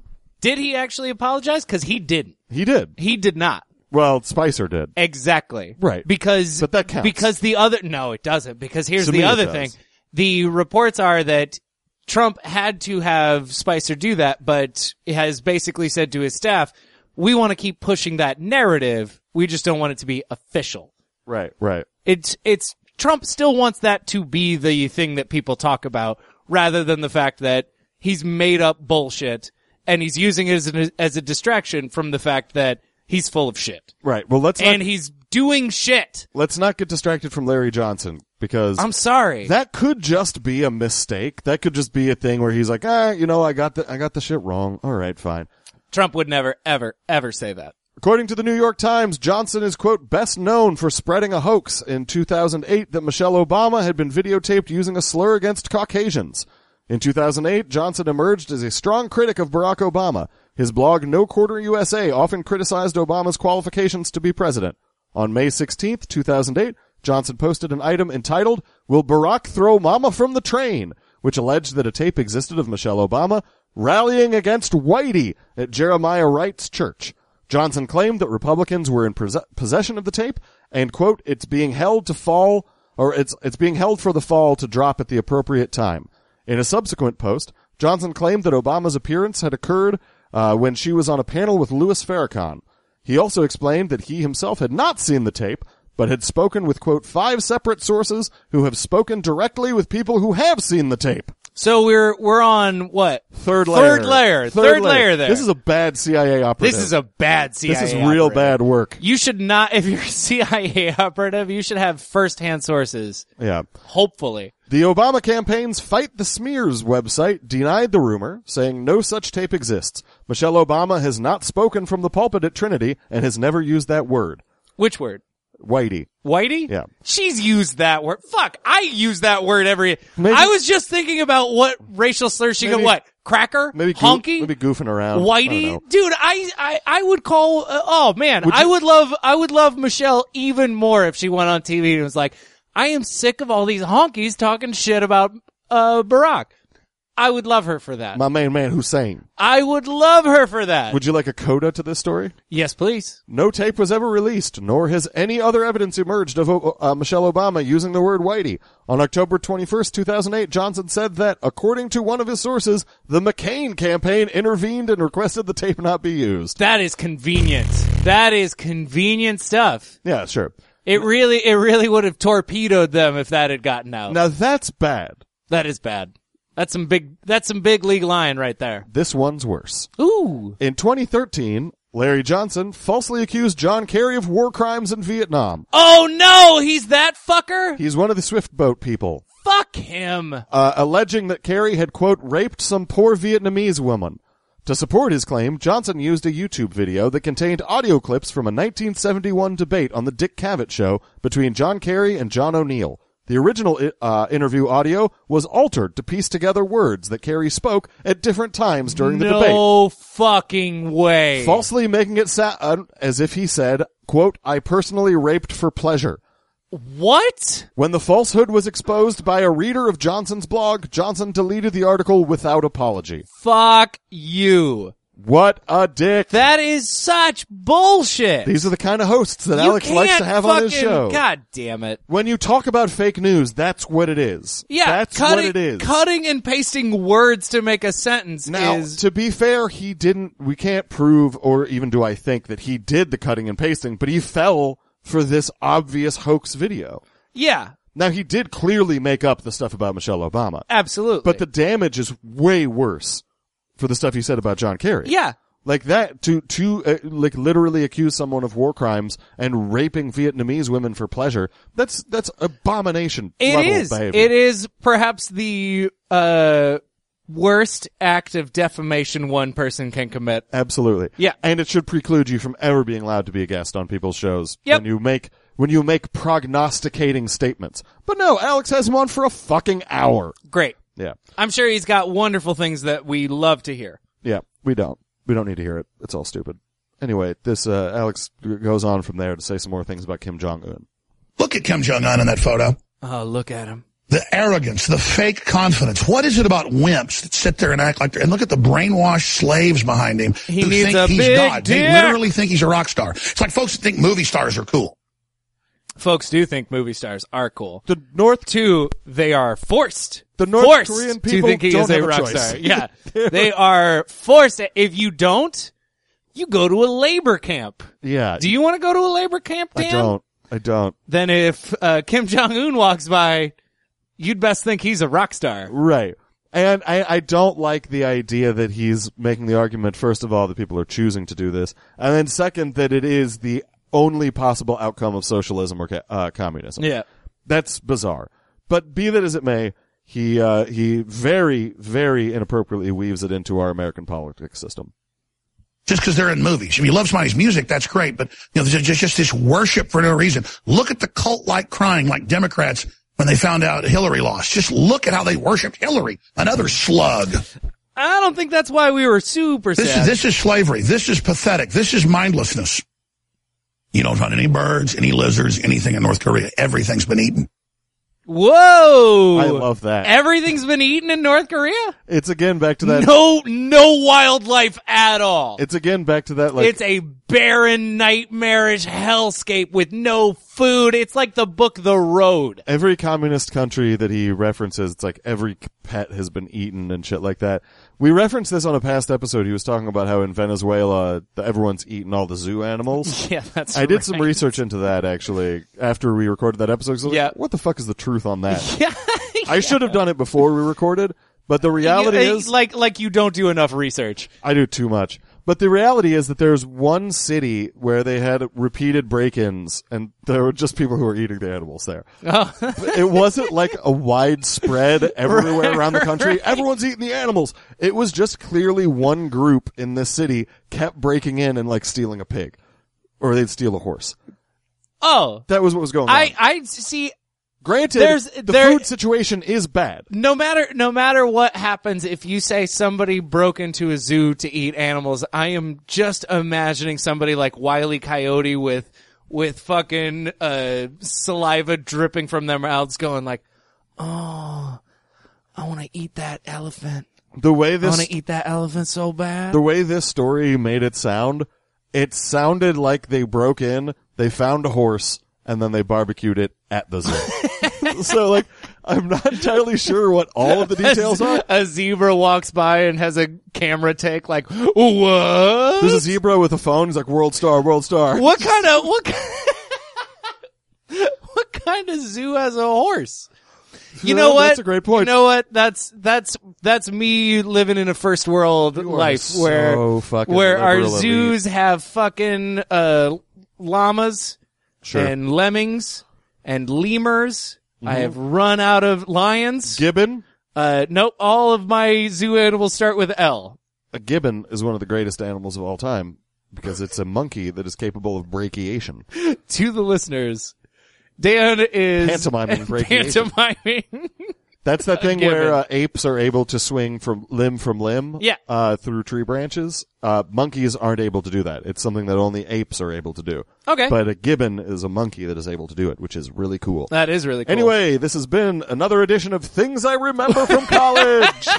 Did he actually apologize? Because he didn't. He did. He did not. Well, Spicer did. Exactly. Right. Because, But that counts. Because no, it doesn't. Because here's To the me, it other does. thing. The reports are that Trump had to have Spicer do that, but has basically said to his staff, we want to keep pushing that narrative. We just don't want it to be official. Right, right. It's Trump still wants that to be the thing that people talk about, rather than the fact that he's made up bullshit and he's using it as a distraction from the fact that he's full of shit. Right. Well, And he's doing shit. let's not get distracted from Larry Johnson, because I'm sorry. that could just be a mistake. That could just be a thing where he's like, I got the shit wrong. All right, fine. Trump would never, ever, ever say that. According to the New York Times, Johnson is, quote, best known for spreading a hoax in 2008 that Michelle Obama had been videotaped using a slur against Caucasians. In 2008, Johnson emerged as a strong critic of Barack Obama. His blog, No Quarter USA, often criticized Obama's qualifications to be president. On May 16th, 2008, Johnson posted an item entitled, Will Barack Throw Mama from the Train?, which alleged that a tape existed of Michelle Obama rallying against Whitey at Jeremiah Wright's church. Johnson claimed that Republicans were in possession of the tape and, quote, it's being held for the fall to drop at the appropriate time. In a subsequent post, Johnson claimed that Obama's appearance had occurred when she was on a panel with Louis Farrakhan. He also explained that he himself had not seen the tape, but had spoken with, quote, 5 separate sources who have spoken directly with people who have seen the tape. So we're on what? Third layer there. This is a bad CIA operative. This is a bad CIA This is real operative. bad work. You should not, if you're a CIA operative, you should have first-hand sources. Yeah. Hopefully. The Obama campaign's Fight the Smears website denied the rumor, saying no such tape exists. Michelle Obama has not spoken from the pulpit at Trinity and has never used that word. Which word? Whitey. Whitey? Yeah. She's used that word. Fuck, I use that word Maybe- I was just thinking about what racial slur she Maybe- got. What? Cracker? Maybe Honky? maybe goofing around. I Whitey? don't know. Dude, I would call, oh man, Would I you- would love Michelle even more if she went on TV and was like, I am sick of all these honkies talking shit about, Barack. I would love her for that. My main man Hussein. I would love her for that. Would you like a coda to this story? Yes, please. No tape was ever released, nor has any other evidence emerged of Michelle Obama using the word Whitey. On October 21st, 2008, Johnson said that, according to one of his sources, the McCain campaign intervened and requested the tape not be used. That is convenient. That is convenient stuff. Yeah, sure. It really would have torpedoed them if that had gotten out. Now that's bad. That is bad. That's some big league line right there. This one's worse. Ooh. In 2013, Larry Johnson falsely accused John Kerry of war crimes in Vietnam. Oh no, he's that fucker? He's one of the Swift boat people. Fuck him. Alleging that Kerry had, quote, raped some poor Vietnamese woman. To support his claim, Johnson used a YouTube video that contained audio clips from a 1971 debate on the Dick Cavett Show between John Kerry and John O'Neill. The original interview audio was altered to piece together words that Kerry spoke at different times during the debate. No fucking way. Falsely making it sound as if he said, quote, "I personally raped for pleasure." What? When the falsehood was exposed by a reader of Johnson's blog, Johnson deleted the article without apology. Fuck you. What a dick. That is such bullshit. These are the kind of hosts that You Alex likes to have on his fucking- show. God damn it. When you talk about fake news, that's what it is. Yeah, that's what it is. Cutting and pasting words to make a sentence Now, is... to be fair, we can't prove, or even do I think, that he did the cutting and pasting, but he fell for this obvious hoax video. Yeah, Now, he did clearly make up the stuff about Michelle Obama, absolutely. but the damage is way worse for the stuff he said about John Kerry. Yeah. Like that, to like literally accuse someone of war crimes and raping Vietnamese women for pleasure, that's abomination level behavior. It is perhaps the worst act of defamation one person can commit. Absolutely. Yeah. And it should preclude you from ever being allowed to be a guest on people's shows Yep. when you make prognosticating statements. But no, Alex has him on for a fucking hour. Great. Yeah. I'm sure he's got wonderful things that we love to hear. Yeah, we don't need to hear it. It's all stupid. Anyway, this Alex goes on from there to say some more things about Kim Jong-un. Look at Kim Jong-un in that photo. Oh, look at him. The arrogance, the fake confidence. What is it about wimps that sit there and act like they're, and look at the brainwashed slaves behind him He who needs think a he's big God. They dick. literally think he's a rock star. It's like folks that think movie stars are cool. Folks do think movie stars are cool. The North They are forced. The North forced Korean to people think he don't is a have a rock choice. star. Yeah. They are forced. If you don't, you go to a labor camp. Yeah. Do you want to go to a labor camp, Dan? I don't. Then if Kim Jong-un walks by, you'd best think he's a rock star. Right. And I don't like the idea that he's making the argument, first of all, that people are choosing to do this, and then second, that it is the only possible outcome of socialism or communism. Yeah. That's bizarre. But be that as it may, he very, very inappropriately weaves it into our American politics system. Just because they're in movies. If you love somebody's music, that's great. But, you know, there's just this worship for no reason. Look at the cult-like crying like Democrats when they found out Hillary lost. Just look at how they worshiped Hillary. Another slug. I don't think that's why we were super sad. This is slavery. This is pathetic. This is mindlessness. You don't find any birds, any lizards, anything in North Korea. Everything's been eaten. Whoa! I love that. Everything's been eaten in North Korea? It's again back to that. No wildlife at all. It's again back to that. Like, It's a barren, nightmarish hellscape with no food. It's like the book The Road. every communist country that he references, it's like every pet has been eaten and shit like that. We referenced this on a past episode. He was talking about how in Venezuela, everyone's eaten all the zoo animals. Yeah, that's I did some right. research into that, actually, after we recorded that episode. So I was Yeah. like, what the fuck is the truth on that? Yeah. I should have done it before we recorded, but the reality is... like you don't do enough research. I do too much. But the reality is that there's one city where they had repeated break-ins, and there were just people who were eating the animals there. Oh. It wasn't like a widespread everywhere around the country. Everyone's eating the animals. It was just clearly one group in this city kept breaking in and like stealing a pig. Or they'd steal a horse. Oh. That was what was going on. I see. Granted, the food situation is bad. No matter what happens, if you say somebody broke into a zoo to eat animals, I am just imagining somebody like Wile E. Coyote with fucking saliva dripping from their mouths, going like, "Oh, I want to eat that elephant. The way I this want to eat that elephant so bad." the way this story made it sounded like they broke in, they found a horse, and then they barbecued it at the zoo. So, like, I'm not entirely sure what all of the details are. A zebra walks by and has a camera take, like, what? There's a zebra with a phone. He's like, "World star, world star." What kind of zoo has a horse? You know what? That's a great point. You know what? That's me living in a first world You are life so fucking where our liberal elite. zoos have fucking llamas Sure. and lemmings and lemurs. Mm-hmm. I have run out of lions. Gibbon. Nope. All of my zoo animals start with L. a gibbon is one of the greatest animals of all time because it's a monkey that is capable of brachiation. To the listeners, Dan is Pantomiming brachiation. pantomiming. That's that thing gibbon. where apes are able to swing from limb Yeah. through tree branches. Monkeys aren't able to do that. It's something that only apes are able to do. Okay. But a gibbon is a monkey that is able to do it, which is really cool. That is really cool. Anyway, this has been another edition of Things I Remember from College.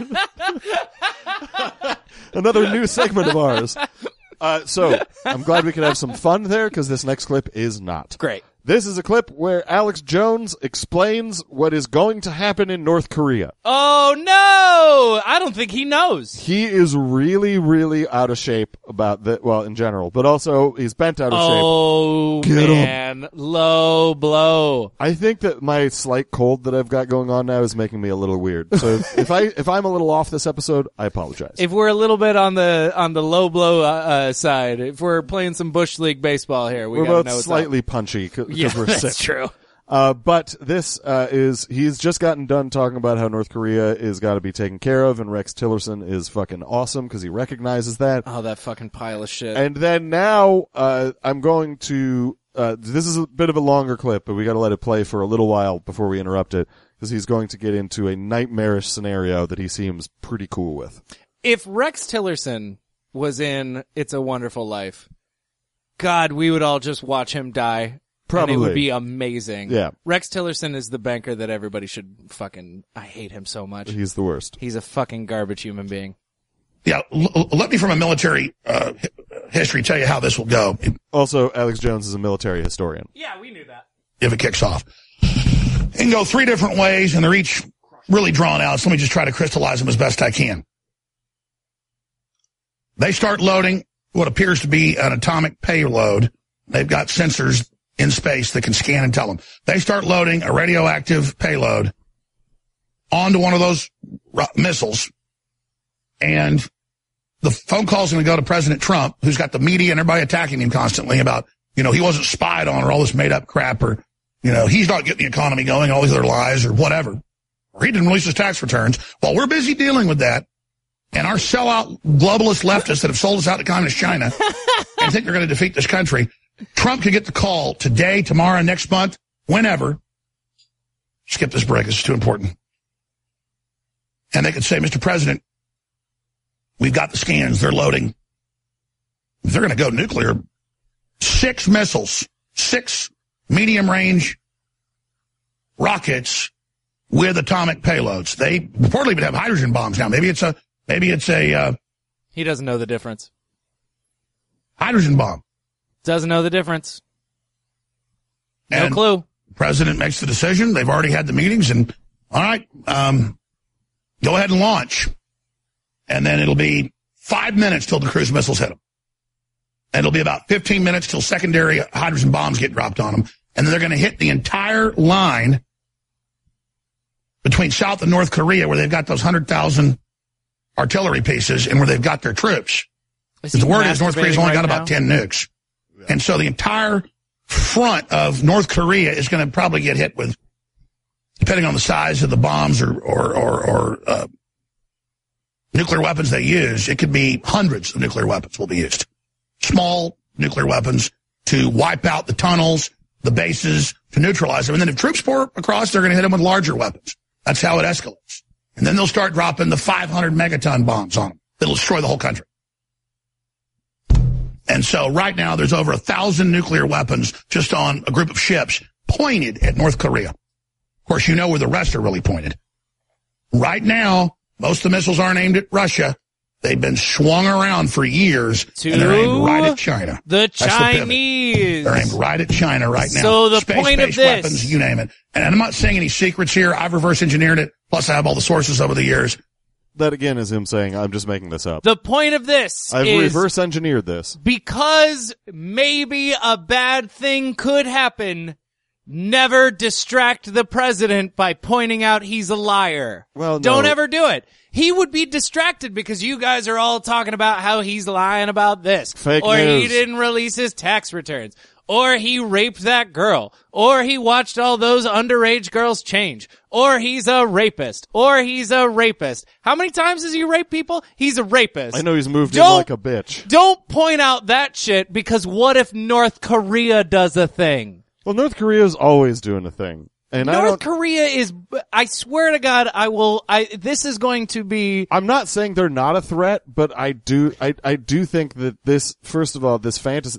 Another new segment of ours. So, I'm glad we could have some fun there because this next clip is not. Great. This is a clip where Alex Jones explains what is going to happen in North Korea. Oh, no! I don't think he knows. He is really, really out of shape about that. Well, in general, but also he's bent out of shape. Oh, Get man. Low blow. I think that my slight cold that I've got going on now is making me a little weird. So if I'm a little off this episode, I apologize. If we're a little bit on the low blow side, if we're playing some Bush League baseball here, we're gotta both know what's slightly up. punchy because Yeah, we're that's sick. true. But this he's just gotten done talking about how North Korea is got to be taken care of, and Rex Tillerson is fucking awesome because he recognizes that. Oh, that fucking pile of shit. And then now I'm going to. This is a bit of a longer clip, but we got to let it play for a little while before we interrupt it because he's going to get into a nightmarish scenario that he seems pretty cool with. If Rex Tillerson was in It's a Wonderful Life, God, we would all just watch him die. Probably. And it would be amazing. Yeah. Rex Tillerson is the banker that everybody should fucking... I hate him so much. He's the worst. He's a fucking garbage human being. Yeah, let me from a military history tell you how this will go Also, Alex Jones is a military historian. Yeah, we knew that. if it kicks off. It can go three different ways, and they're each really drawn out, so let me just try to crystallize them as best I can. They start loading what appears to be an atomic payload. They've got sensors in space that can scan and tell them. They start loading a radioactive payload onto one of those missiles, and the phone call's going to go to President Trump, who's got the media and everybody attacking him constantly about, he wasn't spied on or all this made-up crap or, he's not getting the economy going, all these other lies or whatever. Or he didn't release his tax returns. While we're busy dealing with that, and our sellout globalist leftists that have sold us out to communist China and think they're going to defeat this country, Trump could get the call today, tomorrow, next month, whenever. Skip this break. It's too important. And they could say, Mr. President, we've got the scans. They're loading. They're going to go nuclear. 6 missiles, 6 medium-range rockets with atomic payloads. They reportedly would have hydrogen bombs now. Maybe it's a He doesn't know the difference. hydrogen bomb. Doesn't know the difference. No And clue. the president makes the decision. They've already had the meetings, and all right, go ahead and launch. And then it'll be 5 minutes till the cruise missiles hit them. And it'll be about 15 minutes till secondary hydrogen bombs get dropped on them. And then they're going to hit the entire line between South and North Korea, where they've got those 100,000 artillery pieces and where they've got their troops. The word is North Korea's only got about 10 nukes. And so the entire front of North Korea is going to probably get hit with, depending on the size of the bombs or nuclear weapons they use, it could be hundreds of nuclear weapons will be used. Small nuclear weapons to wipe out the tunnels, the bases, to neutralize them. And then if troops pour across, they're going to hit them with larger weapons. That's how it escalates. And then they'll start dropping the 500 megaton bombs on them that'll destroy the whole country. And so right now there's over 1,000 nuclear weapons just on a group of ships pointed at North Korea. Of course, you know where the rest are really pointed. Right now, most of the missiles aren't aimed at Russia. They've been swung around for years, and they're aimed right at China. The That's Chinese. They're aimed right at China right now. So the point of Space-based this, weapons, you name it. And I'm not saying any secrets here. I've reverse engineered it. Plus, I have all the sources over the years. That again is him saying, I'm just making this up. the point of this I've is reverse engineered this. because maybe a bad thing could happen. Never distract the president by pointing out he's a liar. Well, no. Don't ever do it. He would be distracted because you guys are all talking about how he's lying about this. Fake or news. he didn't release his tax returns. or he raped that girl, or he watched all those underage girls change, or he's a rapist, or he's a rapist. How many times has he raped people? He's a rapist. I know he's moved in like a bitch. Don't point out that shit, because what if North Korea does a thing? Well, North Korea's always doing a thing. And North Korea is, I swear to God, this is going to be. I'm not saying they're not a threat, but I do think that this, first of all, this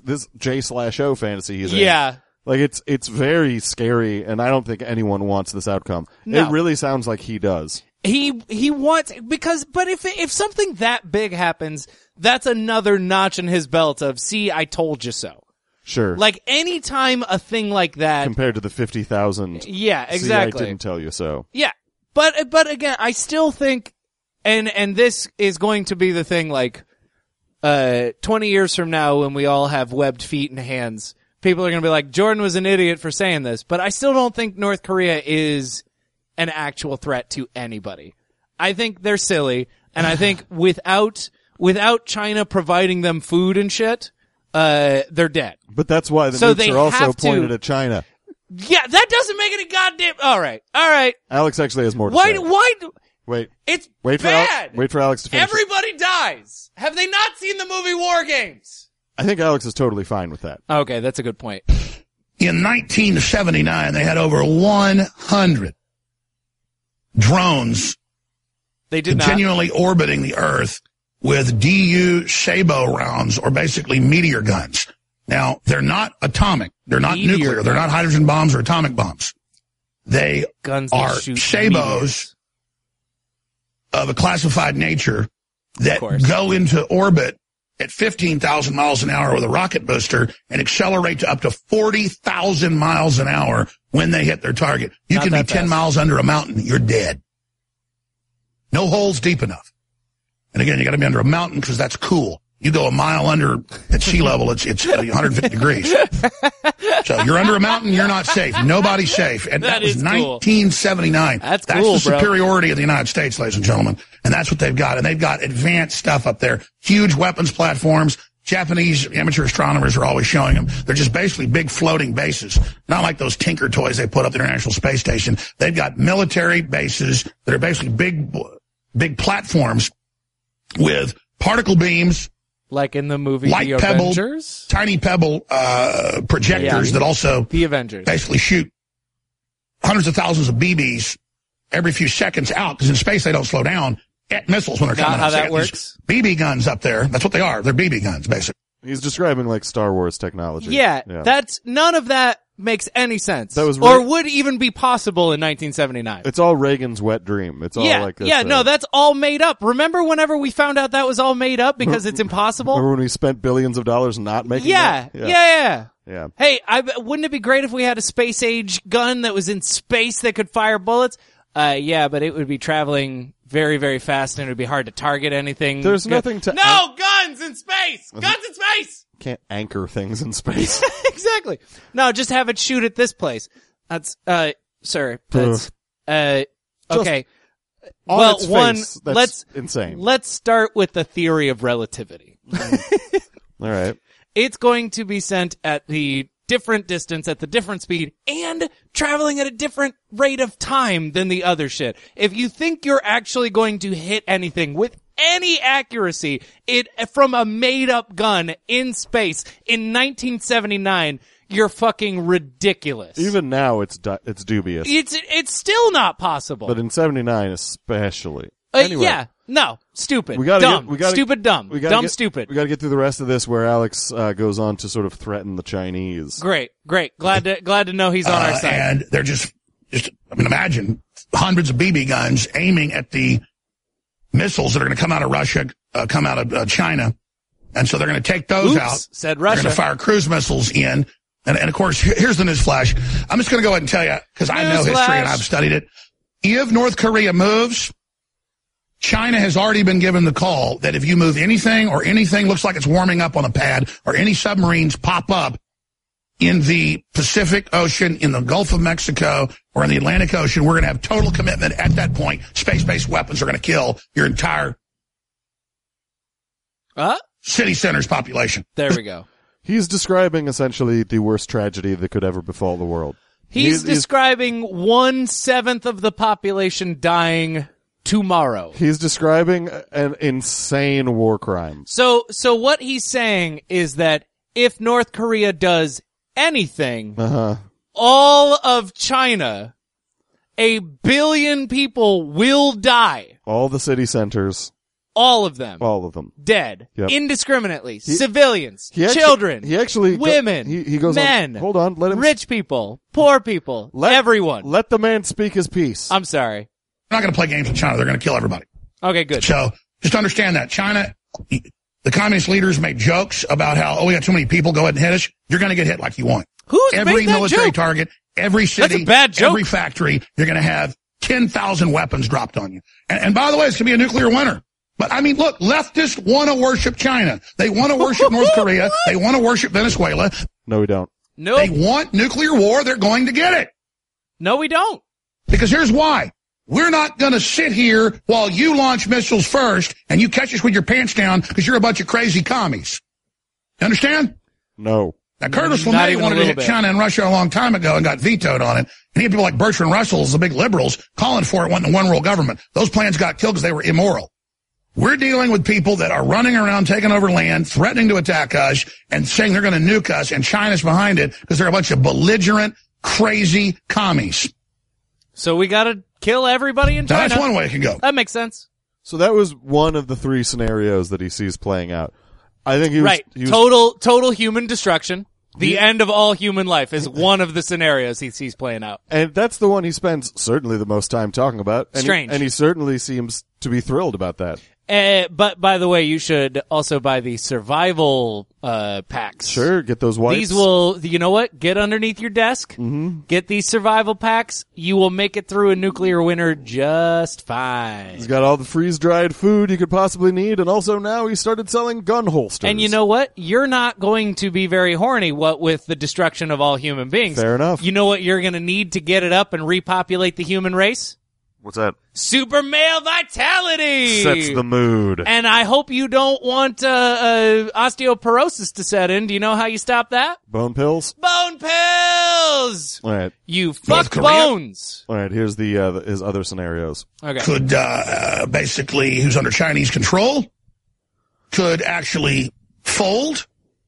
J/O fantasy he's in. Yeah. Like it's very scary, and I don't think anyone wants this outcome. No. It really sounds like he does. He wants, but if something that big happens, that's another notch in his belt of, see, I told you so. Sure. Like, anytime a thing like that. Compared to the 50,000. Yeah, exactly. See, I didn't tell you so. Yeah. But again, I still think, and this is going to be the thing, like, 20 years from now when we all have webbed feet and hands, people are going to be like, Jordan was an idiot for saying this, but I still don't think North Korea is an actual threat to anybody. I think they're silly, and I think without China providing them food and shit, they're dead. But that's why the nukes are also pointed at China. Yeah, that doesn't make any goddamn. All right. Alex actually has more to say. Why? Wait. It's wait bad. Wait for Alex to finish. Everybody dies. Have they not seen the movie War Games? I think Alex is totally fine with that. Okay, that's a good point. In 1979, they had over 100 drones They did continually orbiting the Earth with DU Sabo rounds, or basically meteor guns. Now, they're not atomic. They're not nuclear. They're not hydrogen bombs or atomic bombs. They guns are Sabos of a classified nature that go into orbit at 15,000 miles an hour with a rocket booster and accelerate to up to 40,000 miles an hour when they hit their target. You can be 10 miles under a mountain. You're dead. No holes deep enough. And again, you got to be under a mountain because that's cool. You go a mile under at sea level, it's 150 degrees. So you're under a mountain, you're not safe. Nobody's safe. And that was 1979. That's cool, bro. The superiority of the United States, ladies and gentlemen. And that's what they've got. And they've got advanced stuff up there. Huge weapons platforms. Japanese amateur astronomers are always showing them. They're just basically big floating bases. Not like those Tinker toys they put up at the International Space Station. They've got military bases that are basically big platforms with particle beams, like in the movie The Avengers? Tiny pebble projectors that also The Avengers basically shoot hundreds of thousands of BBs every few seconds out, because in space they don't slow down at missiles when they're coming out. How that works? BB guns up there. That's what they are. They're BB guns, basically. He's describing like Star Wars technology. Yeah. That's none of that makes any sense. That was or would even be possible in 1979. It's all Reagan's wet dream. It's all like this. Yeah, no, that's all made up. Remember whenever we found out that was all made up because it's impossible? Remember when we spent billions of dollars not making that? Yeah. Hey, wouldn't it be great if we had a space age gun that was in space that could fire bullets? Yeah, but it would be traveling very, very fast and it would be hard to target anything. There's nothing to... No! Guns in space! Guns in space! Can't anchor things in space. Exactly. No, just have it shoot at this place. That's, sir, that's, okay. Well, that's insane. Let's start with the theory of relativity. All right. It's going to be sent at the different distance, at the different speed, and traveling at a different rate of time than the other shit. If you think you're actually going to hit anything with any accuracy from a made-up gun in space in 1979, you're fucking ridiculous. Even now, it's dubious. It's still not possible. But in 79 especially. Anyway. Yeah. No. Stupid. Dumb. Stupid dumb. Dumb stupid. We gotta get through the rest of this where Alex goes on to sort of threaten the Chinese. Great. Glad to know he's on our side. And they're just, I mean, imagine hundreds of BB guns aiming at the missiles that are going to come out of Russia, come out of China. And so they're going to take those out. Said Russia. They're going to fire cruise missiles in. And of course, here's the news flash. I'm just going to go ahead and tell you, because I know history and I've studied it. If North Korea moves, China has already been given the call that if you move anything or anything looks like it's warming up on a pad or any submarines pop up in the Pacific Ocean, in the Gulf of Mexico, or in the Atlantic Ocean, we're going to have total commitment at that point. Space-based weapons are going to kill your entire city center's population. There we go. He's describing essentially the worst tragedy that could ever befall the world. He's describing 1/7 of the population dying tomorrow. He's describing an insane war crime. So what he's saying is that if North Korea does anything, all of China, 1 billion people will die. All the city centers. All of them. All of them. Dead. Yep. Indiscriminately. Civilians. He children. He actually women. He goes men. on. Hold on. Let him. Rich people. Poor people. Everyone. Let the man speak his piece. I'm sorry. They're not going to play games with China. They're going to kill everybody. Okay, good. So just understand that China, the communist leaders make jokes about how, we got too many people, go ahead and hit us. You're going to get hit like you want. Who's every made that military joke? target, every city, That's a bad joke. every factory, you're going to have 10,000 weapons dropped on you. And by the way, it's going to be a nuclear winter. But I mean, look, leftists want to worship China. They want to worship North Korea. They want to worship Venezuela. No, we don't. Nope. They want nuclear war. They're going to get it. No, we don't. Because here's why. We're not going to sit here while you launch missiles first and you catch us with your pants down because you're a bunch of crazy commies. You understand? No. Now, Curtis Not LeMay even wanted a to little hit bit. China and Russia a long time ago and got vetoed on it. And he had people like Bertrand Russell, the big liberals, calling for it, wanting a one-world government. Those plans got killed because they were immoral. We're dealing with people that are running around, taking over land, threatening to attack us, and saying they're going to nuke us, and China's behind it because they're a bunch of belligerent, crazy commies. So we gotta kill everybody in Now, China. that's one way it can go. That makes sense. So that was one of the 3 scenarios that he sees playing out. I think he was, Right. he was Total human destruction. The end of all human life is one of the scenarios he sees playing out. and that's the one he spends certainly the most time talking about. And Strange. and he certainly seems to be thrilled about that. But by the way, you should also buy the survival packs. Sure, get those wipes. These will, you know what? Get underneath your desk. Mm-hmm. Get these survival packs. You will make it through a nuclear winter just fine. He's got all the freeze-dried food you could possibly need, and also now he started selling gun holsters. And you know what? You're not going to be very horny, what with the destruction of all human beings. Fair enough. You know what you're going to need to get it up and repopulate the human race? What's that? Super male vitality! Sets the mood. And I hope you don't want osteoporosis to set in. Do you know how you stop that? Bone pills? Bone pills! All right. You fuck Korea? bones! All right, here's the his other scenarios. Okay. Could basically, who's under Chinese control, could actually fold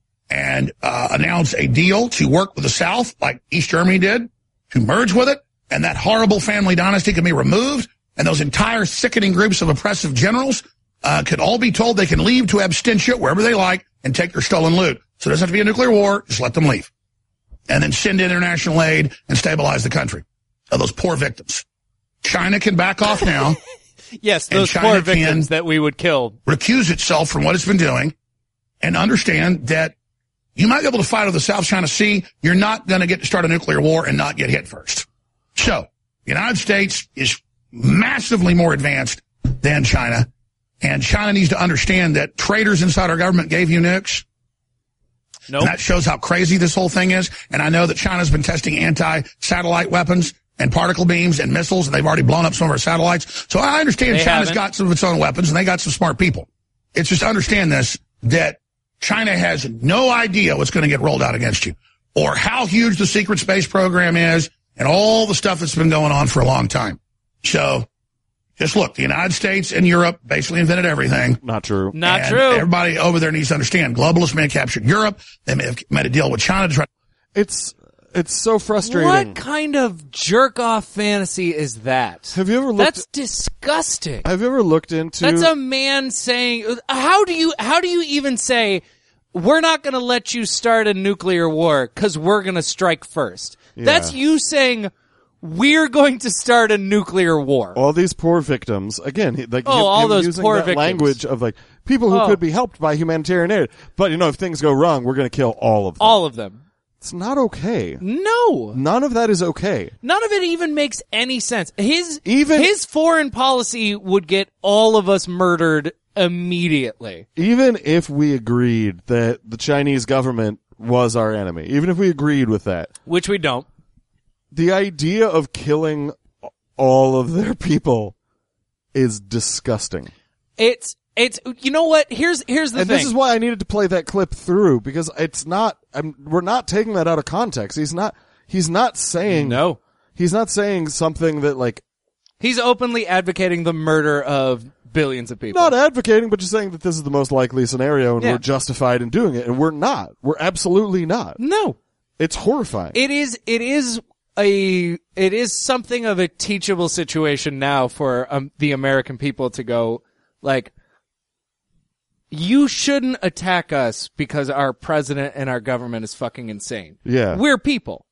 and announce a deal to work with the South, like East Germany did, to merge with it, and that horrible family dynasty can be removed, and those entire sickening groups of oppressive generals could all be told they can leave to absentia wherever they like and take their stolen loot. So it doesn't have to be a nuclear war, just let them leave. And then send international aid and stabilize the country of those poor victims. China can back off now. Yes, And those China poor victims can- that we would kill. Recuse itself from what it's been doing and understand that you might be able to fight over the South China Sea. You're not going to get to start a nuclear war and not get hit first. So the United States is massively more advanced than China, and China needs to understand that traitors inside our government gave you nukes. Nope. And that shows how crazy this whole thing is. And I know that China's been testing anti-satellite weapons and particle beams and missiles, and they've already blown up some of our satellites. So I understand They China's haven't. got some of its own weapons, and they got some smart people. It's just understand this, that China has no idea what's going to get rolled out against you, or how huge the secret space program is, and all the stuff that's been going on for a long time. So just look, the United States and Europe basically invented everything. Not true. Not And true. Everybody over there needs to understand globalists may have captured Europe. They may have made a deal with China to try. It's so frustrating. What kind of jerk-off fantasy is that? Have you ever looked? That's disgusting. Have you ever looked into? That's a man saying, how do you even say, we're not going to let you start a nuclear war because we're going to strike first? Yeah. That's you saying, we're going to start a nuclear war. all these poor victims again. All those using poor that victims. language of like people who Oh. could be helped by humanitarian aid, but if things go wrong, we're going to kill all of them. All of them. It's not okay. No. None of that is okay. None of it even makes any sense. His Even- foreign policy would get all of us murdered immediately. Even if we agreed that the Chinese government was our enemy, even if we agreed with that, Which we don't. the idea of killing all of their people is disgusting. It's It's, you know what? Here's the thing. And this is why I needed to play that clip through, because it's not, we're not taking that out of context. He's not saying, No. he's not saying something that like, He's openly advocating the murder of billions of people. not advocating, but just saying that this is the most likely scenario and Yeah. we're justified in doing it. And we're not. We're absolutely not. No. It's horrifying. It is something of a teachable situation now for the American people to go, like, you shouldn't attack us because our president and our government is fucking insane. Yeah. We're people.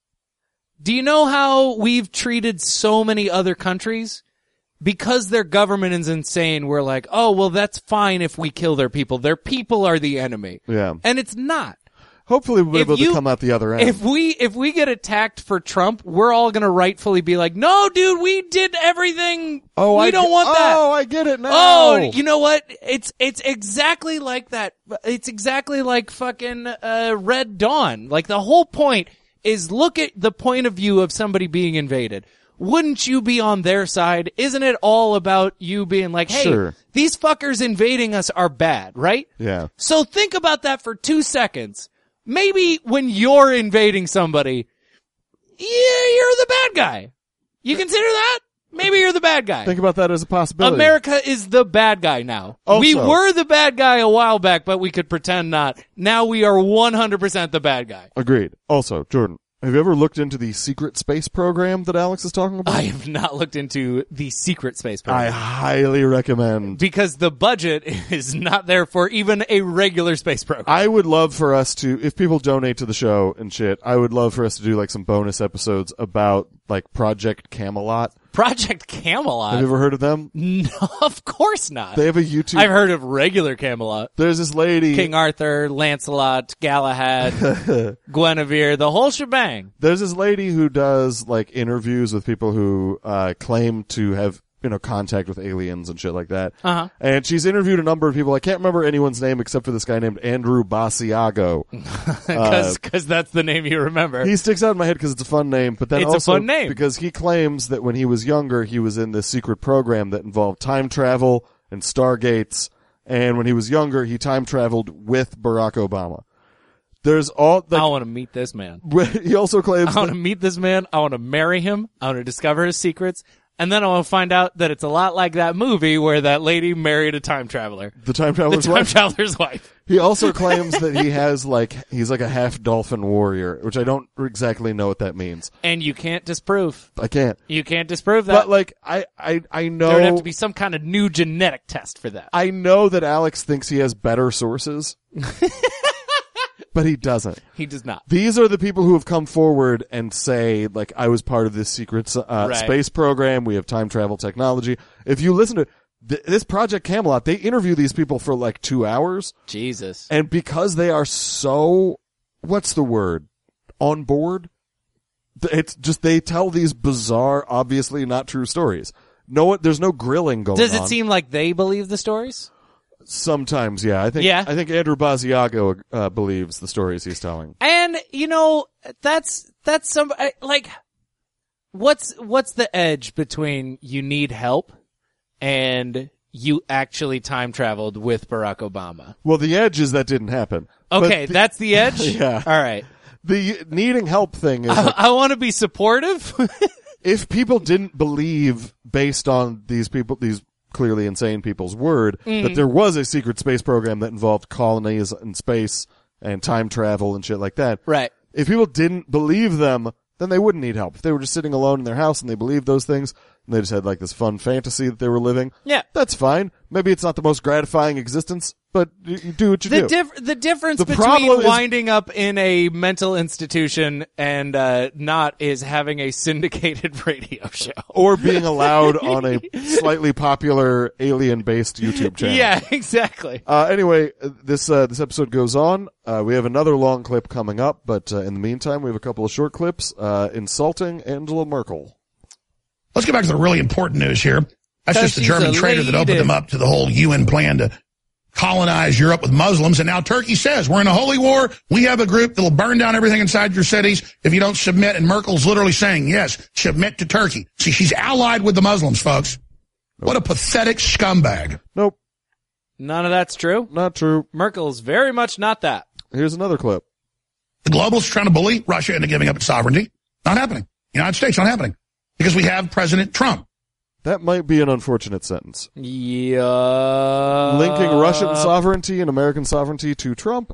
Do you know how we've treated so many other countries? Because their government is insane, we're like, oh, well, that's fine if we kill their people. Their people are the enemy. Yeah. And it's not. Hopefully we'll be If able you- to come out the other end. If we get attacked for Trump, we're all gonna rightfully be like, no, dude, we did everything. We don't want that. Oh, I get it now. Oh, you know what? It's exactly like that. It's exactly like fucking Red Dawn. Like the whole point is look at the point of view of somebody being invaded. Wouldn't you be on their side? Isn't it all about you being like, hey, Sure. these fuckers invading us are bad, right? Yeah. So think about that for 2 seconds. Maybe when you're invading somebody, yeah, you're the bad guy. You consider that? Maybe you're the bad guy. Think about that as a possibility. America is the bad guy now. Also- We were the bad guy a while back, but we could pretend not. Now we are 100% the bad guy. Agreed. Also, Jordan, have you ever looked into the secret space program that Alex is talking about? I have not looked into the secret space I program. highly recommend. Because the budget is not there for even a regular space program. I would love for us to, if people donate to the show and shit, I would love for us to do like some bonus episodes about like Project Camelot. Project Camelot? Have you ever heard of them? No, of course not. They have a YouTube. I've heard of regular Camelot. There's this lady. King Arthur, Lancelot, Galahad, Guinevere, the whole shebang. There's this lady who does like interviews with people who claim to have, you know, contact with aliens and shit like that. Uh-huh. And she's interviewed a number of people. I can't remember anyone's name except for this guy named Andrew Basiago. Because that's the name you remember. He sticks out in my head because it's a fun name, but then It's a also fun name. because he claims that when he was younger, he was in this secret program that involved time travel and stargates. And when he was younger, he time traveled with Barack Obama. There's all I like, want to meet this man. he also claims I want that, to meet this man. I want to marry him. I want to discover his secrets. And then I want to find out that it's a lot like that movie where that lady married a time traveler. the time The traveler's time wife. traveler's wife. He also claims that he has like he's like a half dolphin warrior, which I don't exactly know what that means. And you can't disprove. I can't. You can't disprove that. But like I know There would have to be some kind of new genetic test for that. I know that Alex thinks he has better sources. But he doesn't. He does not. These are the people who have come forward and say, like, I was part of this secret space program. We have time travel technology. If you listen to this Project Camelot, they interview these people for like 2 hours. Jesus. And because they are so, what's the word? On board? It's just, they tell these bizarre, obviously not true stories. There's no grilling going on. Does it seem like they believe the stories? Sometimes, yeah. I think Andrew Basiago believes the stories he's telling. And, you know, that's some, like, what's the edge between you need help and you actually time traveled with Barack Obama? Well, the edge is that didn't happen. Okay, But that's the edge? Yeah. All right. the needing help thing is like, I want to be supportive. if people didn't believe based on these clearly insane people's word that there was a secret space program that involved colonies in space and time travel and shit like that. Right. If people didn't believe them, then they wouldn't need help. If they were just sitting alone in their house and they believed those things and they just had like this fun fantasy that they were living. Yeah. That's fine. Maybe it's not the most gratifying existence, but you do what you do. The difference The between problem is- winding up in a mental institution and not is having a syndicated radio show. Or being allowed on a slightly popular alien-based YouTube channel. Yeah, exactly. Anyway, this episode goes on. We have another long clip coming up, but in the meantime, we have a couple of short clips insulting Angela Merkel. Let's get back to the really important news here. That's just the She's German a traitor that opened lady. them up to the whole UN plan to colonize Europe with Muslims. And now Turkey says, we're in a holy war. We have a group that'll burn down everything inside your cities if you don't submit. And Merkel's literally saying, yes, submit to Turkey. See, she's allied with the Muslims, folks. What a pathetic scumbag. Nope. None of that's true. Not true. Merkel's very much not that. Here's another clip. The globalists trying to bully Russia into giving up its sovereignty. Not happening. United States, not happening. Because we have President Trump. That might be an unfortunate sentence. Yeah. Linking Russian sovereignty and American sovereignty to Trump.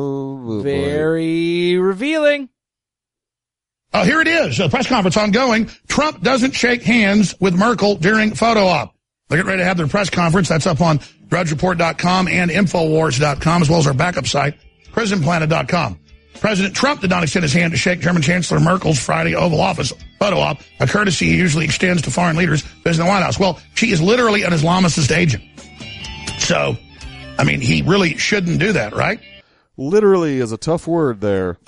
Very revealing. Oh, here it is. A press conference ongoing. Trump doesn't shake hands with Merkel during photo op. They're getting ready to have their press conference. That's up on DrudgeReport.com and Infowars.com, as well as our backup site, PrisonPlanet.com. President Trump did not extend his hand to shake German Chancellor Merkel's Friday Oval Office photo op, a courtesy he usually extends to foreign leaders visiting the White House. Well, she is literally an Islamicist agent. So, I mean, he really shouldn't do that, right? Literally is a tough word there.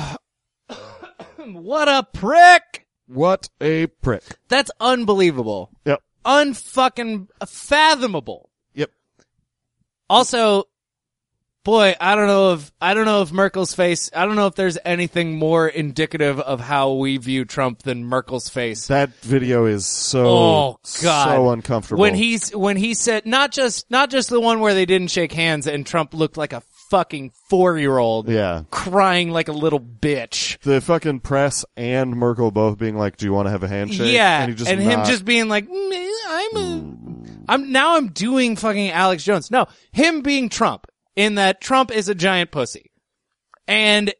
What a prick! What a prick. That's unbelievable. Yep. Unfucking fathomable. Yep. Also, boy, I don't know if Merkel's face, I don't know if there's anything more indicative of how we view Trump than Merkel's face. That video is so uncomfortable. When he said, not just the one where they didn't shake hands and Trump looked like a fucking 4-year-old. Yeah. Crying like a little bitch. The fucking press and Merkel both being like, do you want to have a handshake? Yeah. And him just being like, I'm doing fucking Alex Jones. No, him being Trump. In that Trump is a giant pussy. But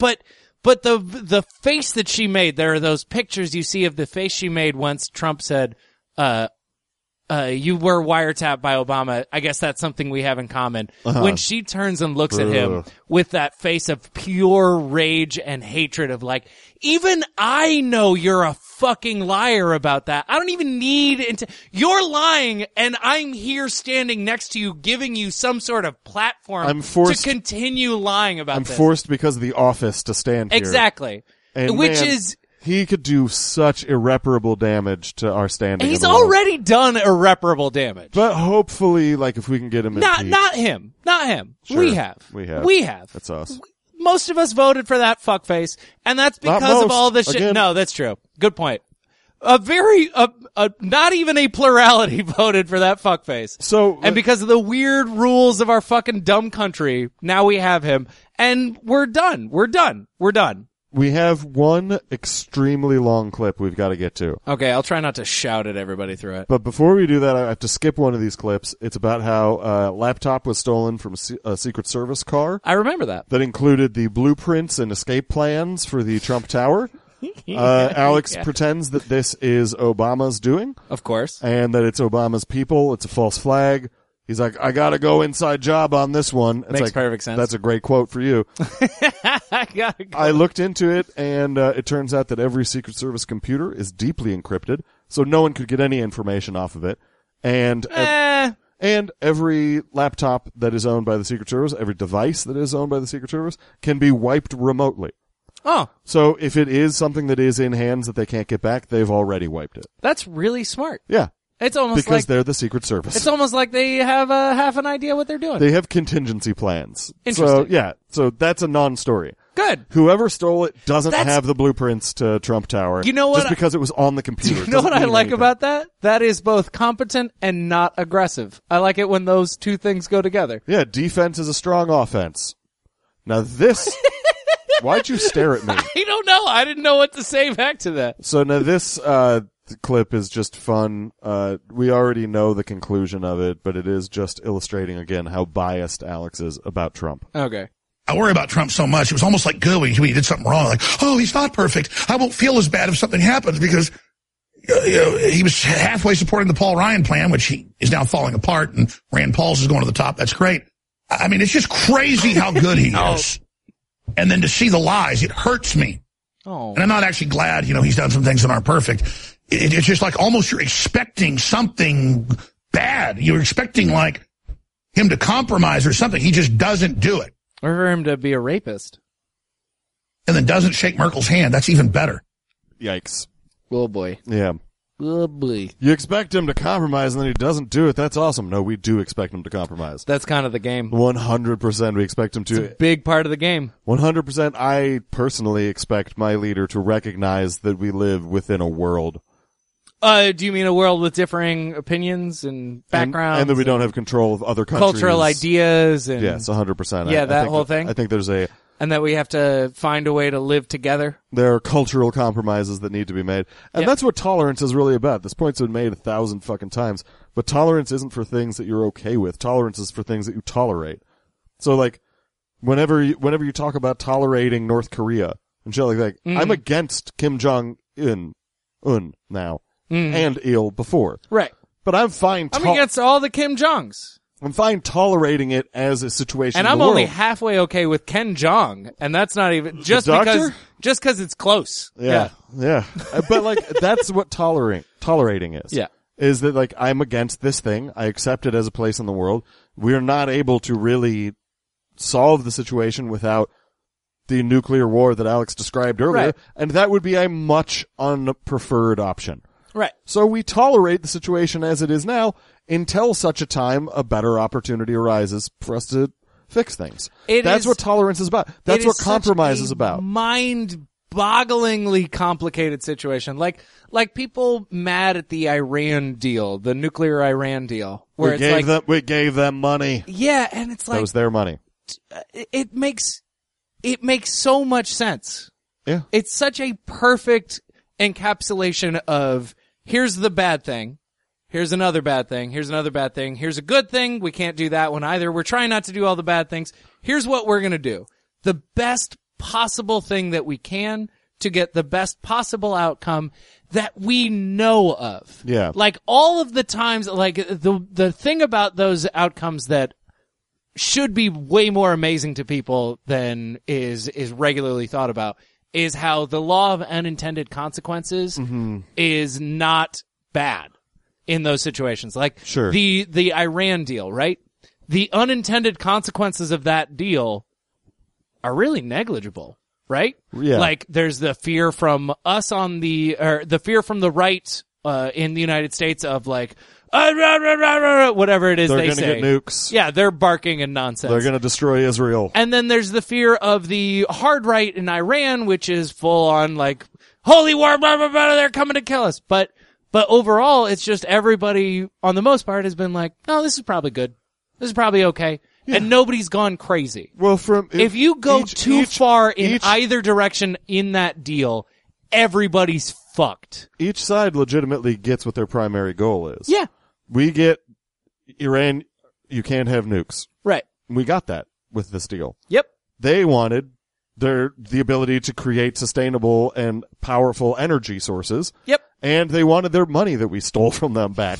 the face that she made, there are those pictures you see of the face she made once Trump said, you were wiretapped by Obama. I guess that's something we have in common. When she turns and looks at him with that face of pure rage and hatred of like, even I know you're a fucking liar about that. I don't even need you're lying and I'm here standing next to you giving you some sort of platform to continue lying about this. I'm forced because of the office to stand here. Exactly. And he could do such irreparable damage to our standing. He's already done irreparable damage. But hopefully, like, if we can get him impeached. Not him. Sure. We have. That's us. Most of us voted for that fuckface, and that's because of all this shit. Again. No, that's true. Good point. Not even a plurality voted for that fuckface. And because of the weird rules of our fucking dumb country, now we have him, and we're done. We're done. We have one extremely long clip we've got to get to. Okay, I'll try not to shout at everybody through it. But before we do that, I have to skip one of these clips. It's about how a laptop was stolen from a Secret Service car. I remember that. That included the blueprints and escape plans for the Trump Tower. Alex pretends that this is Obama's doing. Of course. And that it's Obama's people. It's a false flag. He's like, I gotta go inside job on this one. It's Makes perfect sense. That's a great quote for you. I looked into it, and it turns out that every Secret Service computer is deeply encrypted, so no one could get any information off of it. And every laptop that is owned by the Secret Service, every device that is owned by the Secret Service, can be wiped remotely. Oh. So if it is something that is in hands that they can't get back, they've already wiped it. That's really smart. Yeah. It's almost because they're the Secret Service. It's almost like they have half an idea what they're doing. They have contingency plans. Interesting. So that's a non-story. Good. Whoever stole it doesn't have the blueprints to Trump Tower. You know what? Just because it was on the computer. You know what I like about that? That is both competent and not aggressive. I like it when those two things go together. Yeah, defense is a strong offense. Now this... Why'd you stare at me? I don't know. I didn't know what to say back to that. So now this clip is just fun. We already know the conclusion of it, but it is just illustrating again how biased Alex is about Trump. Okay. I worry about Trump so much. It was almost like good when he did something wrong. Like, oh, he's not perfect. I won't feel as bad if something happens because he was halfway supporting the Paul Ryan plan, which he is now falling apart, and Rand Paul's is going to the top. That's great. I mean, it's just crazy how good he is. And then to see the lies, it hurts me. Oh. And I'm not actually glad, he's done some things that aren't perfect. It's just like almost you're expecting something bad. You're expecting like him to compromise or something. He just doesn't do it. Or for him to be a rapist. And then doesn't shake Merkel's hand. That's even better. Yikes. Oh boy. Yeah. Oh boy. You expect him to compromise and then he doesn't do it. That's awesome. No, we do expect him to compromise. That's kind of the game. 100% we expect him to. It's a big part of the game. 100% I personally expect my leader to recognize that we live within a world. Do you mean a world with differing opinions and backgrounds? And that we don't have control of other countries. Cultural ideas and... Yes, 100%. Yeah, that whole thing? I think there's And that we have to find a way to live together? There are cultural compromises that need to be made. And that's what tolerance is really about. This point's been made 1,000 fucking times. But tolerance isn't for things that you're okay with. Tolerance is for things that you tolerate. So, like, whenever you talk about tolerating North Korea and shit like that, I'm against Kim Jong-un now. And Il before. Right. But I'm fine. I'm against all the Kim Jongs. I'm fine tolerating it as a situation. And in I'm the only world. halfway okay with Ken Jong, and that's not even just doctor? because it's close. Yeah. But like that's what tolerating is. Yeah. Is that like I'm against this thing. I accept it as a place in the world. We're not able to really solve the situation without the nuclear war that Alex described earlier, Right. and that would be a much unpreferred option. Right. So we tolerate the situation as it is now until such a time a better opportunity arises for us to fix things. That's what tolerance is about. That's what compromise is about. Mind-bogglingly complicated situation. Like people mad at the Iran deal, the nuclear Iran deal, where we gave them money. Yeah, and it's like That was their money. it makes so much sense. Yeah. It's such a perfect encapsulation of here's the bad thing, here's another bad thing, here's another bad thing, here's a good thing, we can't do that one either, we're trying not to do all the bad things, here's what we're gonna do. The best possible thing that we can to get the best possible outcome that we know of. Yeah. Like all of the times, like the thing about those outcomes that should be way more amazing to people than is regularly thought about is how the law of unintended consequences is not bad in those situations. Like Sure. the Iran deal, right? The unintended consequences of that deal are really negligible, right? Yeah. Like there's the fear from us or the fear from the right in the United States of like whatever it is They're they gonna say. get nukes. Yeah, they're barking and nonsense. They're going to destroy Israel. And then there's the fear of the hard right in Iran, which is full on like, holy war, blah, blah, blah, they're coming to kill us. But overall, it's just everybody, on the most part, has been like, no, this is probably good. This is probably okay. Yeah. And nobody's gone crazy. Well, if you go too far in either direction in that deal, everybody's fucked. Each side legitimately gets what their primary goal is. Yeah. We get Iran, you can't have nukes. Right. We got that with this deal. Yep. They wanted the ability to create sustainable and powerful energy sources. Yep. And they wanted their money that we stole from them back.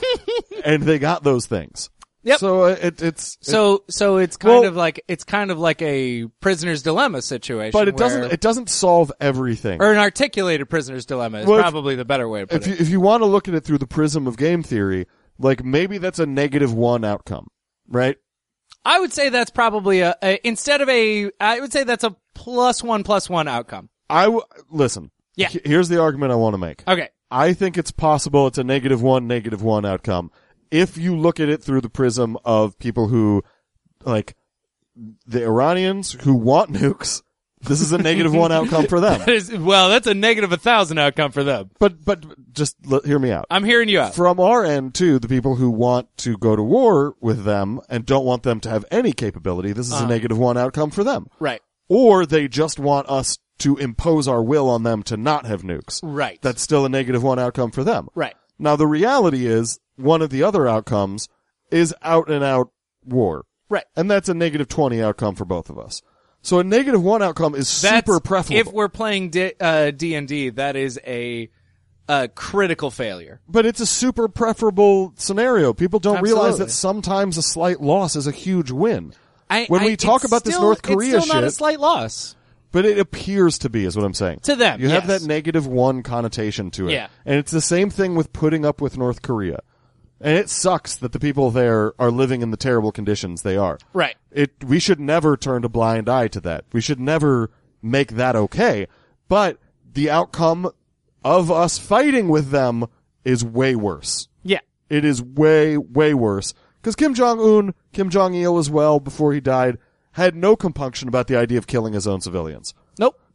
And they got those things. Yep. So it's kind of like a prisoner's dilemma situation. But it doesn't solve everything. Or an articulated prisoner's dilemma is probably the better way to put it. If you want to look at it through the prism of game theory, like maybe that's a -1 outcome, right? I would say that's probably I would say that's a +1/+1 outcome. Listen. Yeah. Here's the argument I want to make. Okay. I think it's possible it's a -1 outcome. If you look at it through the prism of people who, like, the Iranians who want nukes, this is a -1 outcome for them. That's a -1,000 outcome for them. But just hear me out. I'm hearing you out. From our end, too, the people who want to go to war with them and don't want them to have any capability, this is a -1 outcome for them. Right. Or they just want us to impose our will on them to not have nukes. Right. That's still a -1 outcome for them. Right. Now, the reality is, one of the other outcomes is out-and-out war. Right. And that's a -20 outcome for both of us. So a -1 outcome is super preferable. If we're playing D&D, that is a critical failure. But it's a super preferable scenario. People don't realize Absolutely. that sometimes a slight loss is a huge win. When we talk about this North Korea it's still not a shit, slight loss. but it appears to be, is what I'm saying. To them, You have yes. that -1 connotation to it. Yeah. And it's the same thing with putting up with North Korea. And it sucks that the people there are living in the terrible conditions they are. Right. We should never turn a blind eye to that. We should never make that okay. But the outcome of us fighting with them is way worse. Yeah. It is way, way worse. Because Kim Jong-un, Kim Jong-il as well, before he died, had no compunction about the idea of killing his own civilians. Nope.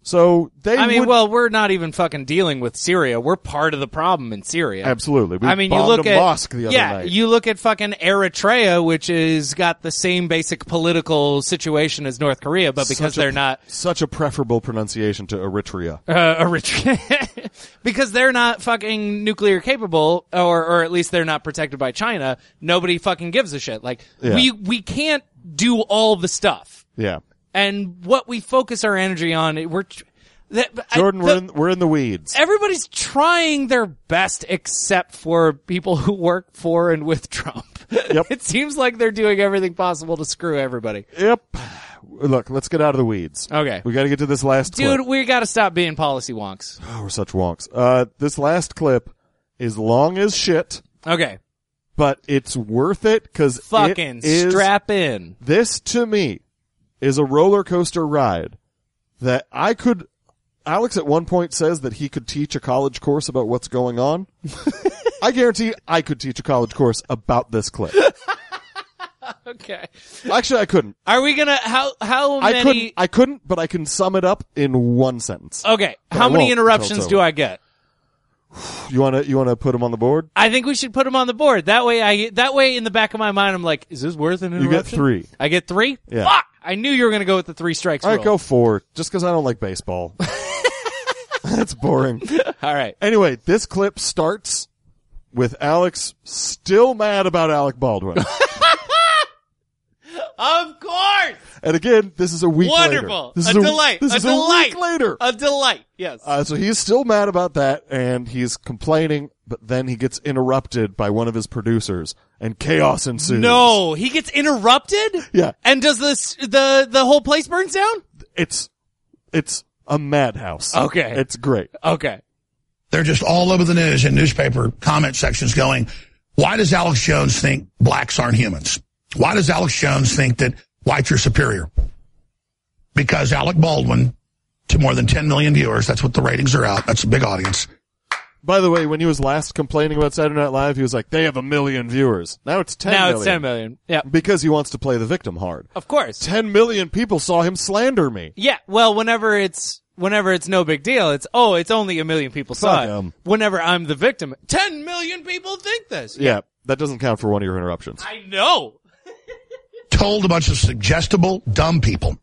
So they we're not even fucking dealing with Syria. We're part of the problem in Syria. Absolutely. We you bombed look a at mosque the other night. you look at fucking Eritrea, which is got the same basic political situation as North Korea, but because they're not such a preferable pronunciation to Eritrea. Eritrea, because they're not fucking nuclear capable, or at least they're not protected by China. Nobody fucking gives a shit. Like we can't do all the stuff. Yeah. And what we focus our energy on, Jordan, we're in the weeds. Everybody's trying their best except for people who work for and with Trump. Yep. It seems like they're doing everything possible to screw everybody. Yep. Look, let's get out of the weeds. Okay. We gotta get to this last clip. Dude, we gotta stop being policy wonks. Oh, we're such wonks. This last clip is long as shit, Okay. but it's worth it because Fucking strap in. This, to me, is a roller coaster ride that Alex at one point says that he could teach a college course about what's going on. I guarantee I could teach a college course about this clip. Okay. Actually, I couldn't. Are we gonna, how many? I couldn't, but I can sum it up in one sentence. Okay. But How I many won't interruptions until it's do over. I get? You wanna put them on the board? I think we should put them on the board. That way in the back of my mind, I'm like, is this worth an interruption? You get 3. I get 3? Yeah. Fuck! I knew you were gonna go with the 3 strikes All right, rule. go 4. Just because I don't like baseball. That's boring. All right. Anyway, this clip starts with Alex still mad about Alec Baldwin. Of course! And again, this is a week Wonderful. later. This A is delight. This A is delight. a week later. A delight. Yes. So he's still mad about that, and he's complaining, but then he gets interrupted by one of his producers, and chaos ensues. No, he gets interrupted? Yeah. And does the whole place burns down? It's a madhouse. Okay. It's great. Okay. They're just all over the news and newspaper comment sections going, why does Alex Jones think blacks aren't humans? Why does Alex Jones think that whites are superior? Because Alec Baldwin, to more than 10 million viewers, that's what the ratings are out. That's a big audience. By the way, when he was last complaining about Saturday Night Live, he was like, they have 1 million viewers. Now it's 10 million. Now it's 10 million. Yeah. Because he wants to play the victim hard. Of course. 10 million people saw him slander me. Yeah. Well, whenever it's no big deal, it's only 1 million people saw Fuck it. 'em. Whenever I'm the victim, 10 million people think this. Yeah, that doesn't count for one of your interruptions. I know. Told a bunch of suggestible, dumb people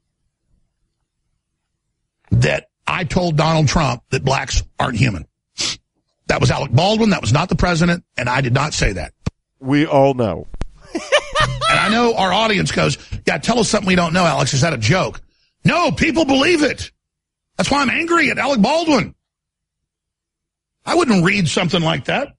that I told Donald Trump that blacks aren't human. That was Alec Baldwin. That was not the president. And I did not say that. We all know. And I know our audience goes, yeah, tell us something we don't know, Alex. Is that a joke? No, people believe it. That's why I'm angry at Alec Baldwin. I wouldn't read something like that.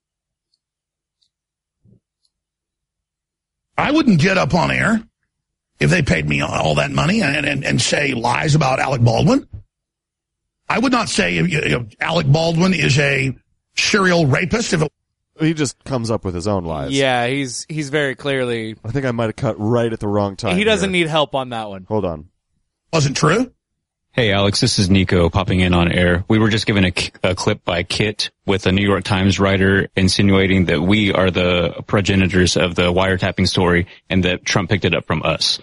I wouldn't get up on air if they paid me all that money and say lies about Alec Baldwin. I would not say Alec Baldwin is a serial rapist. He just comes up with his own lies. Yeah, he's very clearly. I think I might have cut right at the wrong time. He doesn't here. need help on that one. Hold on. Wasn't true. Hey, Alex, this is Nico popping in on air. We were just given a clip by Kit with a New York Times writer insinuating that we are the progenitors of the wiretapping story and that Trump picked it up from us.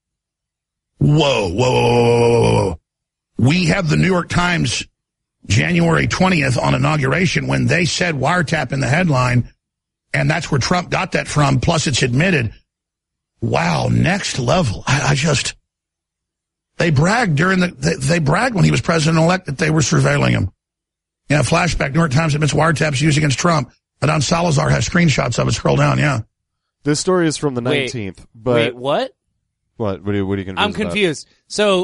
Whoa. We have the New York Times January 20th on inauguration when they said wiretap in the headline, and that's where Trump got that from, plus it's admitted. Wow, next level. They bragged they bragged when he was president-elect that they were surveilling him. Yeah, flashback, New York Times admits wiretaps used against Trump. Adnan Salazar has screenshots of it. Scroll down, yeah. This story is from the 19th. But Wait, what? What are you confused I'm about? confused. So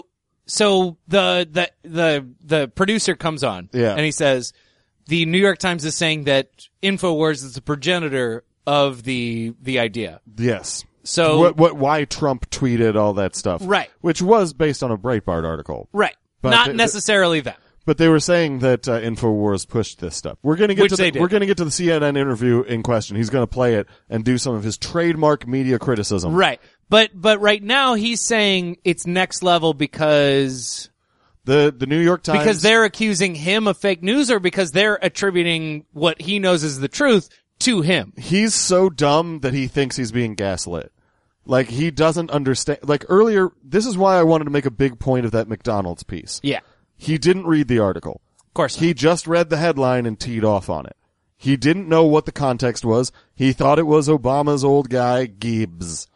the producer comes on, Yeah. and he says the New York Times is saying that InfoWars is the progenitor of the idea. Yes. So why Trump tweeted all that stuff. Right. Which was based on a Breitbart article. right, But not necessarily that. But they were saying that InfoWars pushed this stuff. We're going to get Which to they did. we're going to get to the CNN interview in question. He's going to play it and do some of his trademark media criticism. Right, but right now he's saying it's next level because The New York Times because they're accusing him of fake news, or because they're attributing what he knows is the truth to him. he's so dumb that he thinks he's being gaslit. Like, he doesn't understand. Like, earlier, this is why I wanted to make a big point of that McDonald's piece. Yeah. He didn't read the article. Of course not. He just read the headline and teed off on it. He didn't know what the context was. He thought it was Obama's old guy, Gibbs.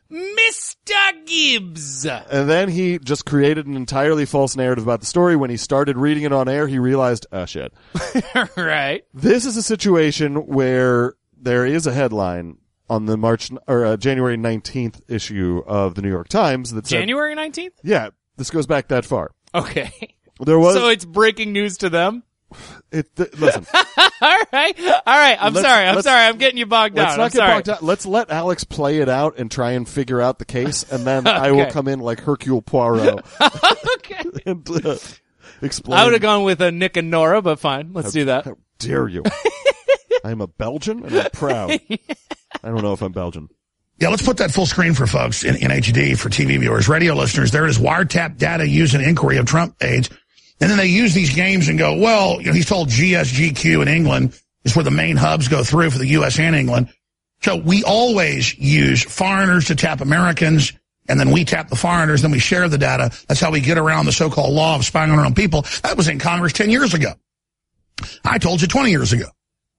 Mr. Gibbs. And then he just created an entirely false narrative about the story. When he started reading it on air, he realized, oh, shit. Right. This is a situation where there is a headline on the January 19th issue of the New York Times that said, January 19th? Yeah, this goes back that far. Okay. There was So it's breaking news to them? Listen. All right. I'm sorry. I'm getting you bogged down. Let's not get bogged down. Let's let Alex play it out and try and figure out the case, and then I will come in like Hercule Poirot. Okay. And explain. I would have gone with Nick and Nora, but fine. Let's do that. How dare you? I'm a Belgian, and I'm proud. I don't know if I'm Belgian. Yeah, let's put that full screen for folks in HD for TV viewers. Radio listeners, there it is, wiretap data used in inquiry of Trump aides. And then they use these games and go, well, he's told GSGQ in England is where the main hubs go through for the U.S. and England. So we always use foreigners to tap Americans, and then we tap the foreigners, then we share the data. That's how we get around the so-called law of spying on our own people. That was in Congress 10 years ago. I told you 20 years ago.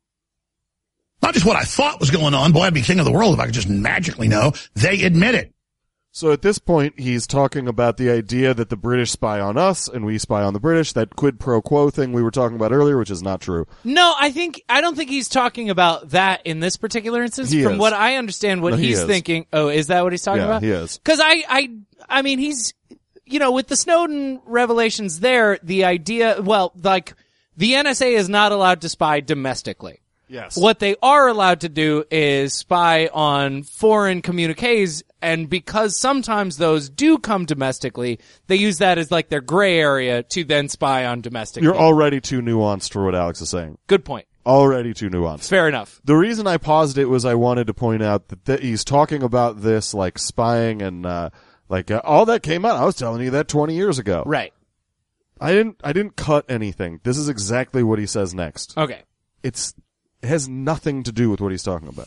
Not just what I thought was going on. Boy, I'd be king of the world if I could just magically know. They admit it. So at this point, he's talking about the idea that the British spy on us and we spy on the British, that quid pro quo thing we were talking about earlier, which is not true. No, I don't think he's talking about that in this particular instance. From what I understand, what he's thinking. Oh, is that what he's talking about? Yeah, he is. Because I mean, he's, with the Snowden revelations there, the idea, the NSA is not allowed to spy domestically. Yes. What they are allowed to do is spy on foreign communiques, and because sometimes those do come domestically, they use that as like their gray area to then spy on domestic. You're already too nuanced for what Alex is saying. Good point. Already too nuanced. Fair enough. The reason I paused it was I wanted to point out that he's talking about this like spying and all that came out. I was telling you that 20 years ago. Right. I didn't cut anything. This is exactly what he says next. Okay. It has nothing to do with what he's talking about.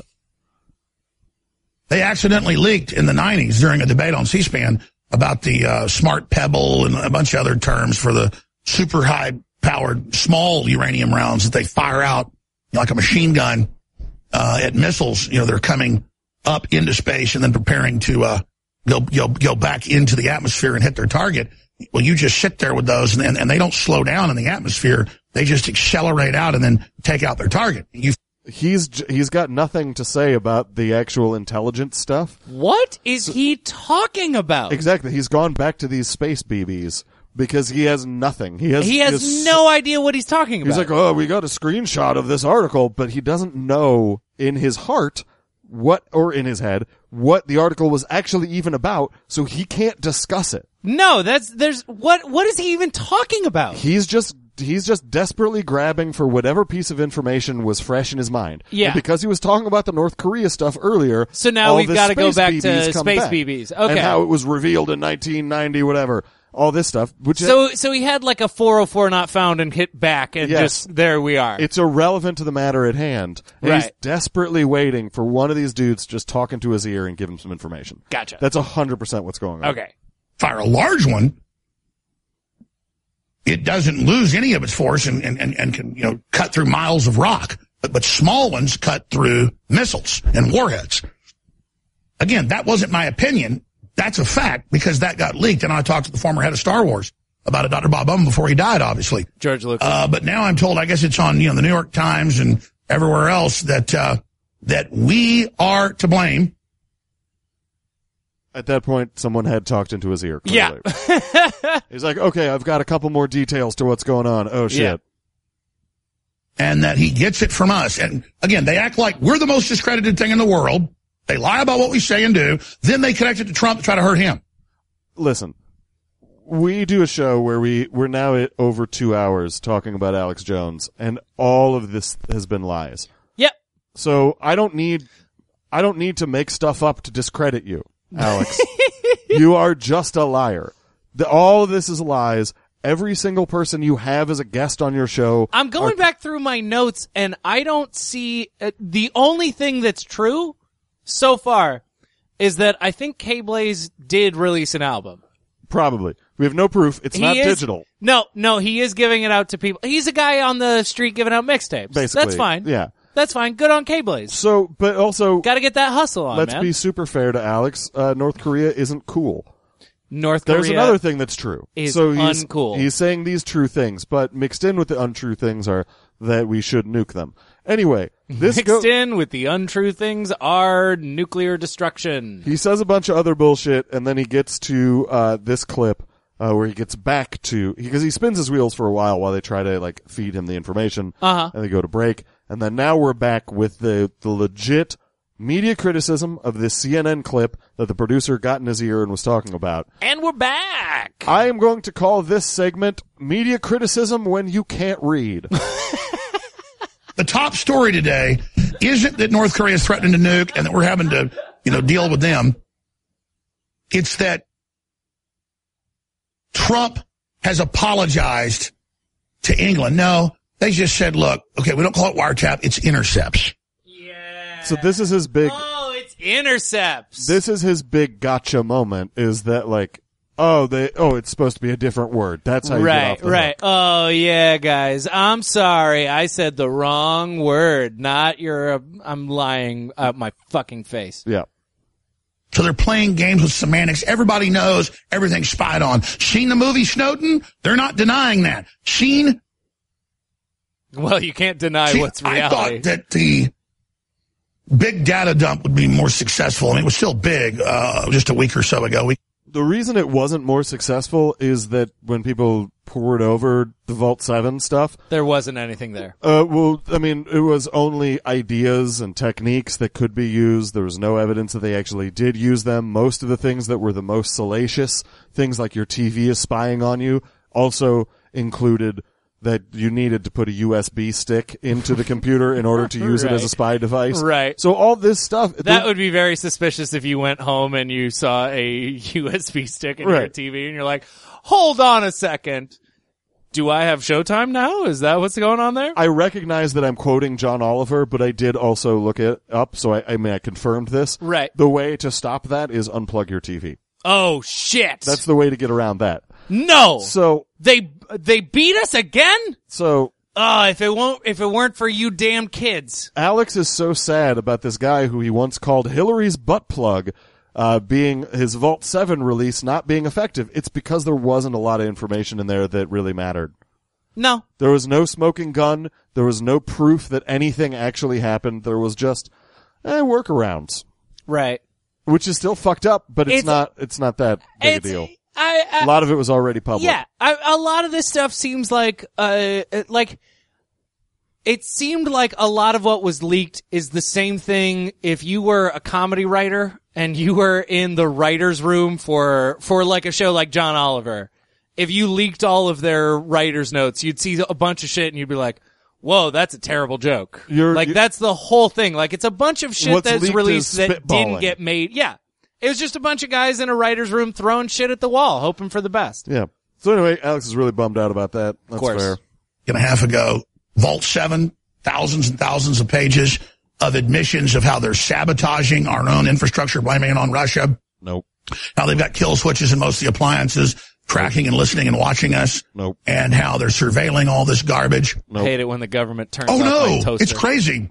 They accidentally leaked in the 90s during a debate on C-SPAN about the smart pebble and a bunch of other terms for the super high-powered small uranium rounds that they fire out like a machine gun at missiles. They're coming up into space and then preparing to go back into the atmosphere and hit their target. Well, you just sit there with those, and they don't slow down in the atmosphere. They just accelerate out and then take out their target. He's got nothing to say about the actual intelligence stuff. What is he talking about? Exactly. He's gone back to these space BBs because he has nothing. He has no idea what he's talking about. He's like, oh, we got a screenshot of this article, but he doesn't know in his heart in his head what the article was actually even about, so he can't discuss it. No, what is he even talking about? He's just desperately grabbing for whatever piece of information was fresh in his mind. Yeah. And because he was talking about the North Korea stuff earlier. So now we've got to go back to space BBs. Okay. And how it was revealed in 1990, whatever. All this stuff. So he had like a 404 not found and hit back and just, there we are. It's irrelevant to the matter at hand. And right. He's desperately waiting for one of these dudes just talking to his ear and give him some information. Gotcha. That's 100% what's going on. Okay. Fire a large one, it doesn't lose any of its force and can, cut through miles of rock. But small ones cut through missiles and warheads. Again, that wasn't my opinion. That's a fact because that got leaked. And I talked to the former head of Star Wars about it, Dr. Bob Bumble, before he died, obviously. George Lucas. But now I'm told, I guess it's on, the New York Times and everywhere else that we are to blame. At that point, someone had talked into his ear. Clearly. Yeah. He's like, okay, I've got a couple more details to what's going on. Oh, shit. Yeah. And that he gets it from us. And again, they act like we're the most discredited thing in the world. They lie about what we say and do. Then they connect it to Trump to try to hurt him. Listen, we do a show where we're now at over 2 hours talking about Alex Jones, and all of this has been lies. Yep. So I don't need to make stuff up to discredit you, Alex. You are just a liar. All of this is lies. Every single person you have as a guest on your show. I'm going back through my notes, and I don't see the only thing that's true so far is that I think K-Blaze did release an album. Probably. We have no proof. It's not digital. No, he is giving it out to people. He's a guy on the street giving out mixtapes. Basically. That's fine. Yeah. That's fine. Good on K-Blaze. So, but also... Gotta get that hustle on, let's man. be super fair to Alex. North Korea isn't cool. North Korea There's another thing that's true. is he's uncool. He's saying these true things, but mixed in with the untrue things are that we should nuke them. Anyway, this Mixed in with the untrue things are nuclear destruction. He says a bunch of other bullshit, and then he gets to this clip where he gets back to... Because he spins his wheels for a while they try to like feed him the information, and they go to break. And then now we're back with the legit media criticism of this CNN clip that the producer got in his ear and was talking about. And we're back! I am going to call this segment Media Criticism When You Can't Read. The top story today isn't that North Korea is threatening to nuke and that we're having to, deal with them. It's that Trump has apologized to England. No, they just said, look, okay, we don't call it wiretap, it's intercepts. Yeah. So this is his big... Oh, it's intercepts. This is his big gotcha moment, is that like, it's supposed to be a different word. That's how you get off the hook. Oh, yeah, guys. I'm sorry. I said the wrong word. I'm lying out my fucking face. Yeah. So they're playing games with semantics. Everybody knows everything's spied on. Seen the movie Snowden? They're not denying that. Well, you can't deny what's reality. I thought that the big data dump would be more successful. I mean, it was still big just a week or so ago. The reason it wasn't more successful is that when people poured over the Vault 7 stuff... There wasn't anything there. It was only ideas and techniques that could be used. There was no evidence that they actually did use them. Most of the things that were the most salacious, things like your TV is spying on you, also included that you needed to put a USB stick into the computer in order to use it as a spy device. Right. So all this stuff... That would be very suspicious if you went home and you saw a USB stick in your TV and you're like, hold on a second. Do I have Showtime now? Is that what's going on there? I recognize that I'm quoting John Oliver, but I did also look it up, so I confirmed this. Right. The way to stop that is unplug your TV. Oh, shit. That's the way to get around that. No. So they beat us again? So if it weren't for you damn kids. Alex is so sad about this guy who he once called Hillary's butt plug being his Vault 7 release not being effective. It's because there wasn't a lot of information in there that really mattered. No. There was no smoking gun. There was no proof that anything actually happened. There was just workarounds. Right. Which is still fucked up, but it's not that big a deal. A lot of it was already public. Yeah, a lot of this stuff seems like it seemed like a lot of what was leaked is the same thing if you were a comedy writer and you were in the writer's room for like a show like John Oliver. If you leaked all of their writer's notes, you'd see a bunch of shit and you'd be like, whoa, that's a terrible joke. That's the whole thing. Like, it's a bunch of shit that's released that didn't get made. Yeah. It was just a bunch of guys in a writer's room throwing shit at the wall, hoping for the best. Yeah. So anyway, Alex is really bummed out about that. That's of course. Fair. And a half ago, Vault 7, thousands and thousands of pages of admissions of how they're sabotaging our own infrastructure, blaming it on Russia. Nope. How they've got kill switches in most of the appliances, tracking and listening and watching us. Nope. And how they're surveilling all this garbage. Nope. I hate it when the government turns off my toaster. It's crazy.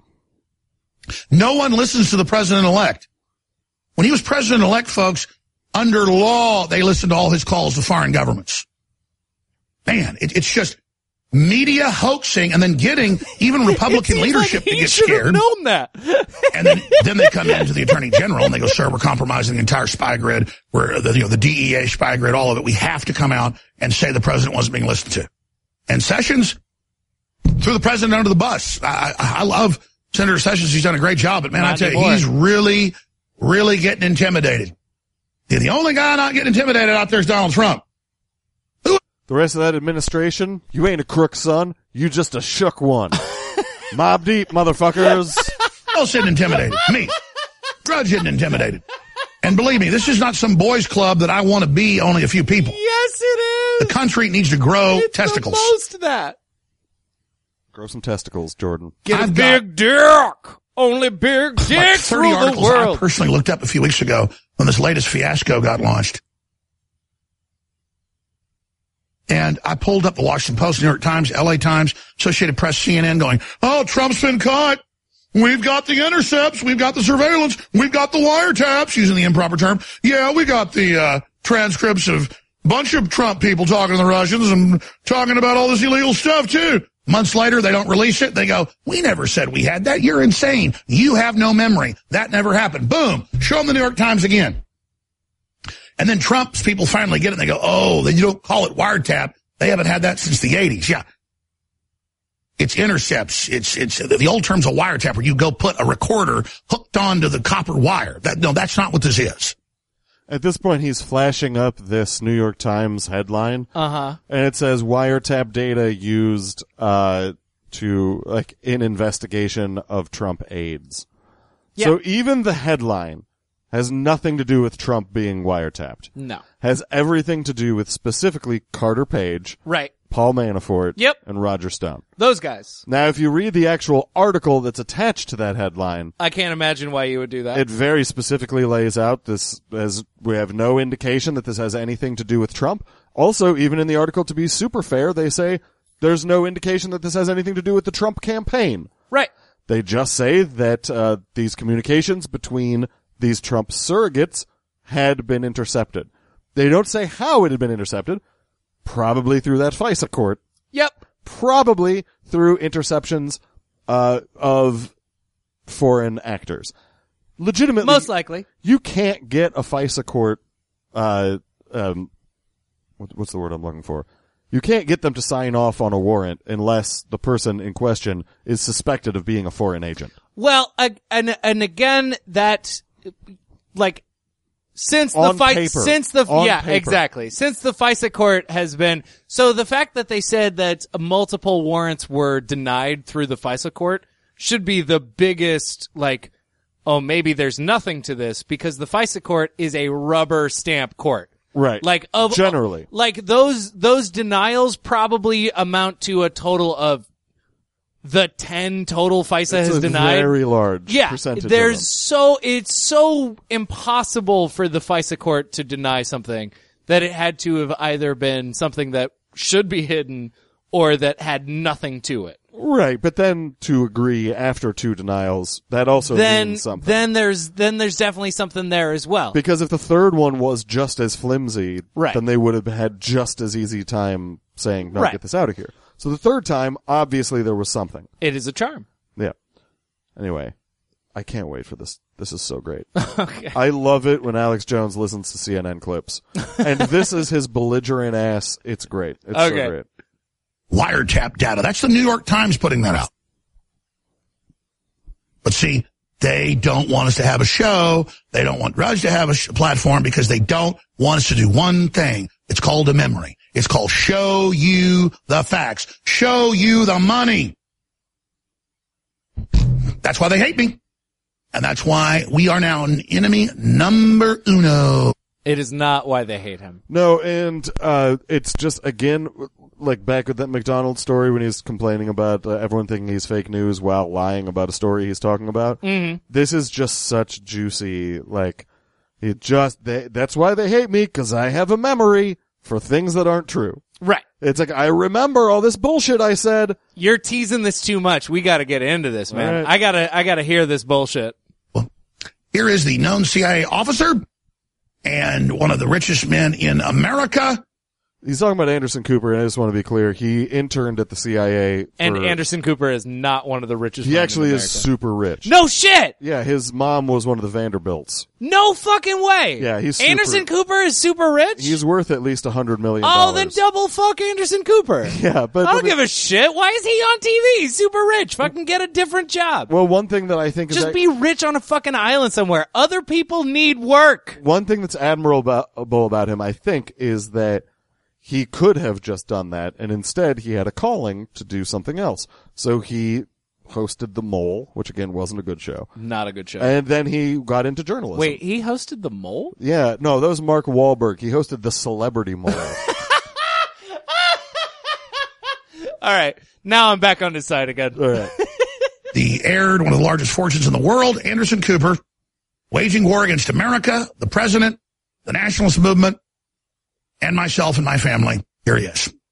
No one listens to the president-elect. When he was president-elect, folks, under law, they listened to all his calls to foreign governments. Man, it's just media hoaxing and then getting even Republican leadership to get scared. Known that. And then they come into the Attorney General and they go, sir, we're compromising the entire spy grid. We're the DEA spy grid, all of it. We have to come out and say the president wasn't being listened to. And Sessions threw the president under the bus. I love Senator Sessions. He's done a great job, but man, I tell you, he's really getting intimidated. The only guy not getting intimidated out there is Donald Trump. The rest of that administration, you ain't a crook, son. You just a shook one. Mob deep, motherfuckers. Else isn't intimidated. Me. Drudge isn't intimidated. And believe me, this is not some boys club that I want to be only a few people. Yes, it is. The country needs to grow testicles. Most of that. Grow some testicles, Jordan. Get a big dick. Only big dicks like 30 rule the articles world. I personally looked up a few weeks ago when this latest fiasco got launched. And I pulled up the Washington Post, New York Times, LA Times, Associated Press, CNN going, oh, Trump's been caught. We've got the intercepts. We've got the surveillance. We've got the wiretaps, using the improper term. Yeah, we got the transcripts of a bunch of Trump people talking to the Russians and talking about all this illegal stuff, too. Months later, they don't release it. They go, we never said we had that. You're insane. You have no memory. That never happened. Boom. Show them the New York Times again. And then Trump's people finally get it, and they go, oh, then you don't call it wiretap. They haven't had that since the 80s. Yeah. It's intercepts. It's the old term's a wiretap, where you go put a recorder hooked onto the copper wire. No, that's not what this is. At this point, he's flashing up this New York Times headline. Uh-huh. And it says wiretap data used, in investigation of Trump aides. Yeah. So even the headline has nothing to do with Trump being wiretapped. No. Has everything to do with specifically Carter Page, Right. Paul Manafort, Yep. and Roger Stone. Those guys. Now, if you read the actual article that's attached to that headline, I can't imagine why you would do that. it very specifically lays out this as we have no indication that this has anything to do with Trump. Also, even in the article, to be super fair, they say there's no indication that this has anything to do with the Trump campaign. Right. They just say that these communications between these Trump surrogates had been intercepted. They don't say how it had been intercepted. Probably through that FISA court. Yep. Probably through interceptions of foreign actors. Legitimately, Most likely. you can't get a FISA court. What's the word I'm looking for? You can't get them to sign off on a warrant unless the person in question is suspected of being a foreign agent. Well, and again, that, like, since the On fight, paper. since the, On yeah, paper. exactly. Since the FISA court has been, so the fact that they said that multiple warrants were denied through the FISA court should be the biggest, like, oh, maybe there's nothing to this, because the FISA court is a rubber stamp court. Right. Like, generally. like those denials probably amount to a total of the 10 total FISA It's has a denied. very large Yeah, percentage there's of them. it's so impossible for the FISA court to deny something that it had to have either been something that should be hidden or that had nothing to it. Right, but then to agree after 2 denials, that also means something. Then there's definitely something there as well. Because if the third one was just as flimsy, Right. then they would have had just as easy time saying, no, Right. get this out of here. So the third time, obviously there was something. It is a charm. Yeah. Anyway, I can't wait for this. This is so great. Okay. I love it when Alex Jones listens to CNN clips. And this is his belligerent ass. It's great. It's so Okay. great. Wiretap data. That's the New York Times putting that out. But see, they don't want us to have a show. They don't want Rudge to have a platform because they don't want us to do one thing. It's called a memory. It's called show you the facts. Show you the money. That's why they hate me. And that's why we are now an enemy number uno. It is not why they hate him. No, and it's just, again, like back with that McDonald's story when he's complaining about everyone thinking he's fake news while lying about a story he's talking about. Mm-hmm. This is just such juicy, like, that's why they hate me, because I have a memory for things that aren't true. Right. It's like, I remember all this bullshit I said. You're teasing this too much. We gotta get into this, man. Right. I gotta hear this bullshit. Well, here is the known CIA officer and one of the richest men in America. He's talking about Anderson Cooper, and I just want to be clear. He interned at the CIA. And Anderson Cooper is not one of the richest. He men actually in is America. super rich. No shit! Yeah, his mom was one of the Vanderbilts. No fucking way! Yeah, he's Anderson Cooper is super rich? He's worth at least $100 million. Oh, then double fuck Anderson Cooper. Yeah, but I don't give a shit. Why is he on TV? He's super rich. Fucking get a different job. Well, one thing that I think is Just be rich on a fucking island somewhere. Other people need work. one thing that's admirable about him, I think, is that he could have just done that, and instead he had a calling to do something else. So he hosted The Mole, which again wasn't a good show. Not a good show. And then he got into journalism. Wait, he hosted The Mole? Yeah, no, that was Mark Wahlberg. He hosted The Celebrity Mole. All right. Now I'm back on his side again. All right. The heir to one of the largest fortunes in the world, Anderson Cooper, waging war against America, the president, the nationalist movement, and myself and my family. Here he is.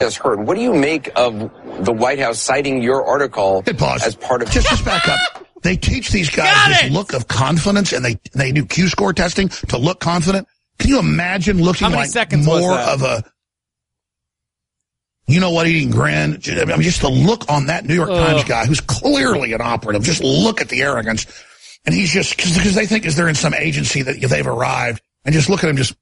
has heard. What do you make of the White House citing your article Hit pause. as part of... Just back up. They teach these guys this look of confidence, and they do Q-score testing to look confident. Can you imagine looking How many like seconds was more that? of a, you know what, eating grin? I mean, just the look on that New York Times guy, who's clearly an operative. Just look at the arrogance. And he's just, because they think they're in some agency that they've arrived, and just look at him just,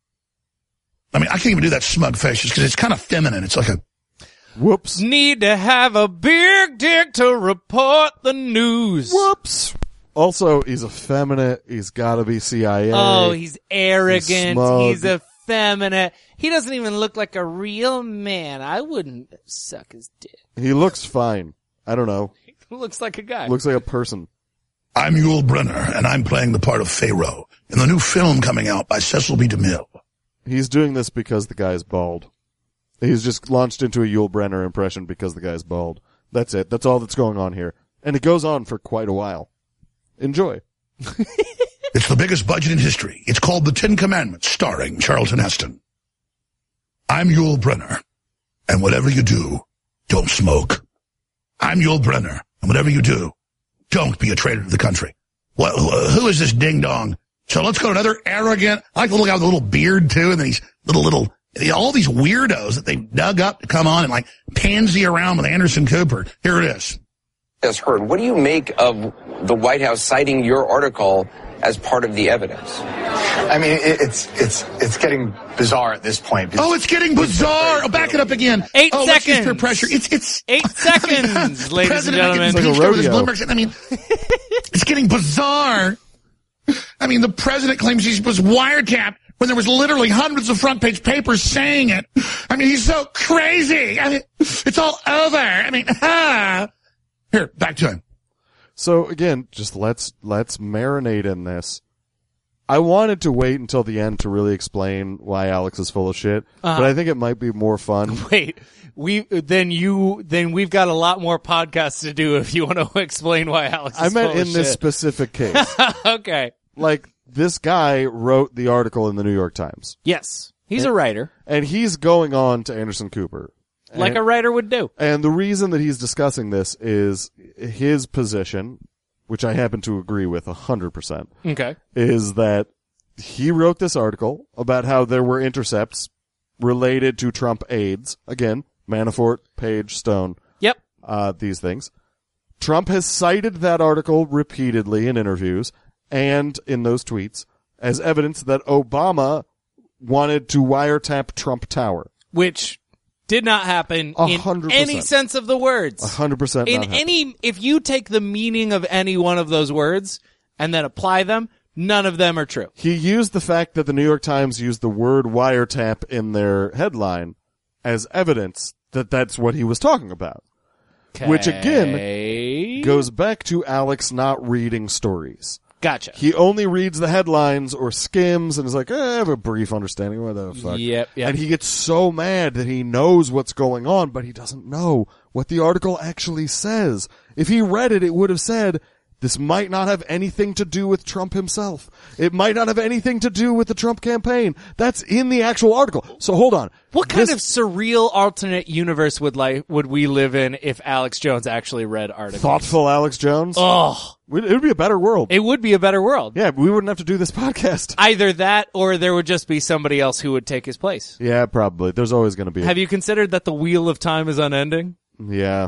I mean, I can't even do that smug face just because it's kind of feminine. It's like a, Whoops. Need to have a big dick to report the news. Whoops. Also, he's effeminate. He's got to be CIA. Oh, he's arrogant. smug. He's effeminate. He doesn't even look like a real man. I wouldn't suck his dick. He looks fine. I don't know. He looks like a guy. Looks like a person. I'm Yul Brynner, and I'm playing the part of Pharaoh in the new film coming out by Cecil B. DeMille. He's doing this because the guy's bald. He's just launched into a Yul Brynner impression because the guy's bald. That's it. That's all that's going on here. And it goes on for quite a while. Enjoy. It's the biggest budget in history. It's called The Ten Commandments, starring Charlton Heston. I'm Yul Brynner, and whatever you do, don't smoke. I'm Yul Brynner, and whatever you do, don't be a traitor to the country. Well, who is this ding-dong? So let's go to another arrogant, I like the little guy with a little beard, too, and then these little, all these weirdos that they dug up to come on and like pansy around with Anderson Cooper. Here it is. has heard. What do you make of the White House citing your article as part of the evidence? I mean, it's getting bizarre at this point. Oh, it's getting bizarre. Oh, back it up again. 8 oh, seconds. Let's use peer pressure. It's 8 seconds, ladies and gentlemen. It's like a impeached over this rodeo. Bloomberg. I mean, it's getting bizarre. I mean, the president claims he was wiretapped when there was literally hundreds of front page papers saying it. I mean, he's so crazy. I mean, it's all over. I mean, Here, back to him. So again, just let's marinate in this. I wanted to wait until the end to really explain why Alex is full of shit, but I think it might be more fun. Wait, then we've got a lot more podcasts to do if you want to explain why Alex is I meant full of in this shit. specific case. Okay. Like, this guy wrote the article in the New York Times, Yes. He's a writer. and he's going on to Anderson Cooper. Like a writer would do. And the reason that he's discussing this is his position, which I happen to agree with 100%, Okay. is that he wrote this article about how there were intercepts related to Trump aides. Again, Manafort, Page, Stone, Yep. these things. Trump has cited that article repeatedly in interviews and in those tweets as evidence that Obama wanted to wiretap Trump Tower. Which did not happen 100%. in any sense of the words. 100% In not happening. if you take the meaning of any one of those words and then apply them, none of them are true. He used the fact that the New York Times used the word wiretap in their headline as evidence that that's what he was talking about. Which again goes back to Alex not reading stories. Gotcha. He only reads the headlines or skims and is like, I have a brief understanding of what the fuck. Yep. And he gets so mad that he knows what's going on, but he doesn't know what the article actually says. If he read it, it would have said, this might not have anything to do with Trump himself. It might not have anything to do with the Trump campaign. That's in the actual article. So hold on. What kind of surreal alternate universe would we live in if Alex Jones actually read articles? Thoughtful Alex Jones? Oh, It would be a better world. it would be a better world. Yeah, we wouldn't have to do this podcast. Either that or there would just be somebody else who would take his place. Yeah, probably. There's always going to be. Have you considered that the wheel of time is unending? Yeah.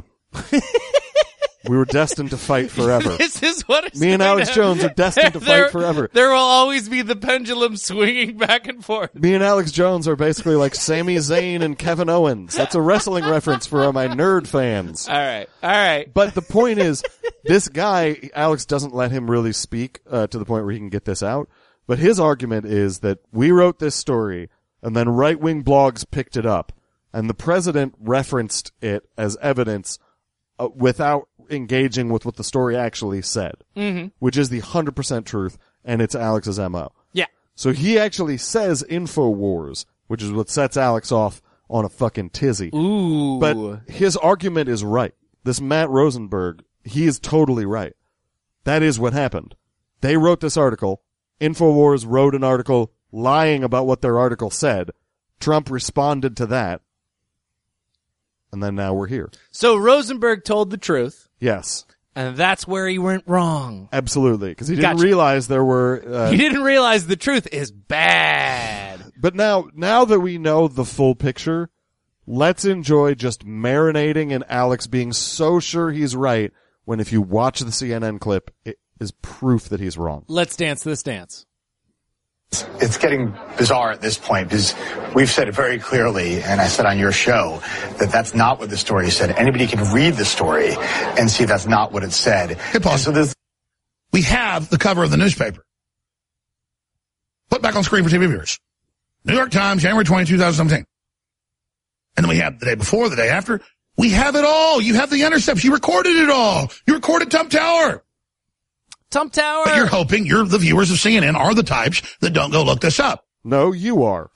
We were destined to fight forever. This is what it's Me and going Alex to- Jones are destined to fight forever. There will always be the pendulum swinging back and forth. Me and Alex Jones are basically like Sami Zayn and Kevin Owens. That's a wrestling reference for my nerd fans. All right. But the point is, this guy, Alex doesn't let him really speak to the point where he can get this out. But his argument is that we wrote this story, and then right-wing blogs picked it up, and the president referenced it as evidence without engaging with what the story actually said, which is the 100% truth, and it's Alex's MO. Yeah. So he actually says InfoWars, which is what sets Alex off on a fucking tizzy. Ooh. But his argument is right. This Matt Rosenberg, he is totally right. That is what happened. They wrote this article. InfoWars wrote an article lying about what their article said. Trump responded to that. And then now we're here. So Rosenberg told the truth, Yes. and that's where he went wrong. Absolutely. Because he didn't Gotcha. realize there were... He didn't realize the truth is bad. But now that we know the full picture, let's enjoy just marinating in Alex being so sure he's right when if you watch the CNN clip, it is proof that he's wrong. Let's dance this dance. It's getting bizarre at this point because we've said it very clearly, and I said on your show, that that's not what the story said. Anybody can read the story and see that's not what it said. Hey, Paul, So this we have the cover of the newspaper. Put back on screen for TV viewers. New York Times, January 20, 2017. And then we have the day before, the day after. We have it all. You have the intercepts. You recorded it all. You recorded Trump Tower. Trump Tower. But you're hoping the viewers of CNN are the types that don't go look this up. No, you are.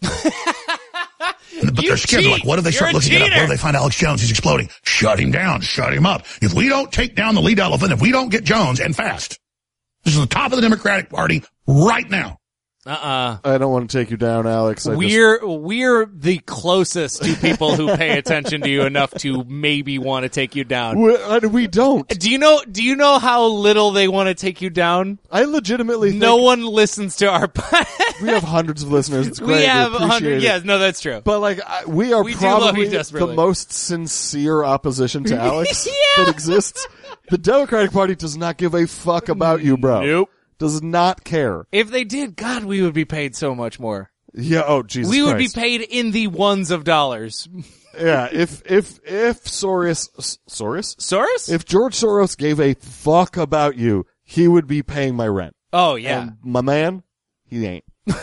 But You they're scared. They're like, what if they start You're a looking it up? What cheater. if they find Alex Jones? He's exploding. Shut him down. Shut him up. If we don't take down the lead elephant, if we don't get Jones, and fast. This is the top of the Democratic Party right now. Uh-uh. I don't want to take you down, Alex. We're the closest to people who pay attention to you enough to maybe want to take you down. We don't. Do you know how little they want to take you down? I legitimately think No one listens to our we have hundreds of listeners. It's great. We have appreciate 100. it. Yes, no, that's true. But we are We do love probably you desperately. the most sincere opposition to Alex that exists. The Democratic Party does not give a fuck about you, bro. Nope. Does not care. If they did, God, we would be paid so much more. Yeah. Oh, Jesus We would Christ. be paid in the ones of dollars. Yeah. If Soros, Soros? if George Soros gave a fuck about you, he would be paying my rent. Oh yeah. And my man, he ain't.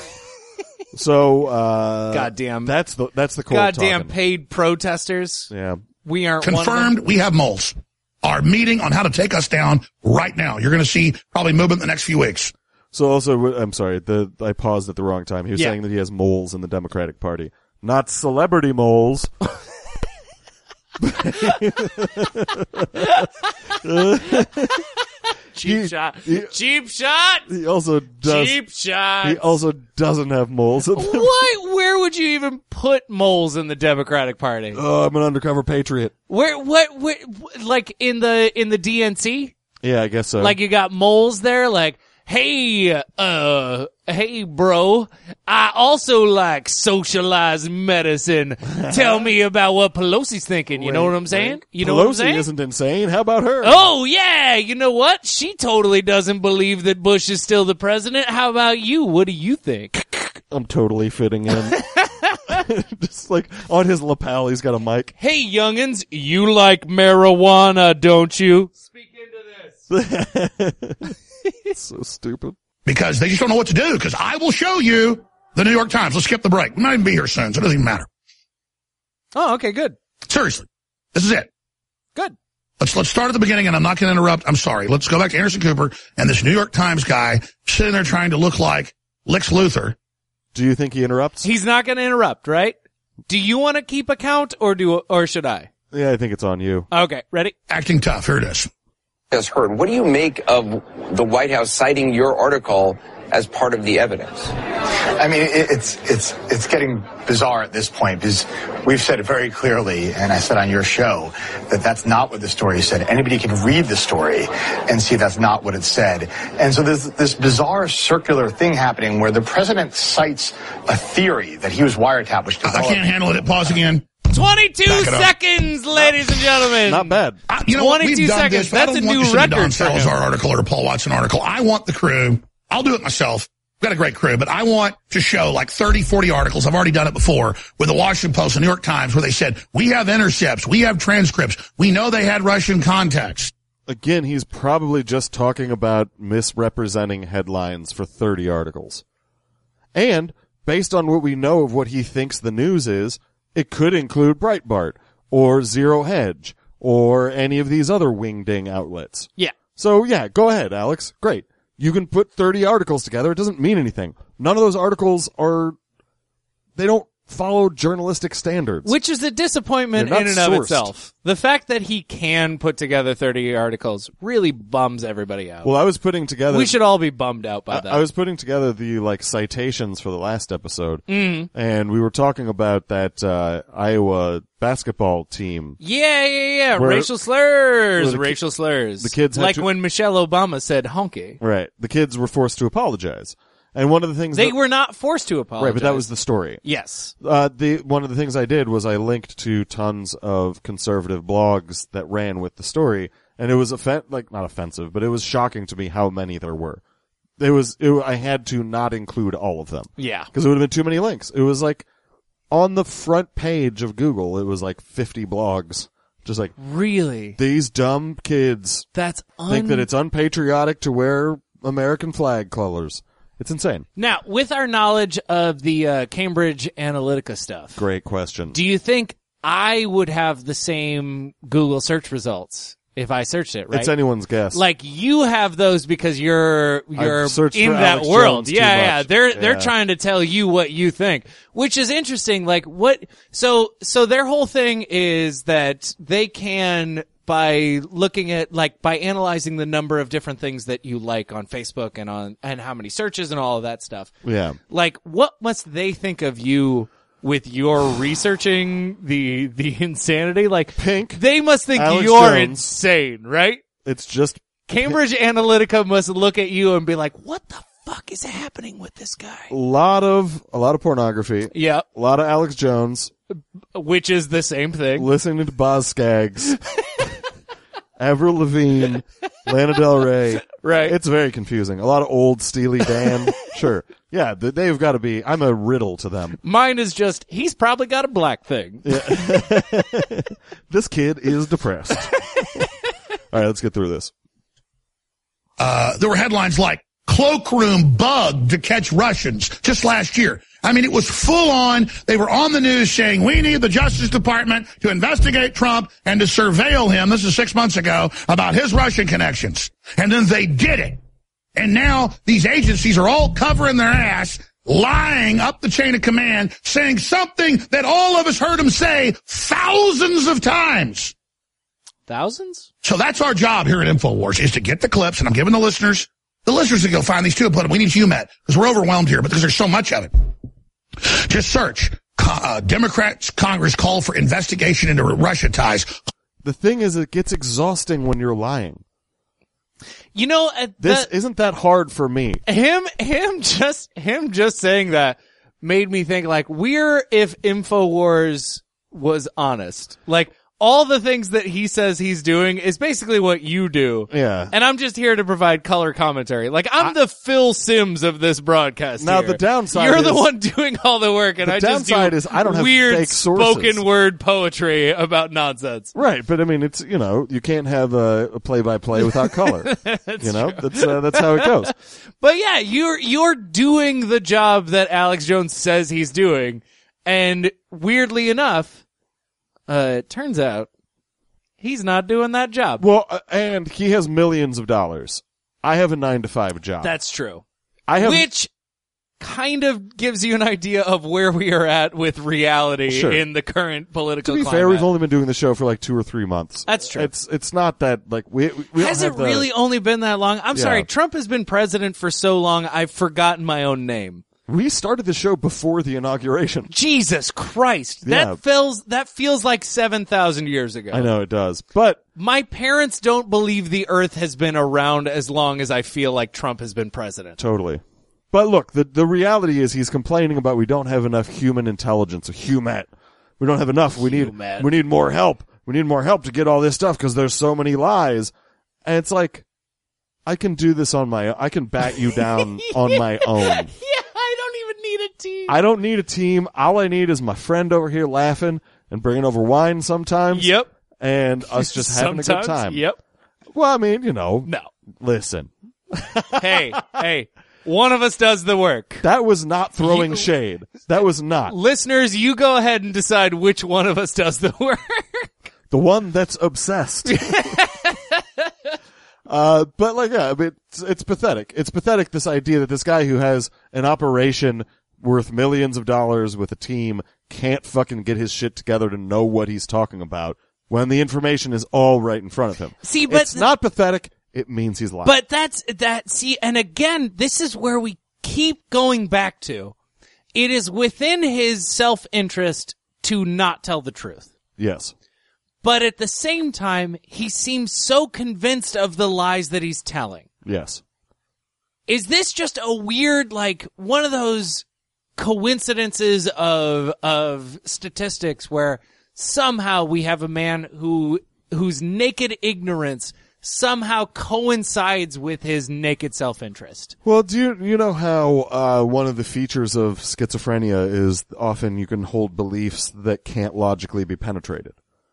So, Goddamn. That's the cold Goddamn talking. paid protesters. Yeah. We aren't one of Confirmed, them. we have moles. Our meeting on how to take us down right now. You're going to see probably movement in the next few weeks. So also, I'm sorry, I paused at the wrong time. He was Yeah. saying that he has moles in the Democratic Party. Not celebrity moles. Cheap shot. Cheap shot. He also does. Cheap shot. He also doesn't have moles. What? Where would you even put moles in the Democratic Party? Oh, I'm an undercover patriot. Where? What? Like in the DNC? Yeah, I guess so. Like you got moles there? Like, hey, bro, I also like socialized medicine. Tell me about what Pelosi's thinking. You know what I'm saying? You know what I'm Pelosi saying? isn't insane. How about her? Oh, yeah. You know what? She totally doesn't believe that Bush is still the president. How about you? What do you think? I'm totally fitting in. Just like on his lapel, he's got a mic. Hey, youngins, you like marijuana, don't you? Speak into this. It's so stupid. Because they just don't know what to do. Because I will show you the New York Times. Let's skip the break. We might even be here soon, so it doesn't even matter. Oh, okay, good. Seriously. This is it. Good. Let's start at the beginning, and I'm not going to interrupt. I'm sorry. Let's go back to Anderson Cooper and this New York Times guy sitting there trying to look like Lex Luthor. Do you think he interrupts? He's not going to interrupt, right? Do you want to keep account or should I? Yeah, I think it's on you. Okay, ready? Acting tough. Here it is. Has heard. What do you make of the White House citing your article as part of the evidence? I mean, it's getting bizarre at this point because we've said it very clearly, and I said on your show, that that's not what the story said. Anybody can read the story and see that's not what it said. And so there's this bizarre circular thing happening where the president cites a theory that he was wiretapped, which I can't handle it. Pause again. 22 Back it up. seconds, ladies and gentlemen. Not bad. You know what? 22 We've done seconds. this, but I That's don't a want new this to be record Don for him. Salazar article or a Paul Watson article. I want the crew. I'll do it myself. We've got a great crew, but I want to show like 30, 40 articles. I've already done it before with the Washington Post and New York Times where they said, we have intercepts. We have transcripts. We know they had Russian contacts. Again, he's probably just talking about misrepresenting headlines for 30 articles. And, based on what we know of what he thinks the news is, it could include Breitbart, or Zero Hedge, or any of these other wing-ding outlets. Yeah. So, yeah, go ahead, Alex. Great. You can put 30 articles together. It doesn't mean anything. None of those articles they don't follow journalistic standards. Which is a disappointment You're in not and of sourced. itself. The fact that he can put together 30 articles really bums everybody out. Well, I was putting together. We should all be bummed out by that. I was putting together the citations for the last episode, and we were talking about that Iowa basketball team. Yeah. Where- Racial slurs. where Racial slurs. the kids had like to- when Michelle Obama said honky. Right, the kids were forced to apologize, and one of the things They were not forced to apologize. right, but that was the story. Yes. One of the things I did was I linked to tons of conservative blogs that ran with the story, and it was not offensive, but it was shocking to me how many there were. I had to not include all of them. Yeah. Because it would have been too many links. It was like, on the front page of Google, it was like 50 blogs. Just like, Really? these dumb kids That's think that it's unpatriotic to wear American flag colors. It's insane. Now, with our knowledge of the Cambridge Analytica stuff, Great question. do you think I would have the same Google search results if I searched it, right? It's anyone's guess. Like you have those because you're I've searched in for that Alex world. Jones too Yeah. much. They're Yeah. trying to tell you what you think, which is interesting. Like what? So their whole thing is that they can, by looking at, like, by analyzing the number of different things that you like on Facebook and how many searches and all of that stuff. Yeah. Like, what must they think of you with your researching the insanity? Like, Pink. they must think Alex you're Jones. insane, right? It's just Cambridge Analytica must look at you and be like, what the fuck is happening with this guy? a lot of pornography. Yeah, A lot of Alex Jones. which is the same thing. Listening to Boz Skaggs. Avril Lavigne. Lana Del Rey. Right. It's very confusing. A lot of old Steely Dan. Sure. Yeah, they've got to be. I'm a riddle to them. Mine is just, he's probably got a black thing. This kid is depressed. All right, let's get through this. There were headlines like, cloakroom bugged to catch Russians just last year. I mean, it was full on. They were on the news saying, we need the Justice Department to investigate Trump and to surveil him. This is 6 months ago, about his Russian connections. And then they did it. And now these agencies are all covering their ass, lying up the chain of command, saying something that all of us heard him say thousands of times. Thousands? So that's our job here at InfoWars, is to get the clips, and I'm giving the listeners to go find these two and put them. We need UMET, because we're overwhelmed here, because there's so much of it. Just search, Democrats Congress call for investigation into Russia ties. The thing is, it gets exhausting when you're lying. You know, Isn't that hard for me? him just saying that made me think, like, if InfoWars was honest. Like, all the things that he says he's doing is basically what you do. Yeah. And I'm just here to provide color commentary. Like, I'm the Phil Sims of this broadcast. Now, here. the downside You're the is- one doing all the work, and the I just do downside is I don't have weird fake sources. spoken word poetry about nonsense. Right, but I mean, it's, you can't have a play-by-play without color. That's how it goes. But yeah, you're doing the job that Alex Jones says he's doing, and weirdly enough, it turns out he's not doing that job. Well, and he has millions of dollars. I have a 9-to-5 job. That's true. Which kind of gives you an idea of where we are at with reality Sure. in the current political To be climate. fair, we've only been doing the show for like 2 or 3 months. That's true. It's not that, like, we don't Has it have the- really only been that long? I'm Yeah. sorry, Trump has been president for so long, I've forgotten my own name. We started the show before the inauguration. Jesus Christ. Yeah. That feels like 7,000 years ago. I know it does. But My parents don't believe the earth has been around as long as I feel like Trump has been president. totally. But look, the reality is he's complaining about we don't have enough human intelligence, human. We don't have enough. We need more help. We need more help to get all this stuff because there's so many lies. And it's like, I can do this I can bat you down on my own. Yeah, I don't even need a team. I don't need a team. All I need is my friend over here laughing and bringing over wine sometimes. Yep. And us just having a good time. Yep. Well, I mean, No. listen. Hey, one of us does the work. That was not throwing shade. That was not. Listeners, you go ahead and decide which one of us does the work. The one that's obsessed. But like, yeah, I mean, it's pathetic. It's pathetic, this idea that this guy who has an operation worth millions of dollars with a team can't fucking get his shit together to know what he's talking about when the information is all right in front of him. See, but it's not pathetic. It means he's lying. But see, and again, this is where we keep going back to. It is within his self-interest to not tell the truth. Yes. But at the same time, he seems so convinced of the lies that he's telling. Yes. Is this just a weird, like, one of those coincidences of statistics where somehow we have a man whose naked ignorance somehow coincides with his naked self-interest? Well, do you know how one of the features of schizophrenia is often you can hold beliefs that can't logically be penetrated?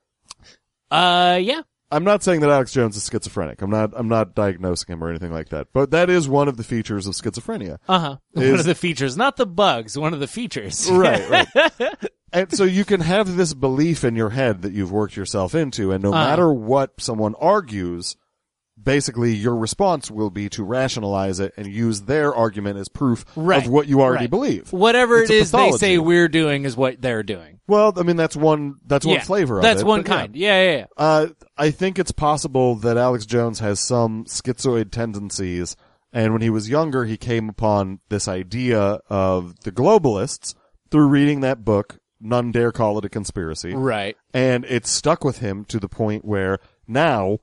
Yeah. I'm not saying that Alex Jones is schizophrenic. I'm not diagnosing him or anything like that. But that is one of the features of schizophrenia. Uh-huh. One of the features, not the bugs, one of the features. Right. And so you can have this belief in your head that you've worked yourself into, and no matter what someone argues, basically your response will be to rationalize it and use their argument as proof of what you already believe. Whatever it's it is they say we're doing is what they're doing. Well, I mean, that's one flavor of it. That's one kind. Yeah. I think it's possible that Alex Jones has some schizoid tendencies, and when he was younger, he came upon this idea of the globalists through reading that book, None Dare Call It a Conspiracy. Right. And it stuck with him to the point where now,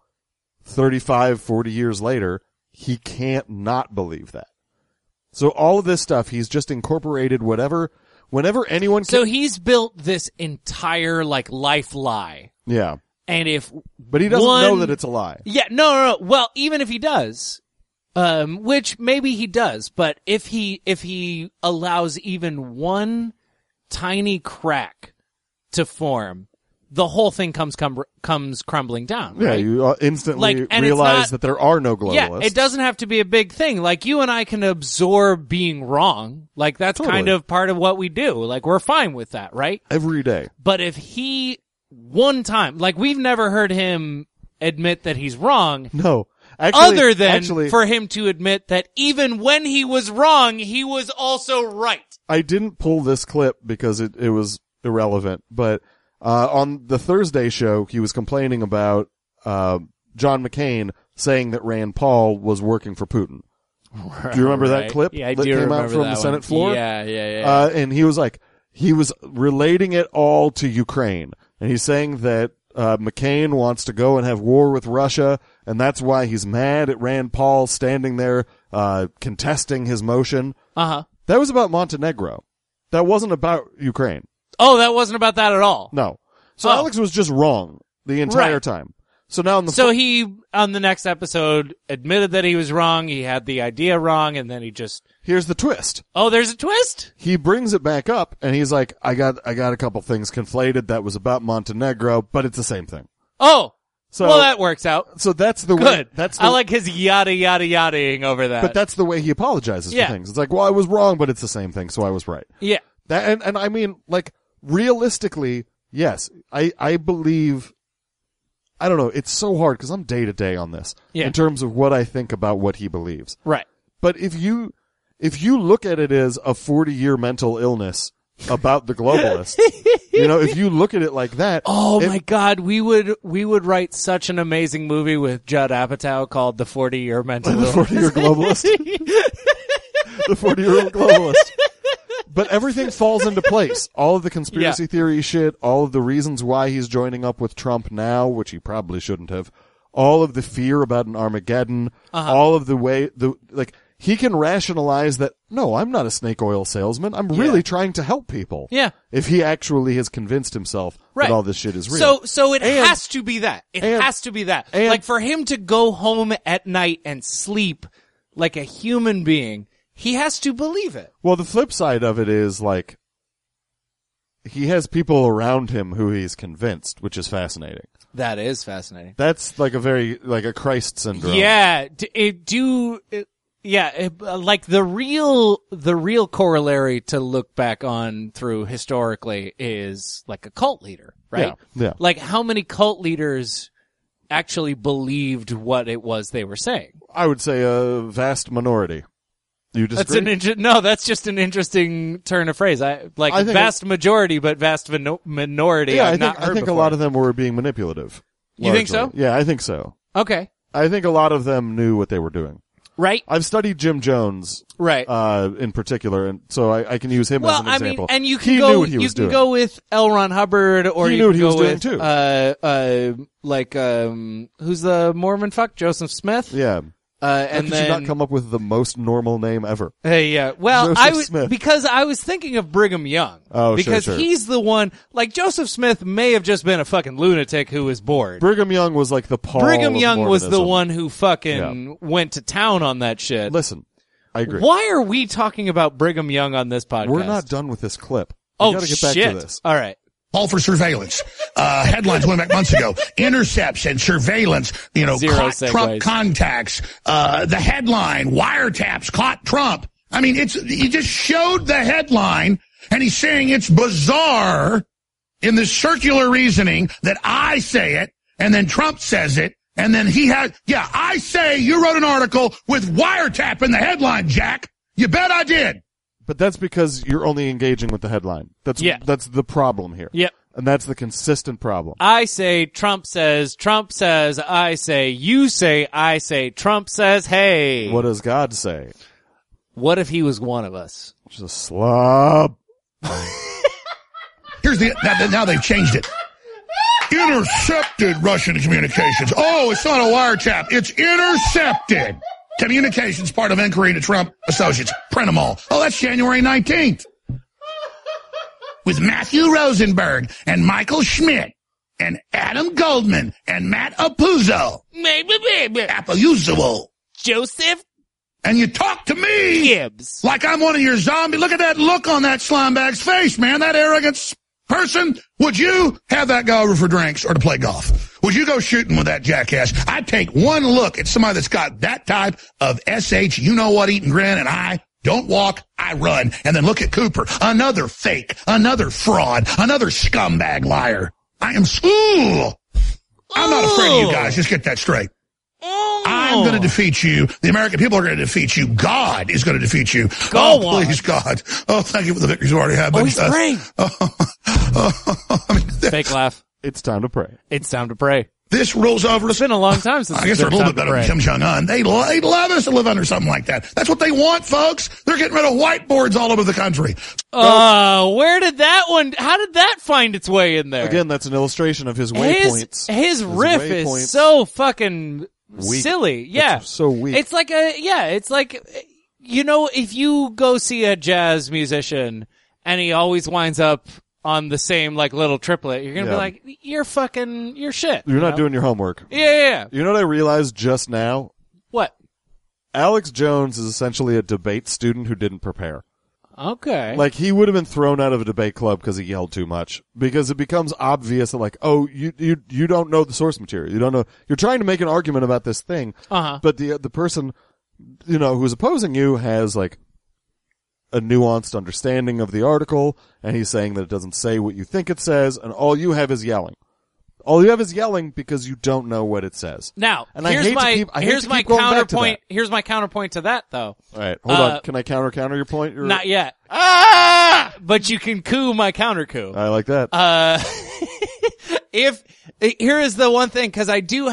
35, 40 years later, he can't not believe that. So all of this stuff, he's just incorporated whenever anyone can... So he's built this entire, like, life lie. Yeah. And But he doesn't know that it's a lie. Yeah, no. Well, even if he does, which maybe he does, but if he allows even one tiny crack to form, the whole thing comes crumbling down. Right? Yeah, you instantly realize that there are no globalists. Yeah, it doesn't have to be a big thing. Like, you and I can absorb being wrong. Like, that's kind of part of what we do. Like, we're fine with that, right? Every day. But if he, one time, like, we've never heard him admit that he's wrong. No. Other than for him to admit that even when he was wrong, he was also right. I didn't pull this clip because it was irrelevant, but on the Thursday show, he was complaining about John McCain saying that Rand Paul was working for Putin. Do you remember that clip that came out from the Senate floor? Yeah. And he was relating it all to Ukraine. And he's saying that McCain wants to go and have war with Russia, and that's why he's mad at Rand Paul standing there contesting his motion. Uh-huh. That was about Montenegro. That wasn't about Ukraine. Oh, that wasn't about that at all. No. So Alex was just wrong the entire time. So now he, on the next episode, admitted that he was wrong, he had the idea wrong, and then he just... Here's the twist. Oh, there's a twist? He brings it back up, and he's like, I got a couple things conflated that was about Montenegro, but it's the same thing. Oh! So, well, that works out. So that's the way... Good. I like his yada-ing over that. But that's the way he apologizes for things. It's like, well, I was wrong, but it's the same thing, so I was right. Yeah. That, and I mean, like, realistically, yes, I believe... I don't know. It's so hard because I'm day to day on this in terms of what I think about what he believes. Right. But if you look at it as a 40-year mental illness about the globalists, if you look at it like that. Oh my God, we would write such an amazing movie with Judd Apatow called The 40-Year Mental Illness. The 40-Year Globalist. The 40-Year-Old Globalist. But everything falls into place. All of the conspiracy theory shit, all of the reasons why he's joining up with Trump now, which he probably shouldn't have, all of the fear about an Armageddon, all of the way, he can rationalize that, no, I'm not a snake oil salesman. I'm really trying to help people. Yeah. If he actually has convinced himself that all this shit is real. So it has to be that. It has to be that. Like, for him to go home at night and sleep like a human being, he has to believe it. Well, the flip side of it is, like, he has people around him who he's convinced, which is fascinating. That is fascinating. That's like a Christ syndrome. Yeah. Like the real corollary to look back on through historically is like a cult leader, right? Yeah. Like, how many cult leaders actually believed what it was they were saying? I would say a vast minority. You disagree? That's just an interesting turn of phrase. I think vast majority, but vast minority. Yeah, I think a lot of them were being manipulative. You think so? Yeah, I think so. Okay. I think a lot of them knew what they were doing. Right. I've studied Jim Jones, right, in particular, and so I can use him as an example. And you can he go with L. Ron Hubbard, or you can go with who's the Mormon fuck? Joseph Smith. Yeah. And could then you not come up with the most normal name ever? Hey, yeah. Well, Smith. because I was thinking of Brigham Young. Oh, because sure. he's the one. Like Joseph Smith may have just been a fucking lunatic who was bored. Brigham Young was like the Paul. Brigham Young was the Mormonism. one who fucking went to town on that shit. Listen, I agree. Why are we talking about Brigham Young on this podcast? We're not done with this clip. We gotta get back to this. All right. All for surveillance. Headlines went back months ago. Intercepts and surveillance, caught Trump contacts. The headline, wiretaps caught Trump. I mean, he just showed the headline and he's saying it's bizarre in this circular reasoning that I say it and then Trump says it and then I say you wrote an article with wiretap in the headline, Jack. You bet I did. But that's because you're only engaging with the headline. That's the problem here. Yep. And that's the consistent problem. I say, Trump says, I say, you say, I say, Trump says, hey. What does God say? What if he was one of us? Just a slob. Now they've changed it. Intercepted Russian communications. Oh, it's not a wiretap. It's intercepted. Communications part of inquiry into Trump associates. Print them all. Oh, that's January 19th. With Matthew Rosenberg and Michael Schmidt and Adam Goldman and Matt Apuzzo. Apuzzo. Joseph. And you talk to me Gibbs like I'm one of your zombies. Look at that look on that slimebag's face, man. That arrogant person. Would you have that guy over for drinks or to play golf? Would you go shooting with that jackass? I'd take one look at somebody that's got that type of you-know-what eating grin, and I don't walk, I run. And then look at Cooper, another fake, another fraud, another scumbag liar. I'm not afraid of you guys. Just get that straight. I'm going to defeat you. The American people are going to defeat you. God is going to defeat you. Please, God. Oh, thank you for the victories we already had. He's praying. Fake laugh. It's time to pray. It's time to pray. This rolls over. It's been a long time since I guess they're a little bit better than Kim Jong-un. They'd love us to live under something like that. That's what they want, folks. They're getting rid of whiteboards all over the country. How did that find its way in there? Again, that's an illustration of his waypoints. His riff is so fucking weak. Silly. Yeah. It's so weak. It's like if you go see a jazz musician and he always winds up on the same little triplet, you're gonna be like, you're shit. You're not doing your homework. Yeah. You know what I realized just now? What? Alex Jones is essentially a debate student who didn't prepare. Okay. He would have been thrown out of a debate club because he yelled too much. Because it becomes obvious that you don't know the source material. You don't know. You're trying to make an argument about this thing. But the person, who's opposing you has a nuanced understanding of the article, and he's saying that it doesn't say what you think it says, and all you have is yelling. All you have is yelling because you don't know what it says. Now, and here's my counterpoint. Here's my counterpoint to that, though. All right, hold on. Can I counter your point? Not yet. But you can coup my counter coup. I like that. Here is the one thing, because I do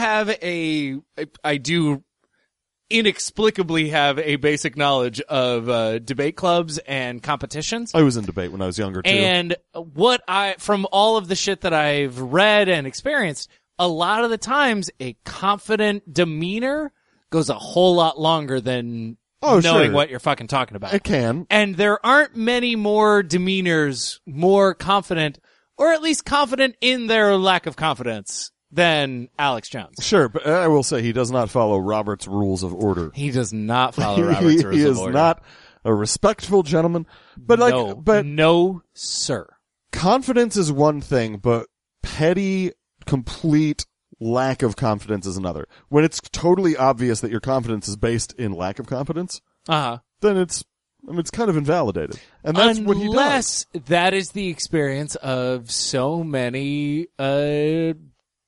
inexplicably have a basic knowledge of debate clubs and competitions. I was in debate when I was younger too. And from all of the shit that I've read and experienced, a lot of the times a confident demeanor goes a whole lot longer than knowing what you're fucking talking about. It can. And there aren't many more demeanors more confident, or at least confident in their lack of confidence, than Alex Jones. Sure, but I will say he does not follow Robert's rules of order. He does not follow Robert's rules of order. He is not a respectful gentleman. But no, sir. Confidence is one thing, but petty, complete lack of confidence is another. When it's totally obvious that your confidence is based in lack of confidence, then it's kind of invalidated. And that's what he does. Unless that is the experience of so many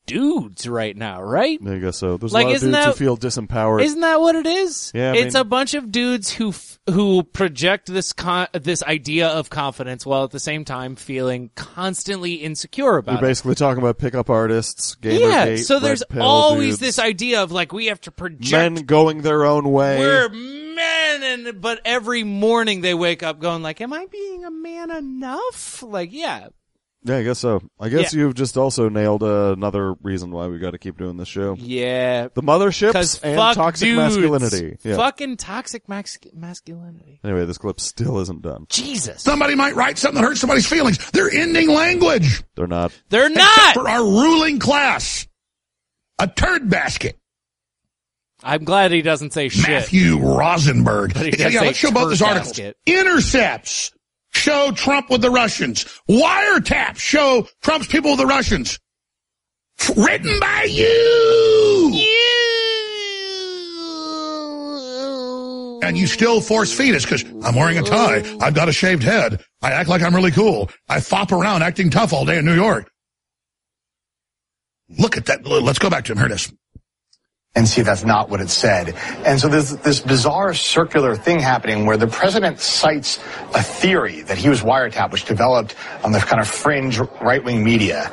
dudes right now, right? I guess so. There's Like, a lot of isn't dudes who that- feel disempowered. Isn't that what it is? Yeah, I it's mean- a bunch of dudes who project this idea of confidence while at the same time feeling constantly insecure about We're it. basically talking about pickup artists, Gamergate, Yeah, so there's red pill always dudes, this idea of like we have to project men going their own way. we're men, but every morning they wake up going like, "Am I being a man enough?" Like, yeah. Yeah, I guess so. I guess Yeah. you've just also nailed another reason why we got to keep doing this show. Yeah. The motherships Because and fuck toxic dudes. masculinity. Yeah. Fucking toxic masculinity. Anyway, this clip still isn't done. Jesus. Somebody might write something that hurts somebody's feelings. They're ending language. They're not. They're Except not. for our ruling class. A turd basket. I'm glad he doesn't say shit. Matthew Rosenberg. But he does say let's show both these turd articles. basket. Intercepts show Trump with the Russians. Wiretaps show Trump's people with the Russians. Written by you. And you still force feed us because I'm wearing a tie. I've got a shaved head. I act like I'm really cool. I fop around acting tough all day in New York. Look at that. Let's go back to him. Here it is. And see that's not what it said. And so there's this bizarre circular thing happening where the president cites a theory that he was wiretapped, which developed on the kind of fringe right-wing media.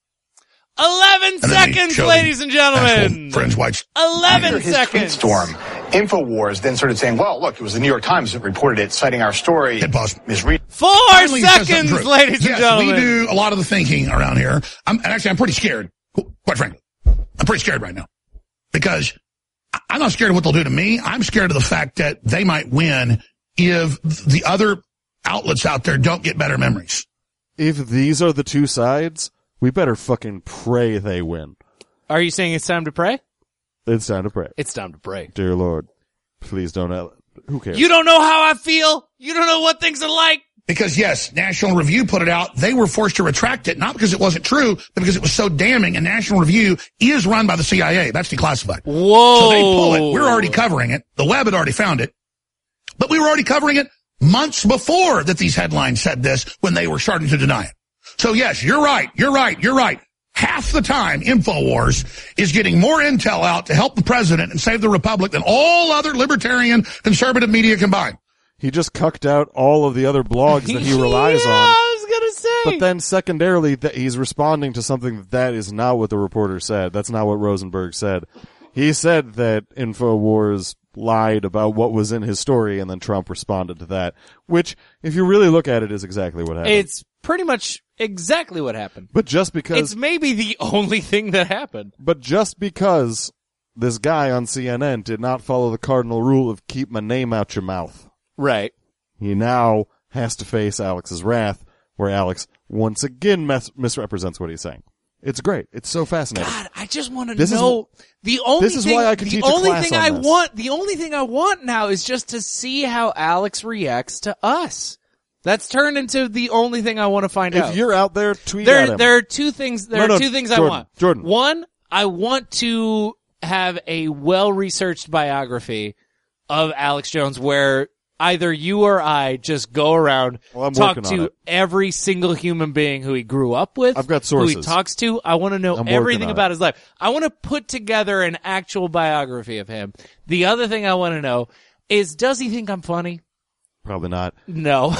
11 And then he seconds, showed ladies and gentlemen. actual Fringe whites. 11 After his tweet seconds. storm, InfoWars then started saying, well, look, it was the New York Times that reported it, citing our story. Hit pause. Misread. 4 Finally, he says something seconds, true. ladies and Yes, gentlemen. we do a lot of the thinking around here. And actually, I'm pretty scared, quite frankly. I'm pretty scared right now. Because I'm not scared of what they'll do to me. I'm scared of the fact that they might win if the other outlets out there don't get better memories. If these are the two sides, we better fucking pray they win. Are you saying it's time to pray? It's time to pray. It's time to pray. Dear Lord, please don't. Who cares? You don't know how I feel. You don't know what things are like. Because, yes, National Review put it out. They were forced to retract it, not because it wasn't true, but because it was so damning, and National Review is run by the CIA. That's declassified. Whoa. So they pull it. We're already covering it. The web had already found it. But we were already covering it months before that these headlines said this when they were starting to deny it. So, yes, you're right. You're right. You're right. Half the time, InfoWars is getting more intel out to help the president and save the republic than all other libertarian conservative media combined. He just cucked out all of the other blogs that he relies yeah, on. I was going to say. But then secondarily, he's responding to something that is not what the reporter said. That's not what Rosenberg said. He said that InfoWars lied about what was in his story, and then Trump responded to that, which, if you really look at it, is exactly what happened. It's pretty much exactly what happened. But just because... It's maybe the only thing that happened. But just because this guy on CNN did not follow the cardinal rule of keep my name out your mouth, Right. he now has to face Alex's wrath, where Alex once again misrepresents what he's saying. It's great. It's so fascinating. God, I just want to This is- know the only this is thing, why I can the teach a only class thing on I this. want, the only thing I want now is just to see how Alex reacts to us. That's turned into the only thing I want to find out. If you're out there, tweet at him. There are two things. There No, are no, two things I Jordan, want. Jordan. One, I want to have a well-researched biography of Alex Jones where either you or I just go around, Well, I'm talk working on to it. every single human being who he grew up with. I've got Who he sources. talks to. I want to know I'm working everything on about it. his life. I want to put together an actual biography of him. The other thing I want to know is, does he think I'm funny? Probably not. No.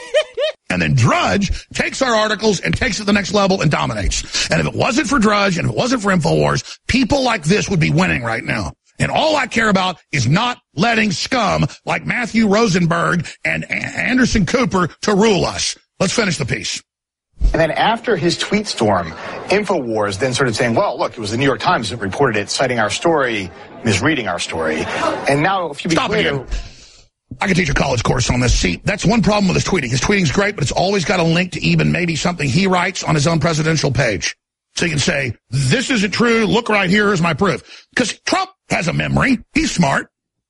And then Drudge takes our articles and takes it to the next level and dominates. And if it wasn't for Drudge and if it wasn't for InfoWars, people like this would be winning right now. And all I care about is not letting scum like Matthew Rosenberg and Anderson Cooper to rule us. Let's finish the piece. And then after his tweet storm, InfoWars then started saying, well, look, it was the New York Times that reported it, citing our story, misreading our story. And now, if you be Stop clear... again. I could teach a college course on this. See, that's one problem with his tweeting. His tweeting's great, but it's always got a link to even maybe something he writes on his own presidential page. So you can say, this isn't true, look right here, here's my proof. Because Trump has a memory. He's smart.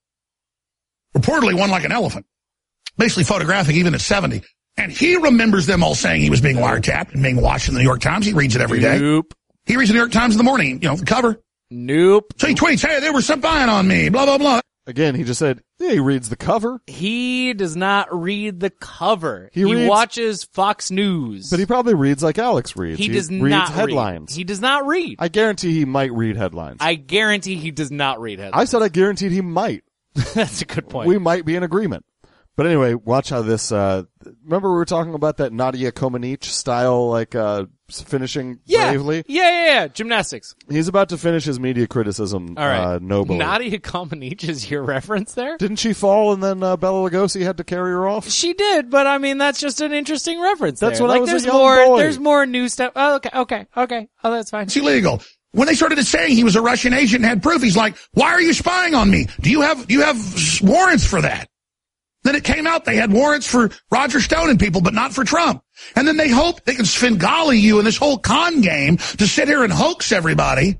Reportedly one like an elephant. Basically photographic even at 70. And he remembers them all saying he was being wiretapped and being watched in the New York Times. He reads it every day. Nope. He reads the New York Times in the morning, the cover. Nope. So he tweets, hey, there was some spying on me, blah, blah, blah. Again, he just said, yeah, he reads the cover. He does not read the cover. He He reads- watches Fox News. But he probably reads like Alex reads. He does reads not headlines. read. He does not read. I guarantee he might read headlines. I guarantee he does not read headlines. I said I guaranteed he might. That's a good point. We might be in agreement. But anyway, watch how this, remember we were talking about that Nadia Comaneci style, like, finishing bravely? Yeah. Gymnastics. He's about to finish his media criticism, All right. nobly. Nadia Comaneci is your reference there? Didn't she fall and then, Bela Lugosi had to carry her off? She did, but I mean, that's just an interesting reference. That's there. when I like, was a there's young more, boy. There's more new stuff. Oh, okay. Oh, that's fine. It's illegal. When they started saying he was a Russian agent and had proof, he's like, why are you spying on me? Do you have warrants for that? Then it came out they had warrants for Roger Stone and people, but not for Trump. And then they hope they can Svengali you in this whole con game to sit here and hoax everybody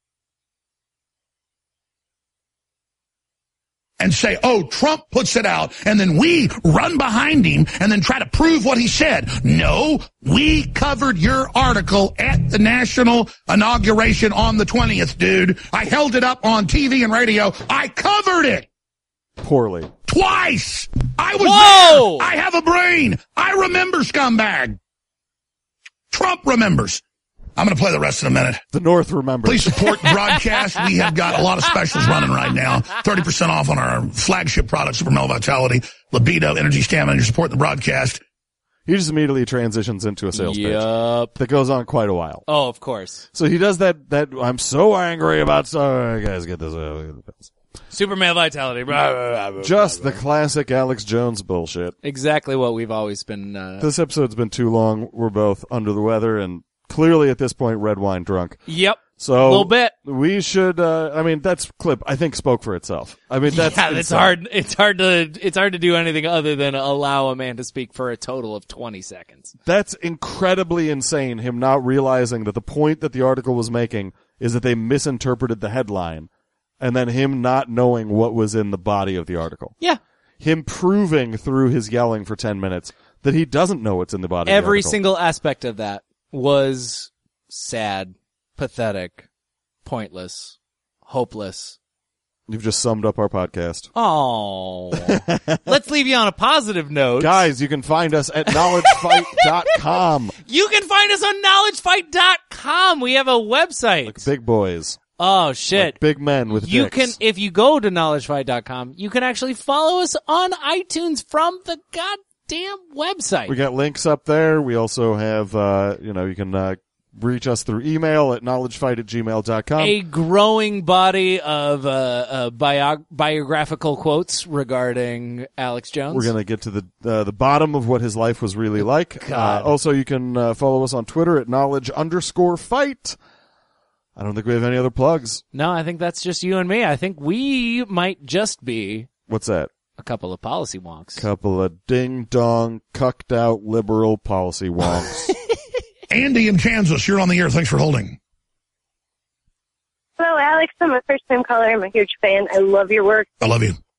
and say, oh, Trump puts it out, and then we run behind him and then try to prove what he said. No, we covered your article at the national inauguration on the 20th, dude. I held it up on TV and radio. I covered it. Poorly. Twice! I was Whoa! there! I have a brain! I remember, scumbag! Trump remembers. I'm going to play the rest in a minute. The North remembers. Please support the broadcast. We have got a lot of specials running right now. 30% off on our flagship product, Super Male Vitality, Libido, Energy Stamina. You support the broadcast. He just immediately transitions into a sales pitch. Yup. That goes on quite a while. Oh, of course. So he does that I'm so angry about, sorry guys, get this Super male vitality. just the classic Alex Jones bullshit. Exactly what we've always been. This episode's been too long. We're both under the weather and clearly at this point red wine drunk. Yep. So a little bit. We should. That's clip. I think spoke for itself. I mean, that's it's hard. It's hard to do anything other than allow a man to speak for a total of 20 seconds. That's incredibly insane. Him not realizing that the point that the article was making is that they misinterpreted the headline, and then him not knowing what was in the body of the article. Yeah. Him proving through his yelling for 10 minutes that he doesn't know what's in the body. of the Every article. single aspect of that was sad, pathetic, pointless, hopeless. You've just summed up our podcast. Oh, let's leave you on a positive note. Guys, you can find us at knowledgefight.com. You can find us on knowledgefight.com. We have a website. Like big boys. Oh, shit. Like big men with You dicks. can, if you go to knowledgefight.com, you can actually follow us on iTunes from the goddamn website. We got links up there. We also have, you can reach us through email at knowledgefight@gmail.com. A growing body of biographical quotes regarding Alex Jones. We're gonna get to the bottom of what his life was really like. God. Also, you can follow us on Twitter at knowledge_fight. I don't think we have any other plugs. No, I think that's just you and me. I think we might just be What's that? a couple of policy wonks. Couple of ding-dong, cucked-out liberal policy wonks. Andy in Kansas, you're on the air. Thanks for holding. Hello, Alex. I'm a first-time caller. I'm a huge fan. I love your work. I love you.